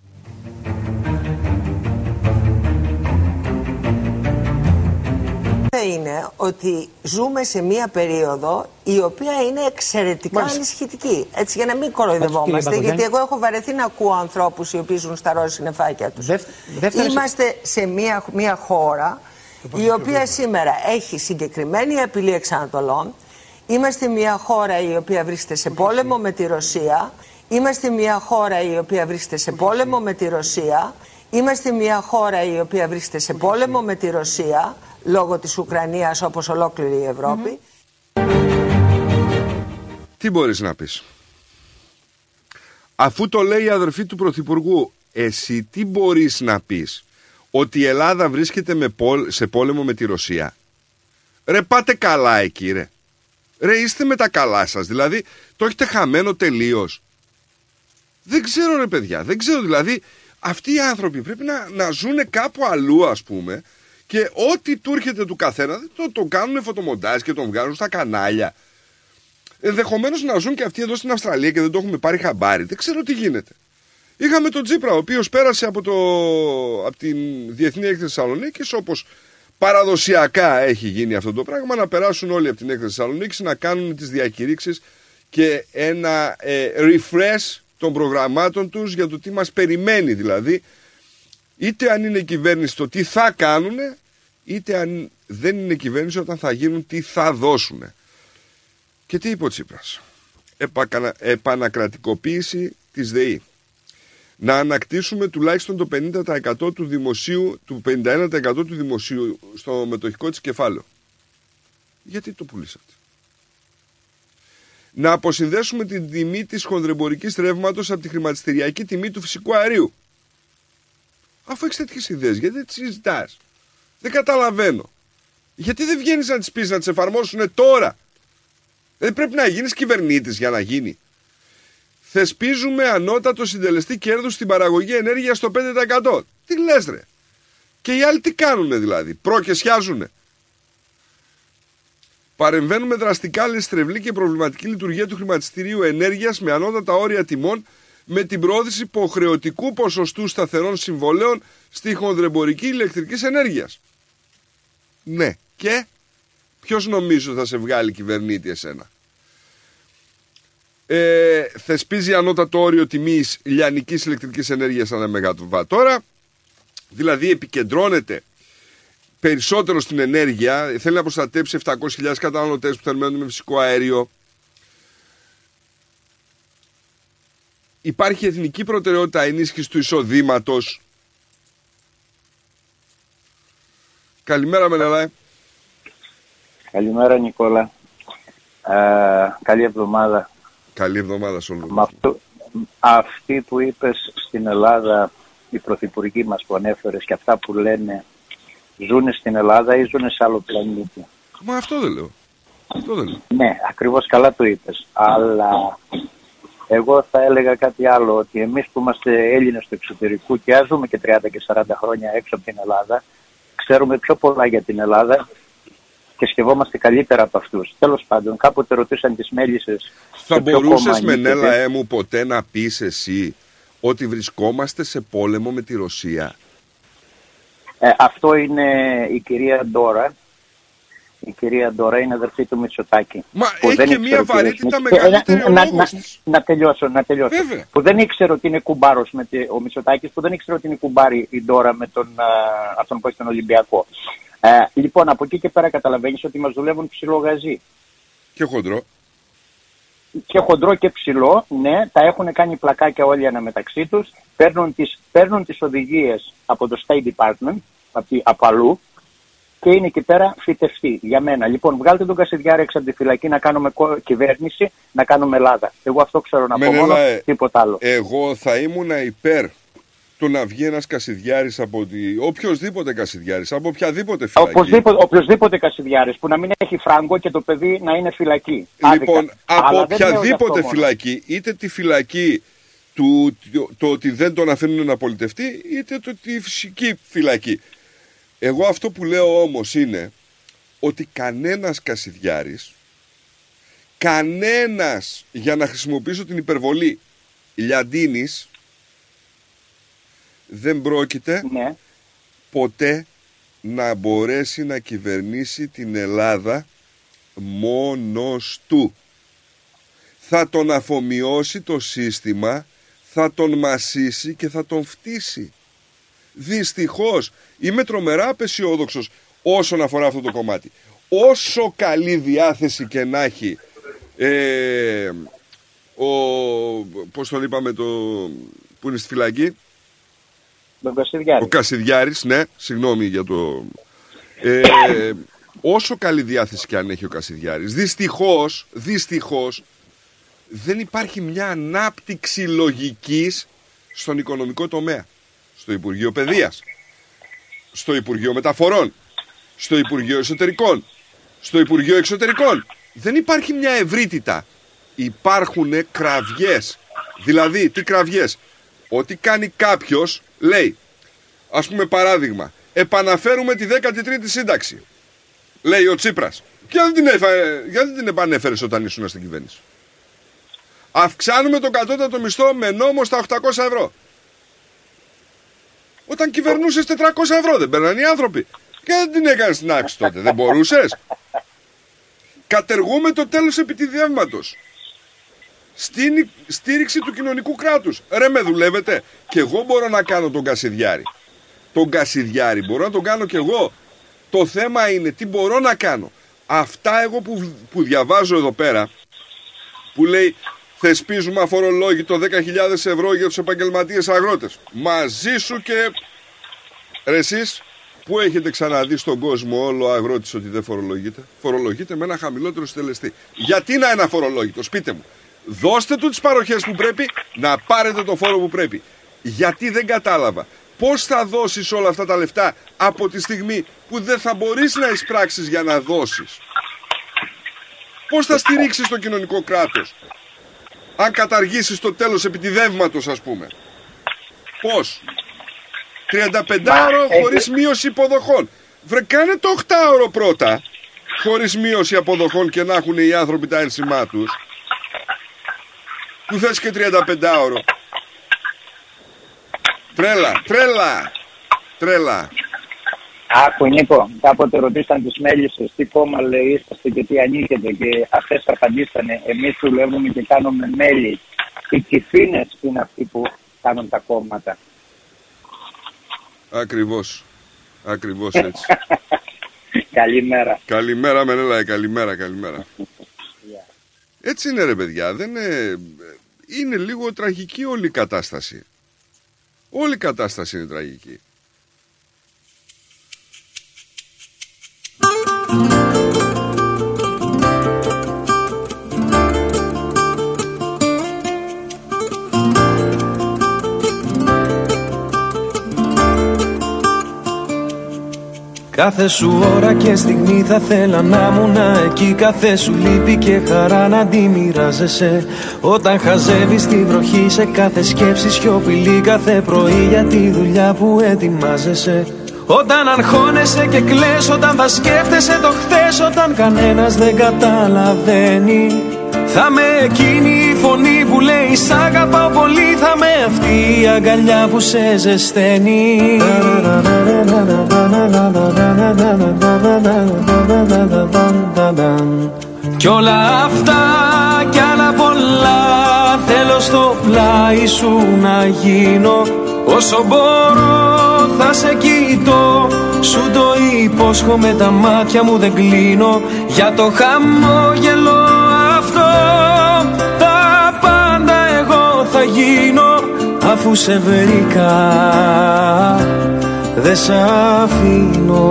Είναι ότι ζούμε σε μία περίοδο η οποία είναι εξαιρετικά ανησυχητική. Έτσι, για να μην κοροϊδευόμαστε, γιατί εγώ έχω βαρεθεί να ακούω ανθρώπους οι οποίοι ζουν στα ροζ συννεφάκια τους. Δευ, Είμαστε σε μία, μία χώρα η οποία σήμερα έχει συγκεκριμένη απειλή εξανατολών. Είμαστε μια χώρα η οποία βρίσκεται σε πόλεμο με τη Ρωσία. Είμαστε μια χώρα η οποία βρίσκεται σε πόλεμο με τη Ρωσία. Είμαστε μια χώρα η οποία βρίσκεται σε πόλεμο με τη Ρωσία λόγω της Ουκρανίας, όπως ολόκληρη η Ευρώπη. Τι μπορείς να πεις? Αφού το λέει η αδερφή του Πρωθυπουργού, εσύ τι μπορείς να πεις? Ότι η Ελλάδα βρίσκεται με πόλ, σε πόλεμο με τη Ρωσία? Ρε πάτε καλά εκεί ρε. Ρε είστε με τα καλά σας, δηλαδή το έχετε χαμένο τελείως. Δεν ξέρω ρε παιδιά, δεν ξέρω, δηλαδή αυτοί οι άνθρωποι πρέπει να, να ζουν κάπου αλλού ας πούμε, και ό,τι του έρχεται του καθένα το, το κάνουν φωτομοντάζ και τον βγάζουν στα κανάλια. Ενδεχομένως να ζουν και αυτοί εδώ στην Αυστραλία και δεν το έχουμε πάρει χαμπάρι, δεν ξέρω τι γίνεται. Είχαμε τον Τσίπρα ο οποίος πέρασε από, το, από την Διεθνή Έκθεση Θεσσαλονίκης, όπως παραδοσιακά έχει γίνει αυτό το πράγμα, να περάσουν όλοι από την Έκθεση Θεσσαλονίκης, να κάνουν τις διακηρύξεις και ένα ε, refresh των προγραμμάτων τους για το τι μας περιμένει, δηλαδή είτε αν είναι κυβέρνηση το τι θα κάνουν, είτε αν δεν είναι κυβέρνηση όταν θα γίνουν τι θα δώσουν. Και τι είπε ο Τσίπρας? Επακα... επανακρατικοποίηση της ΔΕΗ. Να ανακτήσουμε τουλάχιστον το πενήντα τοις εκατό του δημοσίου, του πενήντα ένα τοις εκατό του δημοσίου στο μετοχικό της κεφάλαιο. Γιατί το πουλήσατε? Να αποσυνδέσουμε την τιμή της χονδρεμπορικής ρεύματος από τη χρηματιστηριακή τιμή του φυσικού αερίου. Αφού έχεις τέτοιες ιδέες, γιατί δεν τις συζητάς? Δεν καταλαβαίνω. Γιατί δεν βγαίνεις να τις πεις, να τις εφαρμόσουν τώρα? Δεν πρέπει να γίνεις κυβερνήτης για να γίνει? Θεσπίζουμε ανώτατο συντελεστή κέρδους στην παραγωγή ενέργειας στο πέντε τοις εκατό. Τι λες ρε? Και οι άλλοι τι κάνουνε δηλαδή? Προκεσιάζουνε. Παρεμβαίνουμε δραστικά στη στρεβλή και προβληματική λειτουργία του χρηματιστηρίου ενέργειας με ανώτατα όρια τιμών, με την προώθηση υποχρεωτικού ποσοστού σταθερών συμβολέων στη χονδρεμπορική ηλεκτρικής ενέργειας. Ναι, και ποιος νομίζω θα σε βγάλει κυβερνήτη εσένα? Ε, θεσπίζει ανώτατο όριο τιμής λιανικής ηλεκτρικής ενέργειας ανά μεγαβατόρα. Δηλαδή επικεντρώνεται περισσότερο στην ενέργεια. Θέλει να προστατέψει επτακόσιες χιλιάδες καταναλωτές που θερμαίνουν με φυσικό αέριο. Υπάρχει εθνική προτεραιότητα ενίσχυση του εισοδήματος. Καλημέρα Μενελάε. Καλημέρα Νικόλα. Ε, καλή εβδομάδα. Καλή εβδομάδα σε όλους. Αυτό, αυτοί που είπες στην Ελλάδα, οι πρωθυπουργοί μας που ανέφερες και αυτά που λένε, ζουν στην Ελλάδα ή ζουν σε άλλο πλανήτη? Μα αυτό δεν λέω. Αυτό δεν λέω. Ναι, ακριβώς καλά το είπες. Αλλά εγώ θα έλεγα κάτι άλλο, ότι εμείς που είμαστε Έλληνες του εξωτερικού και ζούμε και τριάντα και σαράντα χρόνια έξω από την Ελλάδα, ξέρουμε πιο πολλά για την Ελλάδα και σκεφτόμαστε καλύτερα από αυτούς. Τέλος πάντων, κάποτε ρωτήσαν τις μέλισσες. Θα μπορούσες, Μενέλα ε, μου, ποτέ να πεις εσύ ότι βρισκόμαστε σε πόλεμο με τη Ρωσία? Ε, αυτό είναι η κυρία Ντόρα. Η κυρία Ντόρα είναι αδερφή του Μητσοτάκη. Μα έχει και μία βαρύτητα μεγαλύτερη ο λόγος της. Να τελειώσω, να τελειώσω. Βέβαια. Που δεν ήξερε ότι είναι κουμπάρος με τη, ο Μητσοτάκης, που δεν ήξερε ότι είναι κουμπάρη η Ντόρα με τον, α, αυτόν που έχει τον Ολυμπιακό. Ε, λοιπόν, από εκεί και πέρα καταλαβαίνεις ότι μας δουλεύουν ψηλό γαζί. Και χοντρό. Και χοντρό και ψηλό, ναι, τα έχουν κάνει πλακάκια όλοι αναμεταξύ τους, παίρνουν τις, παίρνουν τις οδηγίες από το State Department, από, από αλλού, και είναι εκεί πέρα φυτευτοί για μένα. Λοιπόν, βγάλτε τον Κασιδιάρη έξω από τη φυλακή να κάνουμε κυβέρνηση, να κάνουμε Ελλάδα. Εγώ αυτό ξέρω να πω μόνο, ε, τίποτα άλλο. Εγώ θα ήμουν υπέρ του να βγει ένας Κασιδιάρης από τη... οποιοσδήποτε Κασιδιάρης, από οποιαδήποτε φυλακή. Οποιοσδήποτε, οποιοσδήποτε Κασιδιάρης που να μην έχει φράγκο και το παιδί να είναι φυλακή. Λοιπόν, άδικα. από Αλλά οποιαδήποτε φυλακή, είτε τη φυλακή του το, το ότι δεν τον αφήνουν να πολιτευτεί, είτε το, τη φυσική φυλακή. Εγώ αυτό που λέω όμως είναι ότι κανένας Κασιδιάρης, κανένας, για να χρησιμοποιήσω την υπερβολή, Λιαντίνης, δεν πρόκειται ναι. ποτέ να μπορέσει να κυβερνήσει την Ελλάδα μόνος του. Θα τον αφομοιώσει το σύστημα, θα τον μασίσει και θα τον φτύσει. Δυστυχώς είμαι τρομερά απεσιόδοξος όσον αφορά αυτό το κομμάτι. Όσο καλή διάθεση και να έχει ε, ο, πώς τον είπαμε, το, που είναι στη φυλακή, Κασιδιάρη. Ο Κασιδιάρης, ναι, συγγνώμη για το... Ε, όσο καλή διάθεση και αν έχει ο Κασιδιάρης, δυστυχώς, δυστυχώς, δεν υπάρχει μια ανάπτυξη λογικής στον οικονομικό τομέα. Στο Υπουργείο Παιδείας, στο Υπουργείο Μεταφορών, στο Υπουργείο Εσωτερικών, στο Υπουργείο Εξωτερικών. Δεν υπάρχει μια ευρύτητα. Υπάρχουν κραυγές. Δηλαδή, τι κραυγές? Ότι κάνει κάποιος, λέει, ας πούμε παράδειγμα, επαναφέρουμε τη δέκατη τρίτη σύνταξη. Λέει ο Τσίπρας. Γιατί δεν την, δεν την επανέφερες όταν ήσουν στην κυβέρνηση? Αυξάνουμε τον κατώτατο μισθό με νόμο στα οκτακόσια ευρώ. Όταν κυβερνούσες τετρακόσια ευρώ δεν παίρναν οι άνθρωποι. Και δεν την έκανες την άξη τότε? Δεν μπορούσες? Κατεργούμε το τέλος επιτιδεύματος. Στην στήριξη του κοινωνικού κράτους. Ρε, με δουλεύετε? Και εγώ μπορώ να κάνω τον Κασιδιάρη. Τον Κασιδιάρη μπορώ να τον κάνω κι εγώ. Το θέμα είναι τι μπορώ να κάνω. Αυτά εγώ που, που διαβάζω εδώ πέρα, που λέει θεσπίζουμε αφορολόγητο δέκα χιλιάδες ευρώ για τους επαγγελματίες αγρότες. Μαζί σου και... Ρε εσείς, πού έχετε ξαναδεί στον κόσμο όλο αγρότης ότι δεν φορολογείται? Φορολογείται με ένα χαμηλότερο συντελεστή. Γιατί να είναι αφορολόγητο? Πείτε μου. Δώστε του τις παροχές που πρέπει, να πάρετε το φόρο που πρέπει. Γιατί δεν κατάλαβα. Πώς θα δώσεις όλα αυτά τα λεφτά από τη στιγμή που δεν θα μπορείς να εισπράξεις για να δώσεις? Πώς θα στηρίξεις το κοινωνικό κράτος αν καταργήσεις το τέλος επιτιδεύματος, ας πούμε? Πώς? τριάντα πέντε ώρο χωρίς μείωση υποδοχών. Βρε, κάνε το οκτώ ώρο πρώτα χωρίς μείωση αποδοχών και να έχουν οι άνθρωποι τα ένσημά τους. Που θες και τριάντα πέντε ώρο. Τρέλα, τρέλα, τρέλα. Άκου Νίκο, κάποτε ρωτήσαν τις μέλισσες τι κόμμα λέει είσαστε και τι ανήκετε και αυτές απαντήσανε εμείς δουλεύουμε και κάνουμε μέλη. Οι κυφίνες είναι αυτοί που κάνουν τα κόμματα. Ακριβώς, ακριβώς έτσι. Καλημέρα. Καλημέρα Μενέλα, καλημέρα, καλημέρα. Yeah. Έτσι είναι ρε παιδιά, δεν είναι... είναι λίγο τραγική όλη η κατάσταση. Όλη η κατάσταση είναι τραγική. Κάθε σου ώρα και στιγμή θα θέλα να ήμουν εκεί. Κάθε σου λύπη και χαρά να τη μοιράζεσαι. Όταν χαζεύεις τη βροχή σε κάθε σκέψη σιωπηλή. Κάθε πρωί για τη δουλειά που ετοιμάζεσαι. Όταν αγχώνεσαι και κλαις, όταν θα σκέφτεσαι το χθες. Όταν κανένας δεν καταλαβαίνει. Θα με εκείνη η φωνή που λέει σ' αγαπάω πολύ. Θα με αυτή η αγκαλιά που σε ζεσταίνει. Κι όλα αυτά κι άλλα πολλά θέλω στο πλάι σου να γίνω. Όσο μπορώ θα σε κοιτώ. Σου το υπόσχομαι, τα μάτια μου δεν κλείνω. Για το χαμόγελο αυτό τα πάντα εγώ θα γίνω. Αφού σε βρήκα δεν σ' αφήνω.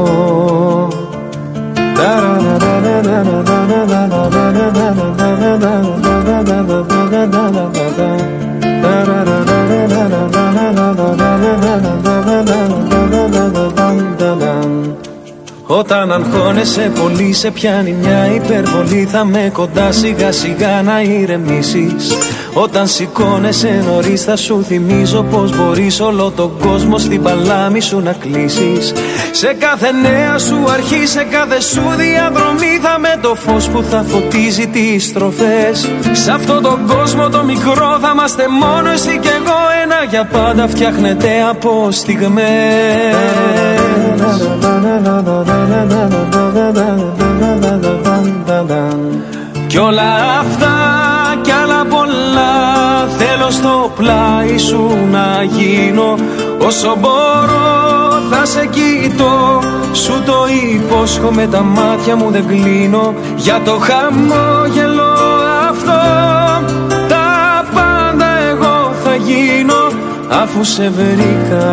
Όταν αγχώνεσαι πολύ σε πιάνει μια υπερβολή. Θα με κοντά σιγά σιγά να ηρεμήσεις. Όταν σηκώνεσαι νωρίς θα σου θυμίζω πως μπορείς όλο τον κόσμο στην παλάμη σου να κλείσεις. Σε κάθε νέα σου αρχή, σε κάθε σου διαδρομή θα με το φως που θα φωτίζει τις στροφές. Σ' αυτόν τον κόσμο το μικρό θα είμαστε μόνο εσύ κι εγώ. Ένα για πάντα φτιάχνεται από στιγμές. Κι όλα αυτά κι άλλα πολλά θέλω στο πλάι σου να γίνω. Όσο μπορώ θα σε κοιτώ. Σου το υπόσχομαι, τα μάτια μου δεν κλείνω. Για το χαμόγελο αυτό τα πάντα εγώ θα γίνω. Αφού σε βρήκα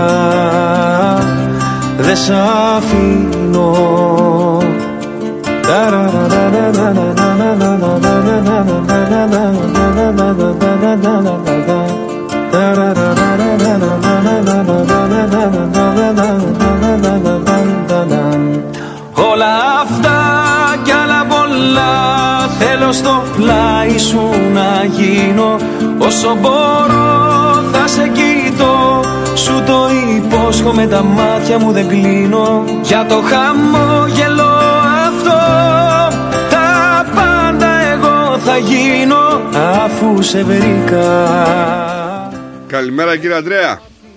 δεν σ' αφήνω. Όλα αυτά κι άλλα πολλά θέλω στο πλάι σου να γίνω. Όσο μπορώ θα σε κοιτώ. Σου το υπόσχομαι, τα μάτια μου δεν κλείνω. Για το χαμόγελο αυτό τα πάντα εγώ θα γίνω. Αφού σε βρήκα. Καλημέρα κύριε Ανδρέα.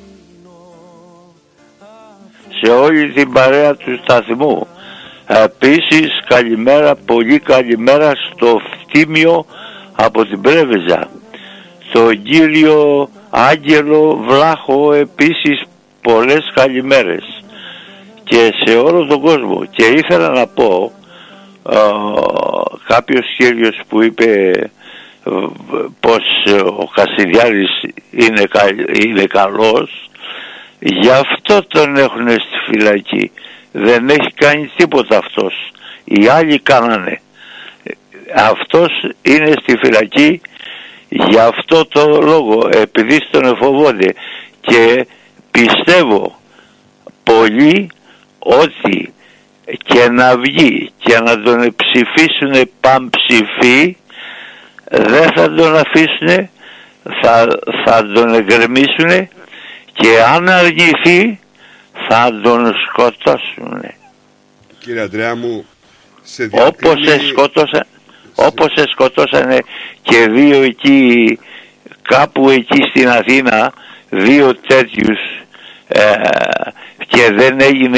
Σε όλη την παρέα του σταθμού. Επίσης καλημέρα, πολύ καλημέρα στο Φτίμιο από την Πρέβεζα. Στον κύριο Άγγελο Βλάχο επίσης πολλές καλημέρες. Και σε όλο τον κόσμο. Και ήθελα να πω ε, κάποιος κύριος που είπε ε, πως ο Κασιδιάρης είναι, είναι καλός, γι' αυτό τον έχουν στη φυλακή. Δεν έχει κάνει τίποτα αυτός. Οι άλλοι κάνανε. Αυτός είναι στη φυλακή γι' αυτό το λόγο, επειδή τον εφοβόνται. Και πιστεύω πολύ ότι και να βγει και να τον ψηφίσουν πανψηφί, δεν θα τον αφήσουν, θα, θα τον εγκρεμίσουν και αν αρνηθεί θα τον σκοτώσουν. Κύριε Αντρέα μου, σε όπως σε σκοτώσαν, όπως σε σκοτώσανε και δύο εκεί, κάπου εκεί στην Αθήνα, δύο τέτοιους ε, και δεν έγινε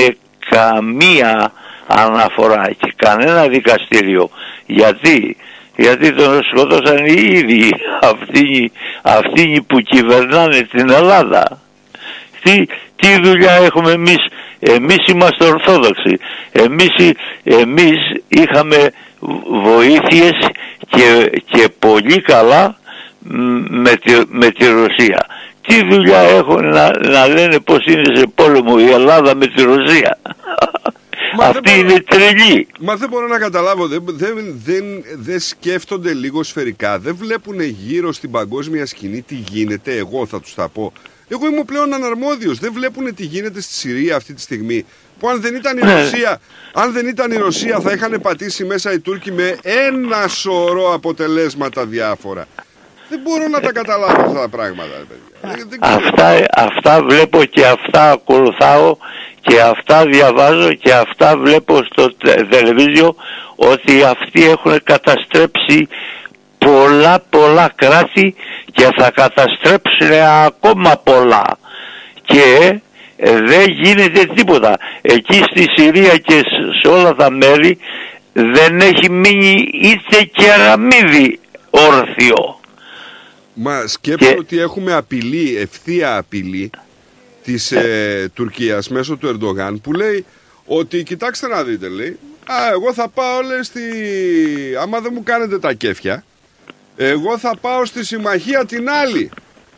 καμία αναφορά και κανένα δικαστήριο. Γιατί, γιατί τον σκοτώσαν οι ίδιοι αυτοί, αυτοί που κυβερνάνε την Ελλάδα. Τι, τι δουλειά έχουμε εμείς? Εμείς είμαστε Ορθόδοξοι. Εμείς, εμείς είχαμε βοήθειες και, και πολύ καλά με τη, με τη Ρωσία. Τι δουλειά έχουν να, να λένε πως είναι σε πόλεμο η Ελλάδα με τη Ρωσία? Αυτή είναι μπορώ, τρελή. Μα δεν μπορώ να καταλάβω, δεν, δεν, δεν, δεν σκέφτονται λίγο σφαιρικά, δεν βλέπουν γύρω στην παγκόσμια σκηνή τι γίνεται. Εγώ θα τους τα πω. Εγώ είμαι πλέον αναρμόδιος. Δεν βλέπουν τι γίνεται στη Συρία αυτή τη στιγμή. Που αν δεν ήταν η Ρωσία, αν δεν ήταν η Ρωσία θα είχαν πατήσει μέσα οι Τούρκοι με ένα σωρό αποτελέσματα διάφορα. Δεν μπορώ να τα καταλάβω αυτά τα πράγματα, παιδιά. Δεν, δεν αυτά, αυτά βλέπω και αυτά ακολουθάω και αυτά διαβάζω και αυτά βλέπω στο τηλεβίζιο, ότι αυτοί έχουν καταστρέψει πολλά πολλά κράτη και θα καταστρέψουν ακόμα πολλά και δεν γίνεται τίποτα. Εκεί στη Συρία και σε όλα τα μέρη δεν έχει μείνει είτε κεραμίδι όρθιο. Μα σκέφτομαι και... ότι έχουμε απειλή, ευθεία απειλή της ε, Τουρκίας μέσω του Ερντογάν που λέει ότι κοιτάξτε να δείτε, λέει, α, εγώ θα πάω, λέει, στη... άμα δεν μου κάνετε τα κέφια, εγώ θα πάω στη συμμαχία την άλλη.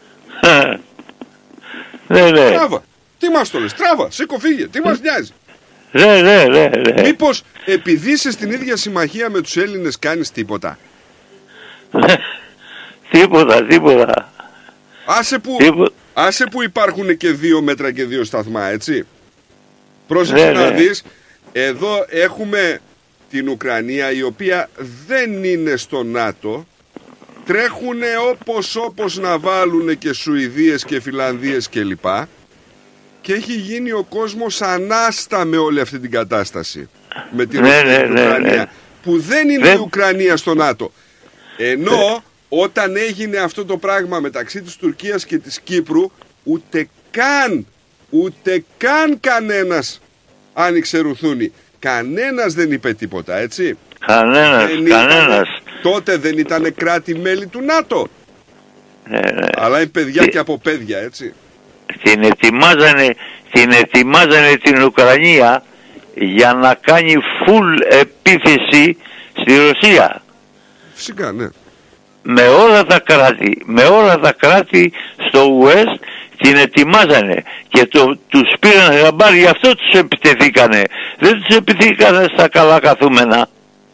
Ναι, ναι. Τράβα. Τι μας το λες, τράβα, σήκω φύγε, τι μας νοιάζει. Ναι, ναι, ναι, ναι. Μήπως επειδή είσαι στην ίδια συμμαχία με τους Έλληνες κάνεις τίποτα? Τίποτα, τίποτα. Άσε που, τίποτα. Άσε που υπάρχουν και δύο μέτρα και δύο σταθμά, έτσι. Πρόσεξε ναι, να ναι. δεις, εδώ έχουμε την Ουκρανία η οποία δεν είναι στο ΝΑΤΟ. Τρέχουνε όπως όπως να βάλουν και Σουηδίες και Φιλανδίες κλπ. Και έχει γίνει ο κόσμος ανάστα με όλη αυτή την κατάσταση. Με την ναι, ναι, ναι, Ουκρανία, ναι. που δεν είναι δεν... η Ουκρανία στο ΝΑΤΟ. Ενώ ναι. όταν έγινε αυτό το πράγμα μεταξύ της Τουρκίας και της Κύπρου, ούτε καν, ούτε καν κανένας άνοιξε ρουθούνι. Κανένας δεν είπε τίποτα, έτσι. Κανένας, δεν κανένας. Ήτανε, τότε δεν ήταν κράτη-μέλη του ΝΑΤΟ. Ναι, ναι. Αλλά είναι παιδιά και από παιδιά, έτσι. Την ετοιμάζανε, την ετοιμάζανε την Ουκρανία για να κάνει full επίθεση στη Ρωσία. Φυσικά, ναι. Με όλα τα κράτη, με όλα τα κράτη στο West την ετοιμάζανε και το, τους πήραν γαμπάρι, γι' αυτό τους επιτεθήκανε. Δεν τους επιτεθήκανε στα καλά καθούμενα.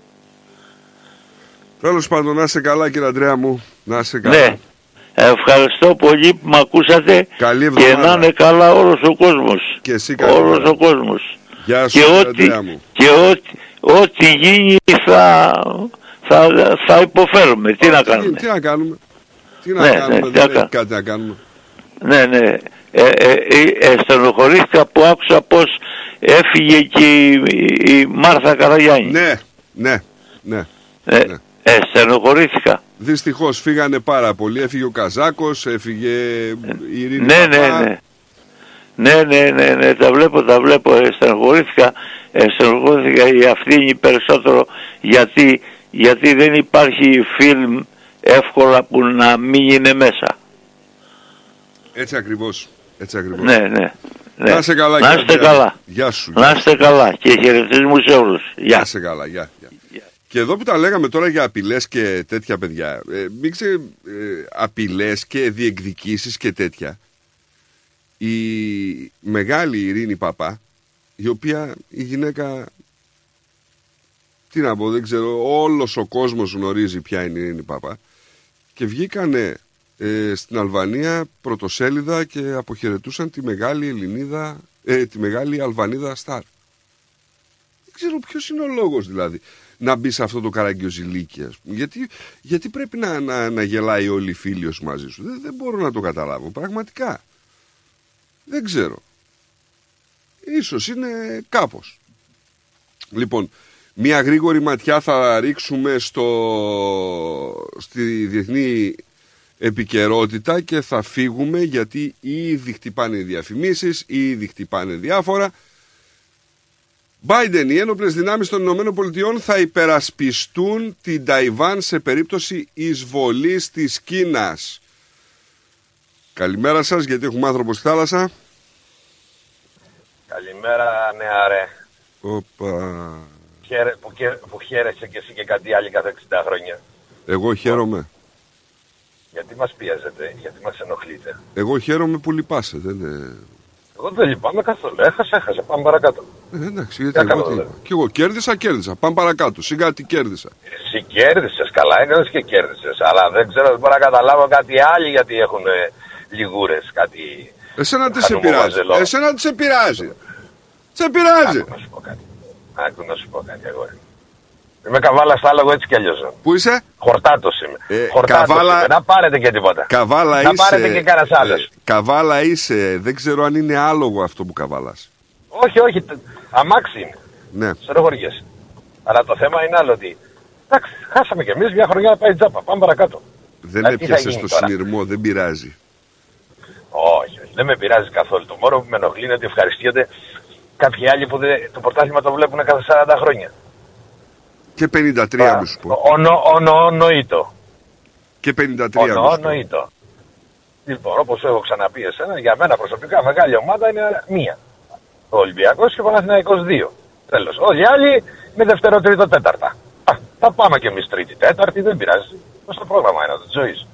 Τέλος πάντων, να είσαι καλά, κύριε Αντρέα μου, να είσαι καλά. Ναι. Ευχαριστώ πολύ που με ακούσατε. Καλή και να είναι καλά όλος ο κόσμος. Και εσύ καλά. Όλος ο κόσμος. Γεια σου, και κύριε ό,τι, Αντρέα μου. Και ό,τι, ό,τι γίνει θα, θα, θα υποφέρουμε. Τι, να κάνουμε. Τι να κάνουμε. Τι να ναι, κάνουμε, ναι, δεν τι έχει κάτι να κάνουμε. Ναι, ναι. Ε, ε, ε, ε, στενοχωρήθηκα που άκουσα πως έφυγε και η, η Μάρθα Καραγιάννη. Ναι, ναι, ναι. Ε, ναι. ε, στενοχωρήθηκα. Δυστυχώς φύγανε πάρα πολλοί. Έφυγε ο Καζάκος, έφυγε η Ειρήνη ναι, Παπά. ναι, ναι. Ναι, ναι, ναι, ναι, τα βλέπω, τα βλέπω. Ε, στενοχωρήθηκα. Ε, στενοχωρήθηκα η Αυθήνη περισσότερο γιατί, γιατί δεν υπάρχει φιλμ εύκολα που να μην είναι μέσα. Έτσι ακριβώς. Έτσι ακριβώς. Ναι, ναι. Ναι. Να είστε καλά, να είστε καλά. Γεια σου. Να είστε καλά και χαιρετισμούς σε όλους. Γεια. Να είστε καλά, γεια. γεια. γεια. Και εδώ που τα λέγαμε τώρα για απειλές και τέτοια, παιδιά, ε, μην ξε, ε, απειλές και διεκδικήσεις και τέτοια. Η μεγάλη Ειρήνη Παπά, η οποία η γυναίκα, τι να πω, δεν ξέρω, όλος ο κόσμος γνωρίζει ποια είναι η Ειρήνη Παπά, και βγήκανε ε, στην Αλβανία πρωτοσέλιδα και αποχαιρετούσαν τη μεγάλη Ελληνίδα, ε, τη μεγάλη Αλβανίδα Σταρ. Δεν ξέρω ποιος είναι ο λόγος δηλαδή να μπει σε αυτό το καραγκιόζηλίκι, ας πούμε. Γιατί, γιατί πρέπει να, να, να γελάει όλη η φίλη σου μαζί σου. Δεν, δεν μπορώ να το καταλάβω πραγματικά. Δεν ξέρω. Ίσως είναι κάπως. Λοιπόν, μια γρήγορη ματιά θα ρίξουμε στο, στη διεθνή επικαιρότητα και θα φύγουμε, γιατί ήδη χτυπάνε οι διαφημίσεις, ήδη χτυπάνε διάφορα. Biden, οι ένοπλες δυνάμεις των ΗΠΑ θα υπερασπιστούν την Ταϊβάν σε περίπτωση εισβολής της Κίνας. Καλημέρα σας, γιατί έχουμε άνθρωπο στη θάλασσα. Καλημέρα, νεαρέ. Οπα. Χαίρε, που, που χαίρεσαι και εσύ και κάτι άλλο κάθε εξήντα χρόνια. Εγώ χαίρομαι. Γιατί μας πιέζετε, γιατί μας ενοχλείτε. Εγώ χαίρομαι που λυπάσαι, δεν είναι... Εγώ δεν λυπάμαι καθόλου. Έχασα, έχασα. Πάμε παρακάτω. Ε, εντάξει, γιατί εγώ τι είπα. Και εγώ κέρδισα, κέρδισα. Πάμε παρακάτω. Σιγά τι κέρδισα. Εσύ κέρδισες, καλά έκανες και κέρδισες. Αλλά δεν ξέρω, δεν μπορώ να καταλάβω κάτι άλλο γιατί έχουν λιγούρες, κάτι. Εσένα τι σε πειράζει. Εσένα τι σε πειράζει. Σε πειράζει. Άκου να σου πω κάτι. Άκου να σου πω κάτι εγώ. Είμαι καβάλα στα άλογο έτσι κι αλλιώς. Πού είσαι? Χορτάτος είμαι. Ε, Χορτάτος καβάλα... είμαι. Να πάρετε και τίποτα. Καβάλα να είσαι... πάρετε και κανένας άλλος. Ε, καβάλα είσαι. Δεν ξέρω αν είναι άλογο αυτό που καβάλας. Όχι, όχι. Αμάξι είναι. Ναι. Στεροχωριές. Αλλά το θέμα είναι άλλο ότι. Εντάξει, χάσαμε κι εμείς μια χρονιά να πάει τζάπα. Πάμε παρακάτω. Δεν έπιασε στο συνειρμό, δεν πειράζει. Όχι, όχι, δεν με πειράζει καθόλου. Το μόνο που με ενοχλεί είναι ότι ευχαριστιούνται κάποιοι άλλοι που δεν, το πρωτάθλημα το βλέπουν κάθε σαράντα χρόνια. Και πενήντα τρία μου σου πω. Ονοήτο. Και πενήντα τρία μου σου πω. Ονοήτο. Λοιπόν, όπως έχω ξαναπεί εσένα, για μένα προσωπικά μεγάλη ομάδα είναι μία. Ο Ολυμπιακός και ο Παναθηναϊκός δύο. Τέλος. Όλοι οι άλλοι με δεύτερο, τρίτο, τέταρτα. Α, θα πάμε κι εμείς τρίτη, τέταρτη, δεν πειράζει. Πώς το πρόγραμμα είναι της ζωής.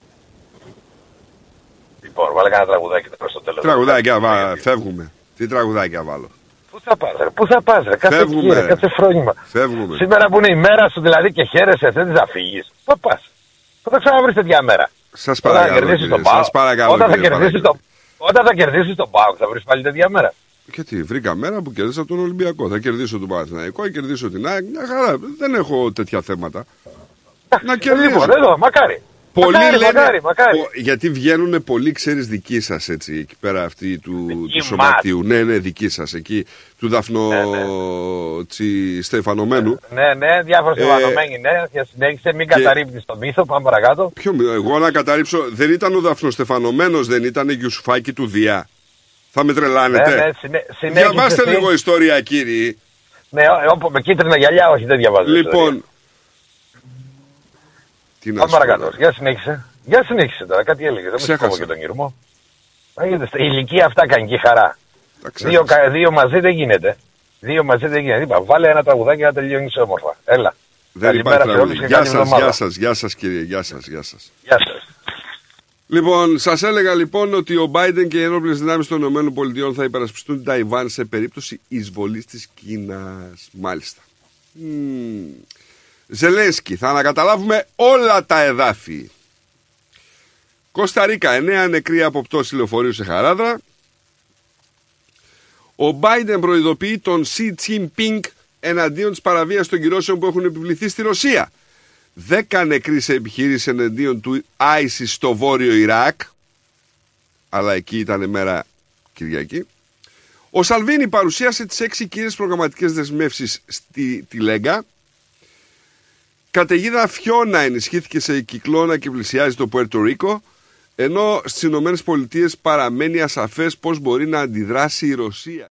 Λοιπόν, βάλε κανένα τραγουδάκι προς το τέλος. Τραγουδάκια, βα... φεύγουμε. Τι τραγουδάκια βάλω. Πού θα πας, ρε, πού θα πας, ρε, κάθε κύριε, κάθε φρόνημα. Φεύγουμε. Σήμερα που είναι η μέρα σου δηλαδή και χαίρεσαι, θες να φύγεις. Πού πας. Πού θα ξαναβρεις τέτοια μέρα. Σας παρακαλώ, κύριε, σας παρακαλώ, όταν, κύριε, θα κερδίσεις το, όταν θα κερδίσεις τον ΠΑΟΚ θα βρεις πάλι τέτοια μέρα. Γιατί βρήκα μέρα που κέρδισα τον Ολυμπιακό. Θα κερδίσω τον Παναθηναϊκό, θα κερδίσω την ΑΕΚ. Μια χαρά. Δεν έχω τέτοια θέματα. Να κερδίσω. Λοιπόν, εδώ, μακάρι. Πολλοί μακάρι, λένε, μακάρι, μακάρι. Ο, γιατί βγαίνουν πολλοί, ξέρεις, δικοί σας έτσι, εκεί πέρα αυτοί του, του σωματείου. Ναι, ναι, δικοί σας εκεί, του Δαφνο ναι, ναι. Τσι, Στεφανωμένου. Ναι, ναι, διάφορα ε, Στεφανωμένοι, ναι, και συνέχισε, μην και... καταρρύπτεις το μύθο, πάμε παρακάτω. Ποιο, εγώ να καταρρύψω, δεν ήταν ο Δαφνοστεφανωμένος, δεν ήταν η Γιουσουφάκη του Διά. Θα με τρελάνετε. Ναι, ναι, συνέ, διαβάστε εσύ... λίγο ιστορία, κύριοι. Ναι, όπου με κίτρινα γυαλιά, όχι, δεν διαβάζω. Λοιπόν. Τι πάμε παρακάτω. Για συνέχισε. Για συνέχισε τώρα, κάτι έλεγε. Δεν μου και τον γυρμό. Η ηλικία αυτά κάνει και χαρά. Δύο, δύο μαζί δεν γίνεται. Δύο μαζί δεν γίνεται. Είπα, βάλε ένα τραγουδάκι να τελειώνει όμορφα. Έλα. Δεν υπάρχει τραγούδι. Γεια σας, γεια σας, γεια σας κύριε. Γεια σας, γεια σας. Γεια σας. Λοιπόν, σας έλεγα λοιπόν ότι ο Biden και οι ενόπλες δυνάμεις των ΗΠΑ θα υπερασπιστούν την Ταϊβάν σε περίπτωση εισβολής της Κίνας. Μάλιστα. Mm. Ζελένσκι, θα ανακαταλάβουμε όλα τα εδάφη. Κώστα Ρίκα, εννέα νεκροί από πτώση λεωφορείου σε Χαράδρα. Ο Biden προειδοποιεί τον Σι Τσινπίνγκ εναντίον της παραβίασης των κυρώσεων που έχουν επιβληθεί στη Ρωσία. Δέκα νεκροί σε επιχείρηση εναντίον του άισις στο βόρειο Ιράκ. Αλλά εκεί ήταν μέρα Κυριακή. Ο Σαλβίνι παρουσίασε τις έξι κύριες προγραμματικές δεσμεύσεις στη τη Λέγκα. Καταιγίδα Φιώνα ενισχύθηκε σε κυκλώνα και πλησιάζει το Πουέρτο Ρίκο, ενώ στις Ηνωμένες Πολιτείες παραμένει ασαφές πώς μπορεί να αντιδράσει η Ρωσία.